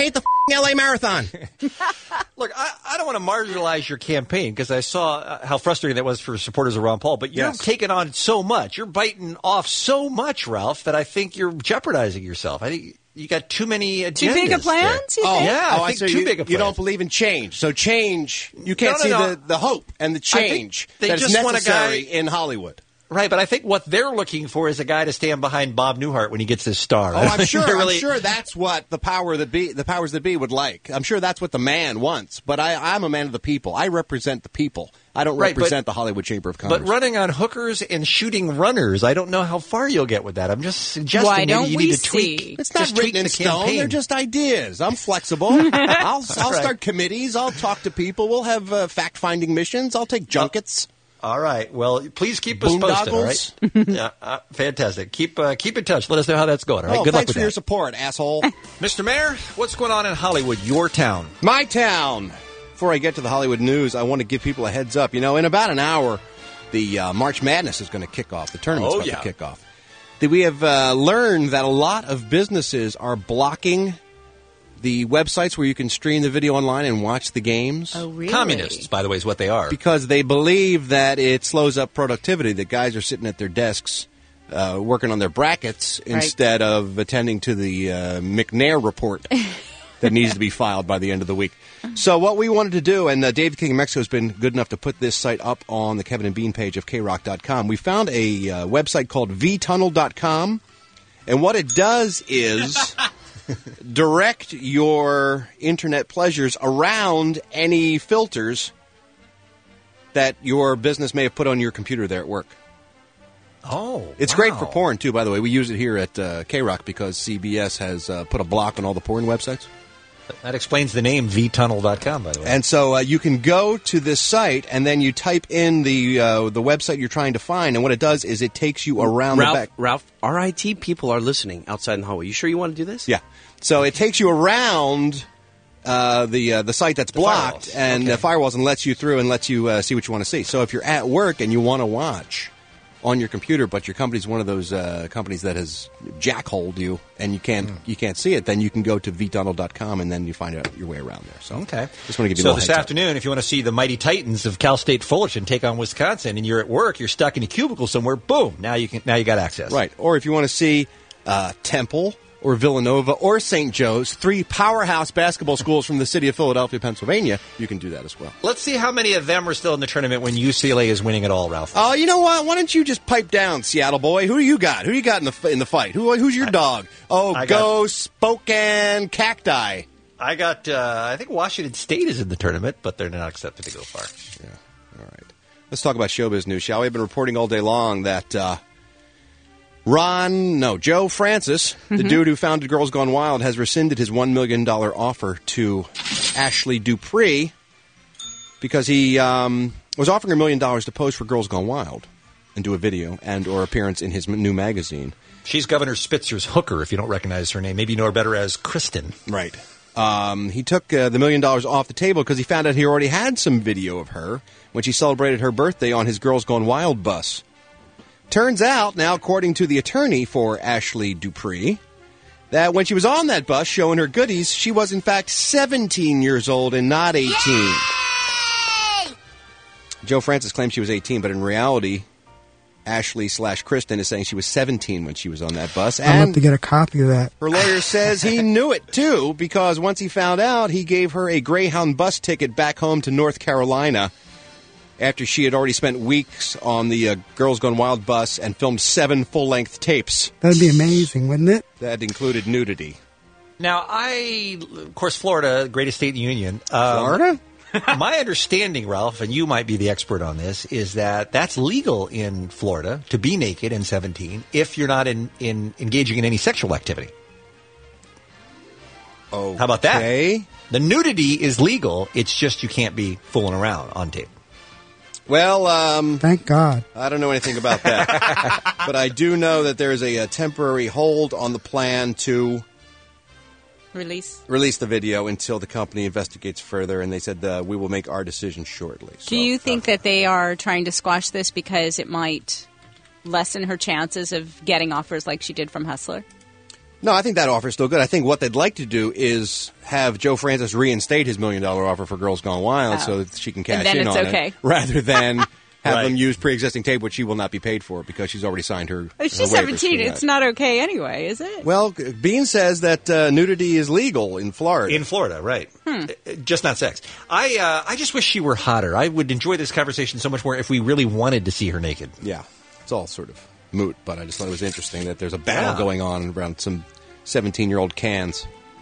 L A Marathon. Look, I, I don't want to marginalize your campaign because I saw uh, how frustrating that was for supporters of Ron Paul, but you're Yes. taking on so much. You're biting off so much, Ralph, that I think you're jeopardizing yourself. I think you got too many agendas. Too big of plans, there. you Oh, think? Yeah, oh, I think so too you, big of you plans. don't believe in change. So change, you can't No, no, see no. the, the hope and the I think change they that is just want a guy- necessary in Hollywood. Right, but I think what they're looking for is a guy to stand behind Bob Newhart when he gets his star. Oh, I'm sure. They're really- I'm sure that's what the power that be, the powers that be would like. I'm sure that's what the man wants. But I, I'm a man of the people. I represent the people. I don't Right, but- represent the Hollywood Chamber of Commerce. But running on hookers and shooting runners, I don't know how far you'll get with that. I'm just suggesting Why maybe don't you we need to tweak. see? It's not just tweak written in the stone. campaign. They're just ideas. I'm flexible. I'll, I'll right. start committees. I'll talk to people. We'll have uh, fact-finding missions. I'll take junkets. All right. Well, please keep us posted. All right. yeah, uh, fantastic. Keep uh, keep in touch. Let us know how that's going. All right. Oh, Good luck thanks with for that. your support, asshole. Mister Mayor, what's going on in Hollywood, your town? My town. Before I get to the Hollywood news, I want to give people a heads up. You know, in about an hour, the uh, March Madness is going to kick off. The tournament's Oh, about yeah. to kick off. That we have uh, learned that a lot of businesses are blocking the websites where you can stream the video online and watch the games. Oh, really? Communists, by the way, is what they are. Because they believe that it slows up productivity, that guys are sitting at their desks uh, working on their brackets Right. instead of attending to the uh, McNair report that needs to be filed by the end of the week. So what we wanted to do, and uh, David King of Mexico has been good enough to put this site up on the Kevin and Bean page of K rock dot com. We found a uh, website called v tunnel dot com, and what it does is direct your internet pleasures around any filters that your business may have put on your computer there at work. Oh, It's wow. great for porn, too, by the way. We use it here at uh, K-Rock because C B S has uh, put a block on all the porn websites. That explains the name v tunnel dot com, by the way. And so uh, you can go to this site, and then you type in the uh, the website you're trying to find, and what it does is it takes you around Ralph, the back. Ralph, our I T people are listening outside in the hallway. You sure you want to do this? Yeah. So it takes you around uh, the uh, the site that's blocked firewalls. and Okay. the firewalls and lets you through and lets you uh, see what you want to see. So if you're at work and you want to watch on your computer, but your company's one of those uh, companies that has jackholed you and you can't Hmm. you can't see it, then you can go to v tunnel dot com and then you find out your way around there. So Okay. just want to give you a So little this heads up. afternoon, if you want to see the mighty Titans of Cal State Fullerton take on Wisconsin, and you're at work, you're stuck in a cubicle somewhere, boom! Now you can now you got access. Right. Or if you want to see uh, Temple or Villanova or Saint Joe's, three powerhouse basketball schools from the city of Philadelphia, Pennsylvania, you can do that as well. Let's see how many of them are still in the tournament when U C L A is winning it all, Ralph. Oh, you know what? Why don't you just pipe down, Seattle boy? Who do you got? Who do you got in the in the fight? Who who's your dog? Oh, I go got- Spokane Cacti. I got. Uh, I think Washington State is in the tournament, but they're not accepted to go far. Yeah. All right. Let's talk about showbiz news, shall we? I've been reporting all day long that uh, Ron, no, Joe Francis, the dude who founded Girls Gone Wild, has rescinded his one million dollars offer to Ashley Dupree because he um, was offering her a million dollars to pose for Girls Gone Wild and do a video and or appearance in his m- new magazine. She's Governor Spitzer's hooker, if you don't recognize her name. Maybe you know her better as Kristen. Right. Um, he took uh, the million dollars off the table because he found out he already had some video of her when she celebrated her birthday on his Girls Gone Wild bus. Turns out, now according to the attorney for Ashley Dupree, that when she was on that bus showing her goodies, she was in fact seventeen years old and not eighteen. Yay! Joe Francis claimed she was eighteen, but in reality, Ashley slash Kristen is saying she was seventeen when she was on that bus. I'd love And to get a copy of that. her lawyer says he knew it, too, because once he found out, he gave her a Greyhound bus ticket back home to North Carolina after she had already spent weeks on the uh, Girls Gone Wild bus and filmed seven full-length tapes. That'd be amazing, wouldn't it? That included nudity. Now, I, of course, Florida, greatest state in the union. Um, Florida? My understanding, Ralph, and you might be the expert on this, is that that's legal in Florida to be naked in seventeen if you're not in, in engaging in any sexual activity. Oh, how about that? Okay. The nudity is legal. It's just you can't be fooling around on tape. Well, um... Thank God. I don't know anything about that. But I do know that there is a, a temporary hold on the plan to Release. release the video until the company investigates further, and they said uh, we will make our decision shortly. So, Do you think that they are trying to squash this because it might lessen her chances of getting offers like she did from Hustler? No, I think that offer is still good. I think what they'd like to do is have Joe Francis reinstate his million dollar offer for Girls Gone Wild Oh. so that she can cash And then in it's on okay. it, rather than have Right. them use pre-existing tape, which she will not be paid for because she's already signed her. Oh, she's her waivers seventeen. for that. It's not okay anyway, is it? Well, Bean says that uh, nudity is legal in Florida. In Florida, right. Hmm. Uh, Just not sex. I uh, I just wish she were hotter. I would enjoy this conversation so much more if we really wanted to see her naked. Yeah, it's all sort of moot, but I just thought it was interesting that there's a battle Yeah. going on around some seventeen-year-old cans.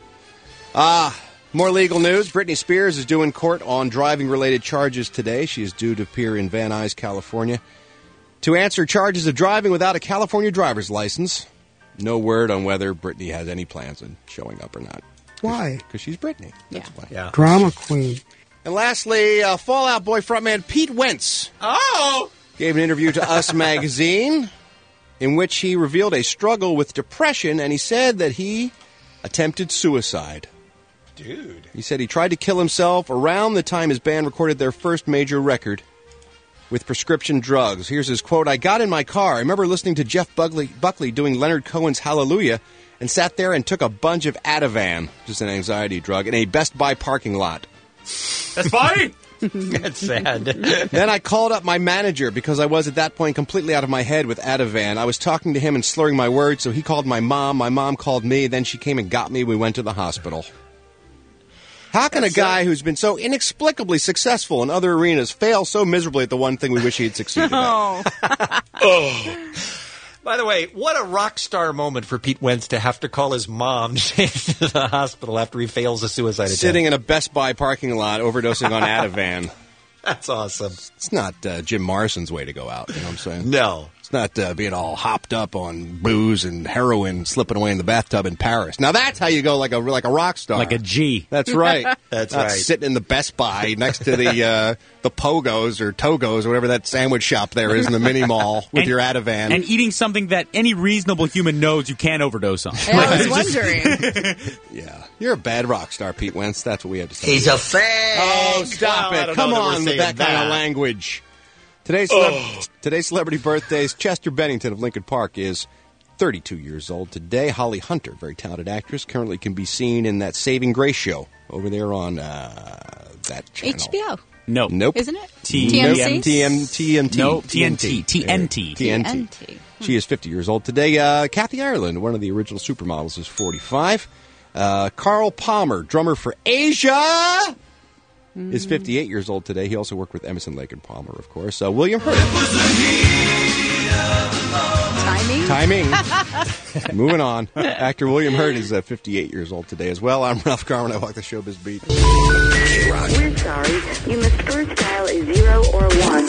Ah, more legal news. Britney Spears is due in court on driving-related charges today. She is due to appear in Van Nuys, California, to answer charges of driving without a California driver's license. No word on whether Britney has any plans on showing up or not. Why? Because she's Britney. That's why. Yeah. Drama queen. And lastly, uh, Fall Out Boy frontman Pete Wentz Oh! gave an interview to Us Magazine in which he revealed a struggle with depression, and he said that he attempted suicide. Dude. He said he tried to kill himself around the time his band recorded their first major record with prescription drugs. Here's his quote: "I got in my car. I remember listening to Jeff Buckley, Buckley doing Leonard Cohen's Hallelujah and sat there and took a bunch of Ativan, just an anxiety drug, in a Best Buy parking lot. That's funny. That's sad. Then I called up my manager because I was at that point completely out of my head with Ativan. I was talking to him and slurring my words, so he called my mom. My mom called me. Then she came and got me. We went to the hospital." How can That's a guy it. who's been so inexplicably successful in other arenas fail so miserably at the one thing we wish he had succeeded at? Oh. By the way, what a rock star moment for Pete Wentz to have to call his mom to the hospital after he fails a suicide attempt. Sitting in a Best Buy parking lot overdosing on Ativan. That's awesome. It's not uh, Jim Morrison's way to go out, you know what I'm saying? No. It's not uh, being all hopped up on booze and heroin, slipping away in the bathtub in Paris. Now that's how you go like a like a rock star. Like a G. That's right. That's Not right. sitting in the Best Buy next to the uh, the Pogos or Togos or whatever that sandwich shop there is in the mini mall with And- your Ativan. And eating something that any reasonable human knows you can't overdose on. I was wondering. Yeah. You're a bad rock star, Pete Wentz. That's what we have to say. He's a fan. Oh, stop Well, I it. don't Come know that we're on with saying that, kind that. of language. Today's, celeb- today's celebrity birthdays. Chester Bennington of Lincoln Park is thirty-two years old today. Holly Hunter, very talented actress, currently can be seen in that Saving Grace show over there on uh, that channel. H B O. No. Nope. Isn't it? T- T M C? Nope. T M T M T. No, T N T. T N T. T N T. T N T. She is fifty years old today. Uh, Kathy Ireland, one of the original supermodels, is forty-five. Uh, Carl Palmer, drummer for Asia, is fifty-eight years old today. He also worked with Emerson, Lake and Palmer, of course. Uh, William Hurt. Timing? Timing. Moving on. Actor William Hurt is uh, fifty-eight years old today as well. I'm Ralph Garman. I walk the showbiz beat. We're sorry. You must first dial a zero or one.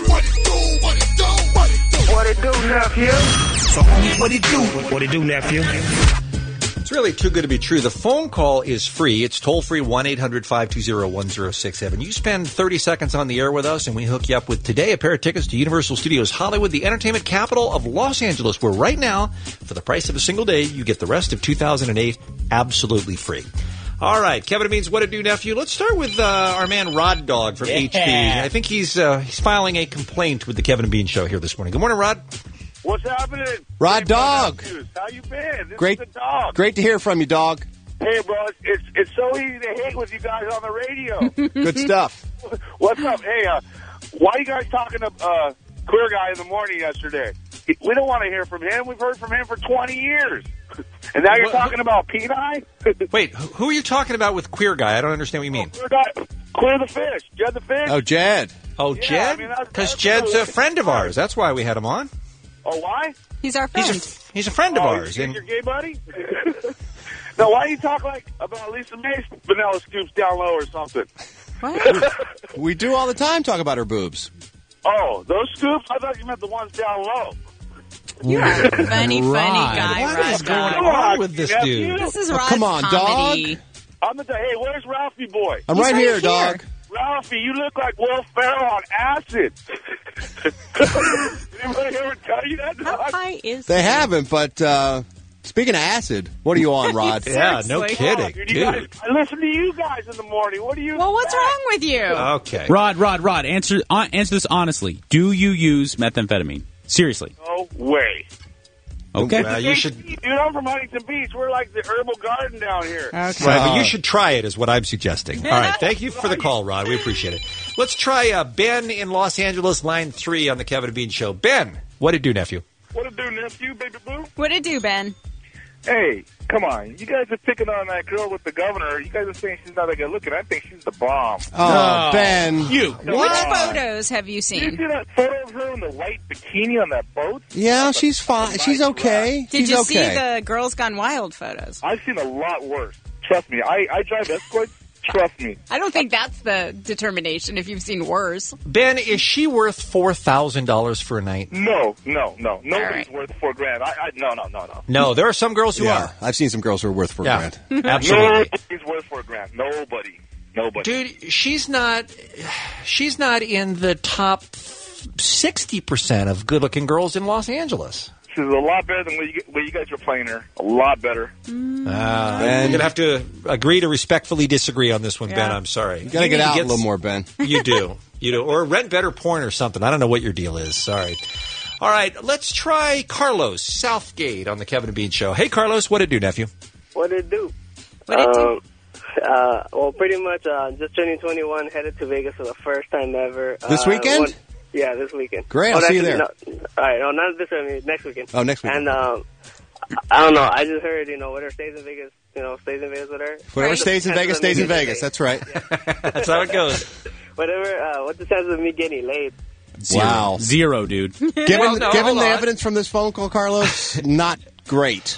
What it do, nephew? So, homie, what it do? What it do, nephew? It's really too good to be true. The phone call is free. It's toll-free, one eight hundred five two zero one zero six seven. You spend thirty seconds on the air with us, and we hook you up with today a pair of tickets to Universal Studios Hollywood, the entertainment capital of Los Angeles, where right now, for the price of a single day, you get the rest of two thousand eight absolutely free. All right, Kevin Means What to Do, nephew. Let's start with uh, our man Rod Dog from Yeah. H P. I think he's uh, he's filing a complaint with the Kevin and Bean Show here this morning. Good morning, Rod. What's happening? Rod Hey, Dog. nephews. How you been? This Great, is the dog. great to hear from you, dog. Hey, bro, it's, it's it's so easy to hate with you guys on the radio. Good stuff. What's up? Hey, uh, why are you guys talking to uh, Queer Guy in the morning yesterday? We don't want to hear from him. We've heard from him for twenty years. And now you're What- talking about Peni? Wait, who who are you talking about with Queer Guy? I don't understand what you mean. Queer Guy, Queer the Fish, Jed the Fish. Oh, Jed. Oh, Yeah, Jed? I mean, that's- Because that's Jed's really- a friend of ours. That's why we had him on. Oh, why? He's our friend. He's a, he's a friend of Oh, ours. Your, And your gay buddy? No, why do you talk like about Lisa May's vanilla scoops down low or something? What? We do all the time talk about her boobs. Oh, those scoops? I thought you meant the ones down low. You're a funny, funny Rod. guy, what Rod is going Dog. on with this nephew. dude? This is Oh, Rod's come on, comedy. I'm the hey, where's Ralphie boy? I'm He's right, right here, here. dog. Ralphie, you look like Will Ferrell on acid. Did anybody ever tell you that? How dog? high is They he? haven't, but uh, speaking of acid, what are you on, Rod? Yeah, no Seriously. kidding, Dude, you guys, dude. I listen to you guys in the morning. What do you? Well, what's wrong with you? Okay. Rod, Rod, Rod, answer uh, answer this honestly. Do you use methamphetamine? Seriously. No way. Okay. Well, you should. Dude, I'm from Huntington Beach. We're like the herbal garden down here. Right, but you should try it, is what I'm suggesting. All right, thank you for the call, Rod. We appreciate it. Let's try uh, Ben in Los Angeles, line three on the Kevin and Bean Show. Ben, what did do, nephew? What it do, nephew, baby boo? What it do, Ben? Hey, come on. You guys are picking on that girl with the governor. You guys are saying she's not that good looking. I think she's the bomb. Oh, Ben. You. Which photos have you You seen? see that photo of her in the white bikini on that boat? Yeah, she's fine. She's okay. Did she's you okay. see the Girls Gone Wild photos? I've seen a lot worse. Trust me. I, I drive escorts. Trust me. I don't think that's the determination if you've seen worse. Ben, is she worth four thousand dollars for a night? No, no, no. Nobody's worth four grand. I, I, no, no, no, no. No, there are some girls who yeah, are. I've seen some girls who are worth four Yeah. grand. Absolutely. Nobody's worth four grand. Nobody. Nobody. Dude, she's not she's not in the top sixty percent of good-looking girls in Los Angeles. She's a lot better than what you, what you guys are playing her. A lot better. Uh, We're going to have to agree to respectfully disagree on this one, Ben. I'm sorry. You got to get need out to a little more, Ben. You do. You do. Or rent better porn or something. I don't know what your deal is. Sorry. All right, let's try Carlos Southgate on the Kevin and Bean Show. Hey, Carlos, what it do, nephew? What did it do? What did it do? Um, uh, well, pretty much uh, just turning twenty-one, headed to Vegas for the first time ever. This Uh, weekend? one- yeah, this weekend. Great, I'll Oh, see you actually, there. No, all right, no, not this weekend, next weekend. Oh, next weekend. And um, I don't know, I just heard, you know, whatever stays in Vegas, you know, stays in Vegas with her. Whatever stays in Vegas, stays in Vegas. That's right. That's how it goes. Whatever, uh, what's the chances of me getting laid? Zero. Wow. Zero, dude. Given, Well, no, given hold the on. evidence from this phone call, Carlos, not great.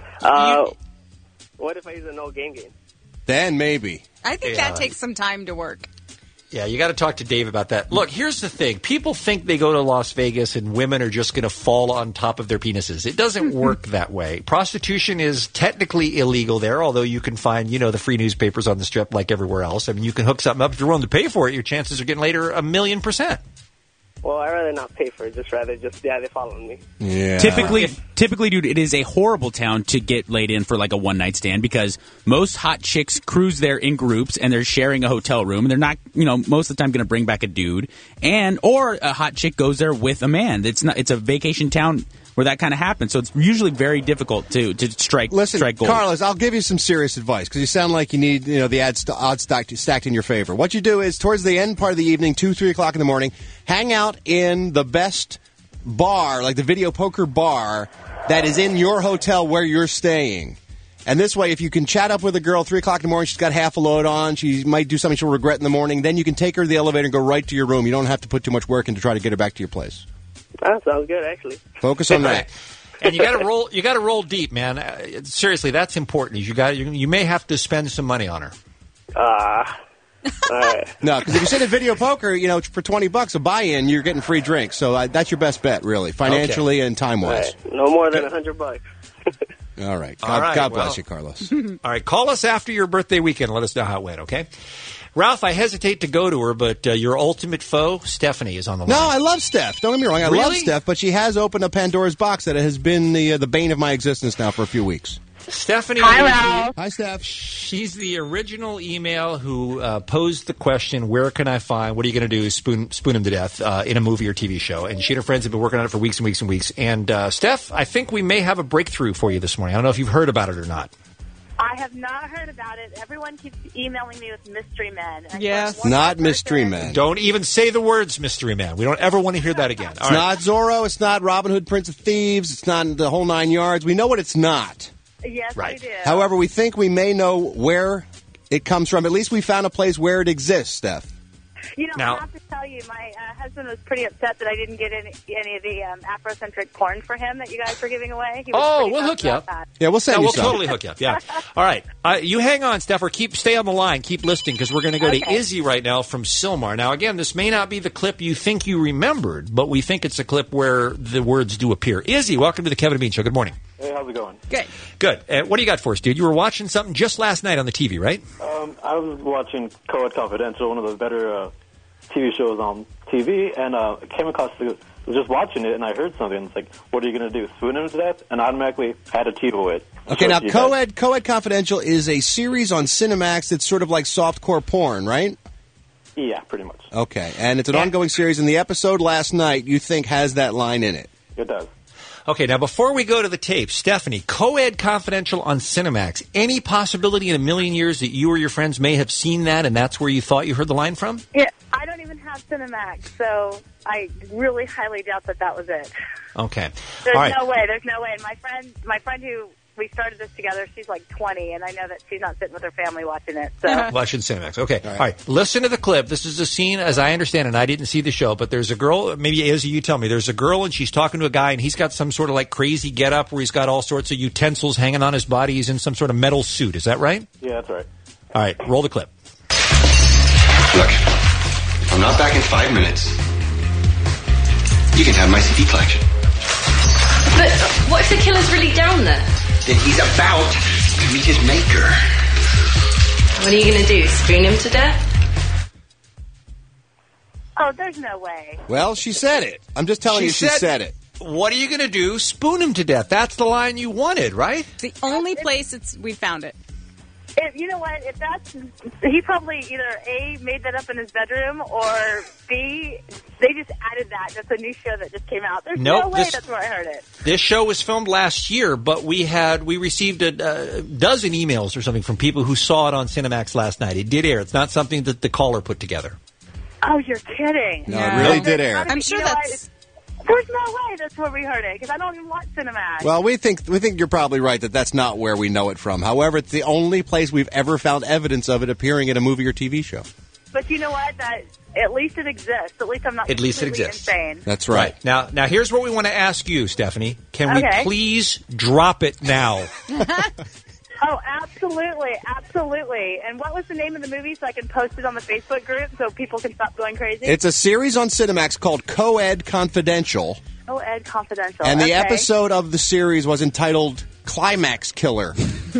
Uh, what if I use a no game game? Then maybe. I think Yeah. that takes some time to work. Yeah, you got to talk to Dave about that. Look, here's the thing. People think they go to Las Vegas and women are just going to fall on top of their penises. It doesn't work that way. Prostitution is technically illegal there, although you can find, you know, the free newspapers on the strip like everywhere else. I mean, you can hook something up. If you're willing to pay for it, your chances of getting laid are a million percent. Well, I'd rather not pay for it, just rather just, yeah, they following me. Yeah. Typically, typically, dude, it is a horrible town to get laid in for like a one night stand because most hot chicks cruise there in groups and they're sharing a hotel room and they're not, you know, most of the time going to bring back a dude and or a hot chick goes there with a man. It's not. It's a vacation town where that kind of happens. So it's usually very difficult to to strike Listen, strike gold. Carlos, I'll give you some serious advice because you sound like you need, you know, the odds, odds stacked, stacked in your favor. What you do is towards the end part of the evening, two, three o'clock in the morning, hang out in the best bar, like the video poker bar that is in your hotel where you're staying. And this way, if you can chat up with a girl three o'clock in the morning, she's got half a load on, she might do something she'll regret in the morning, then you can take her to the elevator and go right to your room. You don't have to put too much work in to try to get her back to your place. That sounds good, actually. Focus on that. And you got to roll. You got to roll deep, man. Uh, seriously, that's important. You got. You, you may have to spend some money on her. Ah. All right. No, because if you sit at video poker, you know, for twenty bucks a buy-in, you're getting free drinks. So uh, that's your best bet, really, financially and time-wise. All right. No more than a hundred bucks. All right. God, All right, God well. bless you, Carlos. All right, call us after your birthday weekend and let us know how it went, okay? Ralph, I hesitate to go to her, but uh, your ultimate foe, Stephanie, is on the line. No, I love Steph. Don't get me wrong. I love Really? Steph, but she has opened a Pandora's box that has been the uh, the bane of my existence now for a few weeks. Stephanie. Hi, is Ralph. the- Hi, Steph. She's the original email who uh, posed the question, where can I find, what are you going to do, spoon spoon him to death uh, in a movie or T V show? And she and her friends have been working on it for weeks and weeks and weeks. And, uh, Steph, I think we may have a breakthrough for you this morning. I don't know if you've heard about it or not. I have not heard about it. Everyone keeps emailing me with mystery men. And I Yes. thought, one Not more mystery person- men. Don't even say the words mystery man. We don't ever want to hear that again. It's not Zorro. It's not Robin Hood, Prince of Thieves. It's not the whole nine yards. We know what it's not. Yes, Right. we do. However, we think we may know where it comes from. At least we found a place where it exists, Steph. You know, Now- I have to tell you, my uh, husband was pretty upset that I didn't get any, any of the um, Afrocentric porn for him that you guys were giving away. He was Oh, pretty we'll bummed hook you about up. that. Yeah, we'll send Yeah, you we'll some. totally hook you up. Yeah. All right. Uh, you hang on, Steph, or keep stay on the line. Keep listening because we're going to go to Okay. Izzy right now from Sylmar. Now, again, this may not be the clip you think you remembered, but we think it's a clip where the words do appear. Izzy, welcome to the Kevin and Bean Show. Good morning. Hey, how's it going? Good. Good. Uh, what do you got for us, dude? You were watching something just last night on the T V, right? Um, I was watching Co-ed Confidential, one of the better uh, T V shows on T V, and uh, I came across the, I was just watching it, and I heard something. It's like, what are you going to do, spoon him to death? And automatically had a TiVo it. Okay, So now you guys- Co-Ed, Co-Ed Confidential is a series on Cinemax that's sort of like softcore porn, right? Yeah, pretty much. Okay, and it's an ongoing series, and the episode last night you think has that line in it. It does. Okay, now before we go to the tape, Stephanie, Co-Ed Confidential on Cinemax. Any possibility in a million years that you or your friends may have seen that and that's where you thought you heard the line from? Yeah, I don't even have Cinemax, so I really highly doubt that that was it. Okay. There's All right. no way. There's no way. And my friend, my friend who we started this together, she's like twenty, and I know that she's not sitting with her family watching it. So Watching Cinemax. Okay. All right. All right. Listen to the clip. This is a scene, as I understand, and I didn't see the show, but there's a girl, maybe Izzy, you tell me, there's a girl and she's talking to a guy and he's got some sort of like crazy getup where he's got all sorts of utensils hanging on his body. He's in some sort of metal suit. Is that right? Yeah, that's right. All right. Roll the clip. Look, if I'm not back in five minutes, you can have my C D collection. But what if the killer's really down there? Then he's about to meet his maker. What are you going to do, spoon him to death? Oh, there's no way. Well, she said it. I'm just telling She you she said- said it. What are you going to do? Spoon him to death. That's the line you wanted, right? It's the only place it's we found it. If, you know what? If that's, he probably either A, made that up in his bedroom, or B, they just added that. That's a new show that just came out. There's Nope, no way this- that's where I heard it. This show was filmed last year, but we had we received a, a dozen emails or something from people who saw it on Cinemax last night. It did air. It's not something that the caller put together. Oh, you're kidding. No, it really did air. I'm sure that's... There's no way that's where we heard it, because I don't even watch Cinemax. Well, we think we think you're probably right that that's not where we know it from. However, it's the only place we've ever found evidence of it appearing in a movie or T V show. But you know what? That at least it exists. At least I'm not At least it completely exists. insane. That's right. Now, now here's what we want to ask you, Stephanie. Can Okay. we please drop it now? Oh, absolutely, absolutely. And what was the name of the movie so I can post it on the Facebook group so people can stop going crazy? It's a series on Cinemax called Co-Ed Confidential, Oh, Ed Confidential. and the Okay. episode of the series was entitled Climax Killer.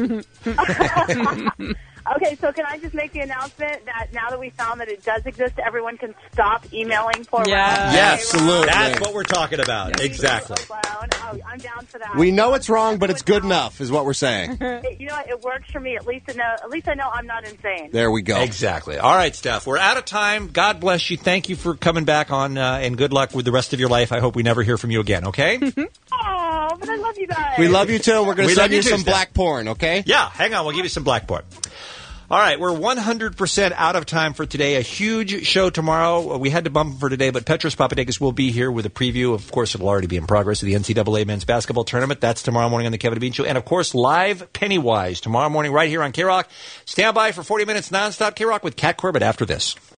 Okay, so can I just make the announcement that now that we found that it does exist, everyone can stop emailing poor Ron? Yes, absolutely. That's what we're talking about. Exactly. Oh, I'm down for that. We know it's wrong, but it's good enough, is what we're saying. It- you know what? It works for me. At least I know. At least I know I'm not insane. There we go. Exactly. All right, Steph. We're out of time. God bless you. Thank you for coming back on, uh, and good luck with the rest of your life. I hope we never hear from you again, okay? Oh, but I love you guys. We love you too, and we're going We to love send you you too, some Steph. black porn, okay? Yeah, hang on. We'll give you some Blackboard. All right, we're one hundred percent out of time for today. A huge show tomorrow. We had to bump him for today, but Petros Papadakis will be here with a preview. Of course, it'll already be in progress of the N C double A men's basketball tournament. That's tomorrow morning on the Kevin Bean Show. And, of course, live Pennywise tomorrow morning right here on K-Rock. Stand by for forty minutes nonstop K-Rock with Kat Corbett after this.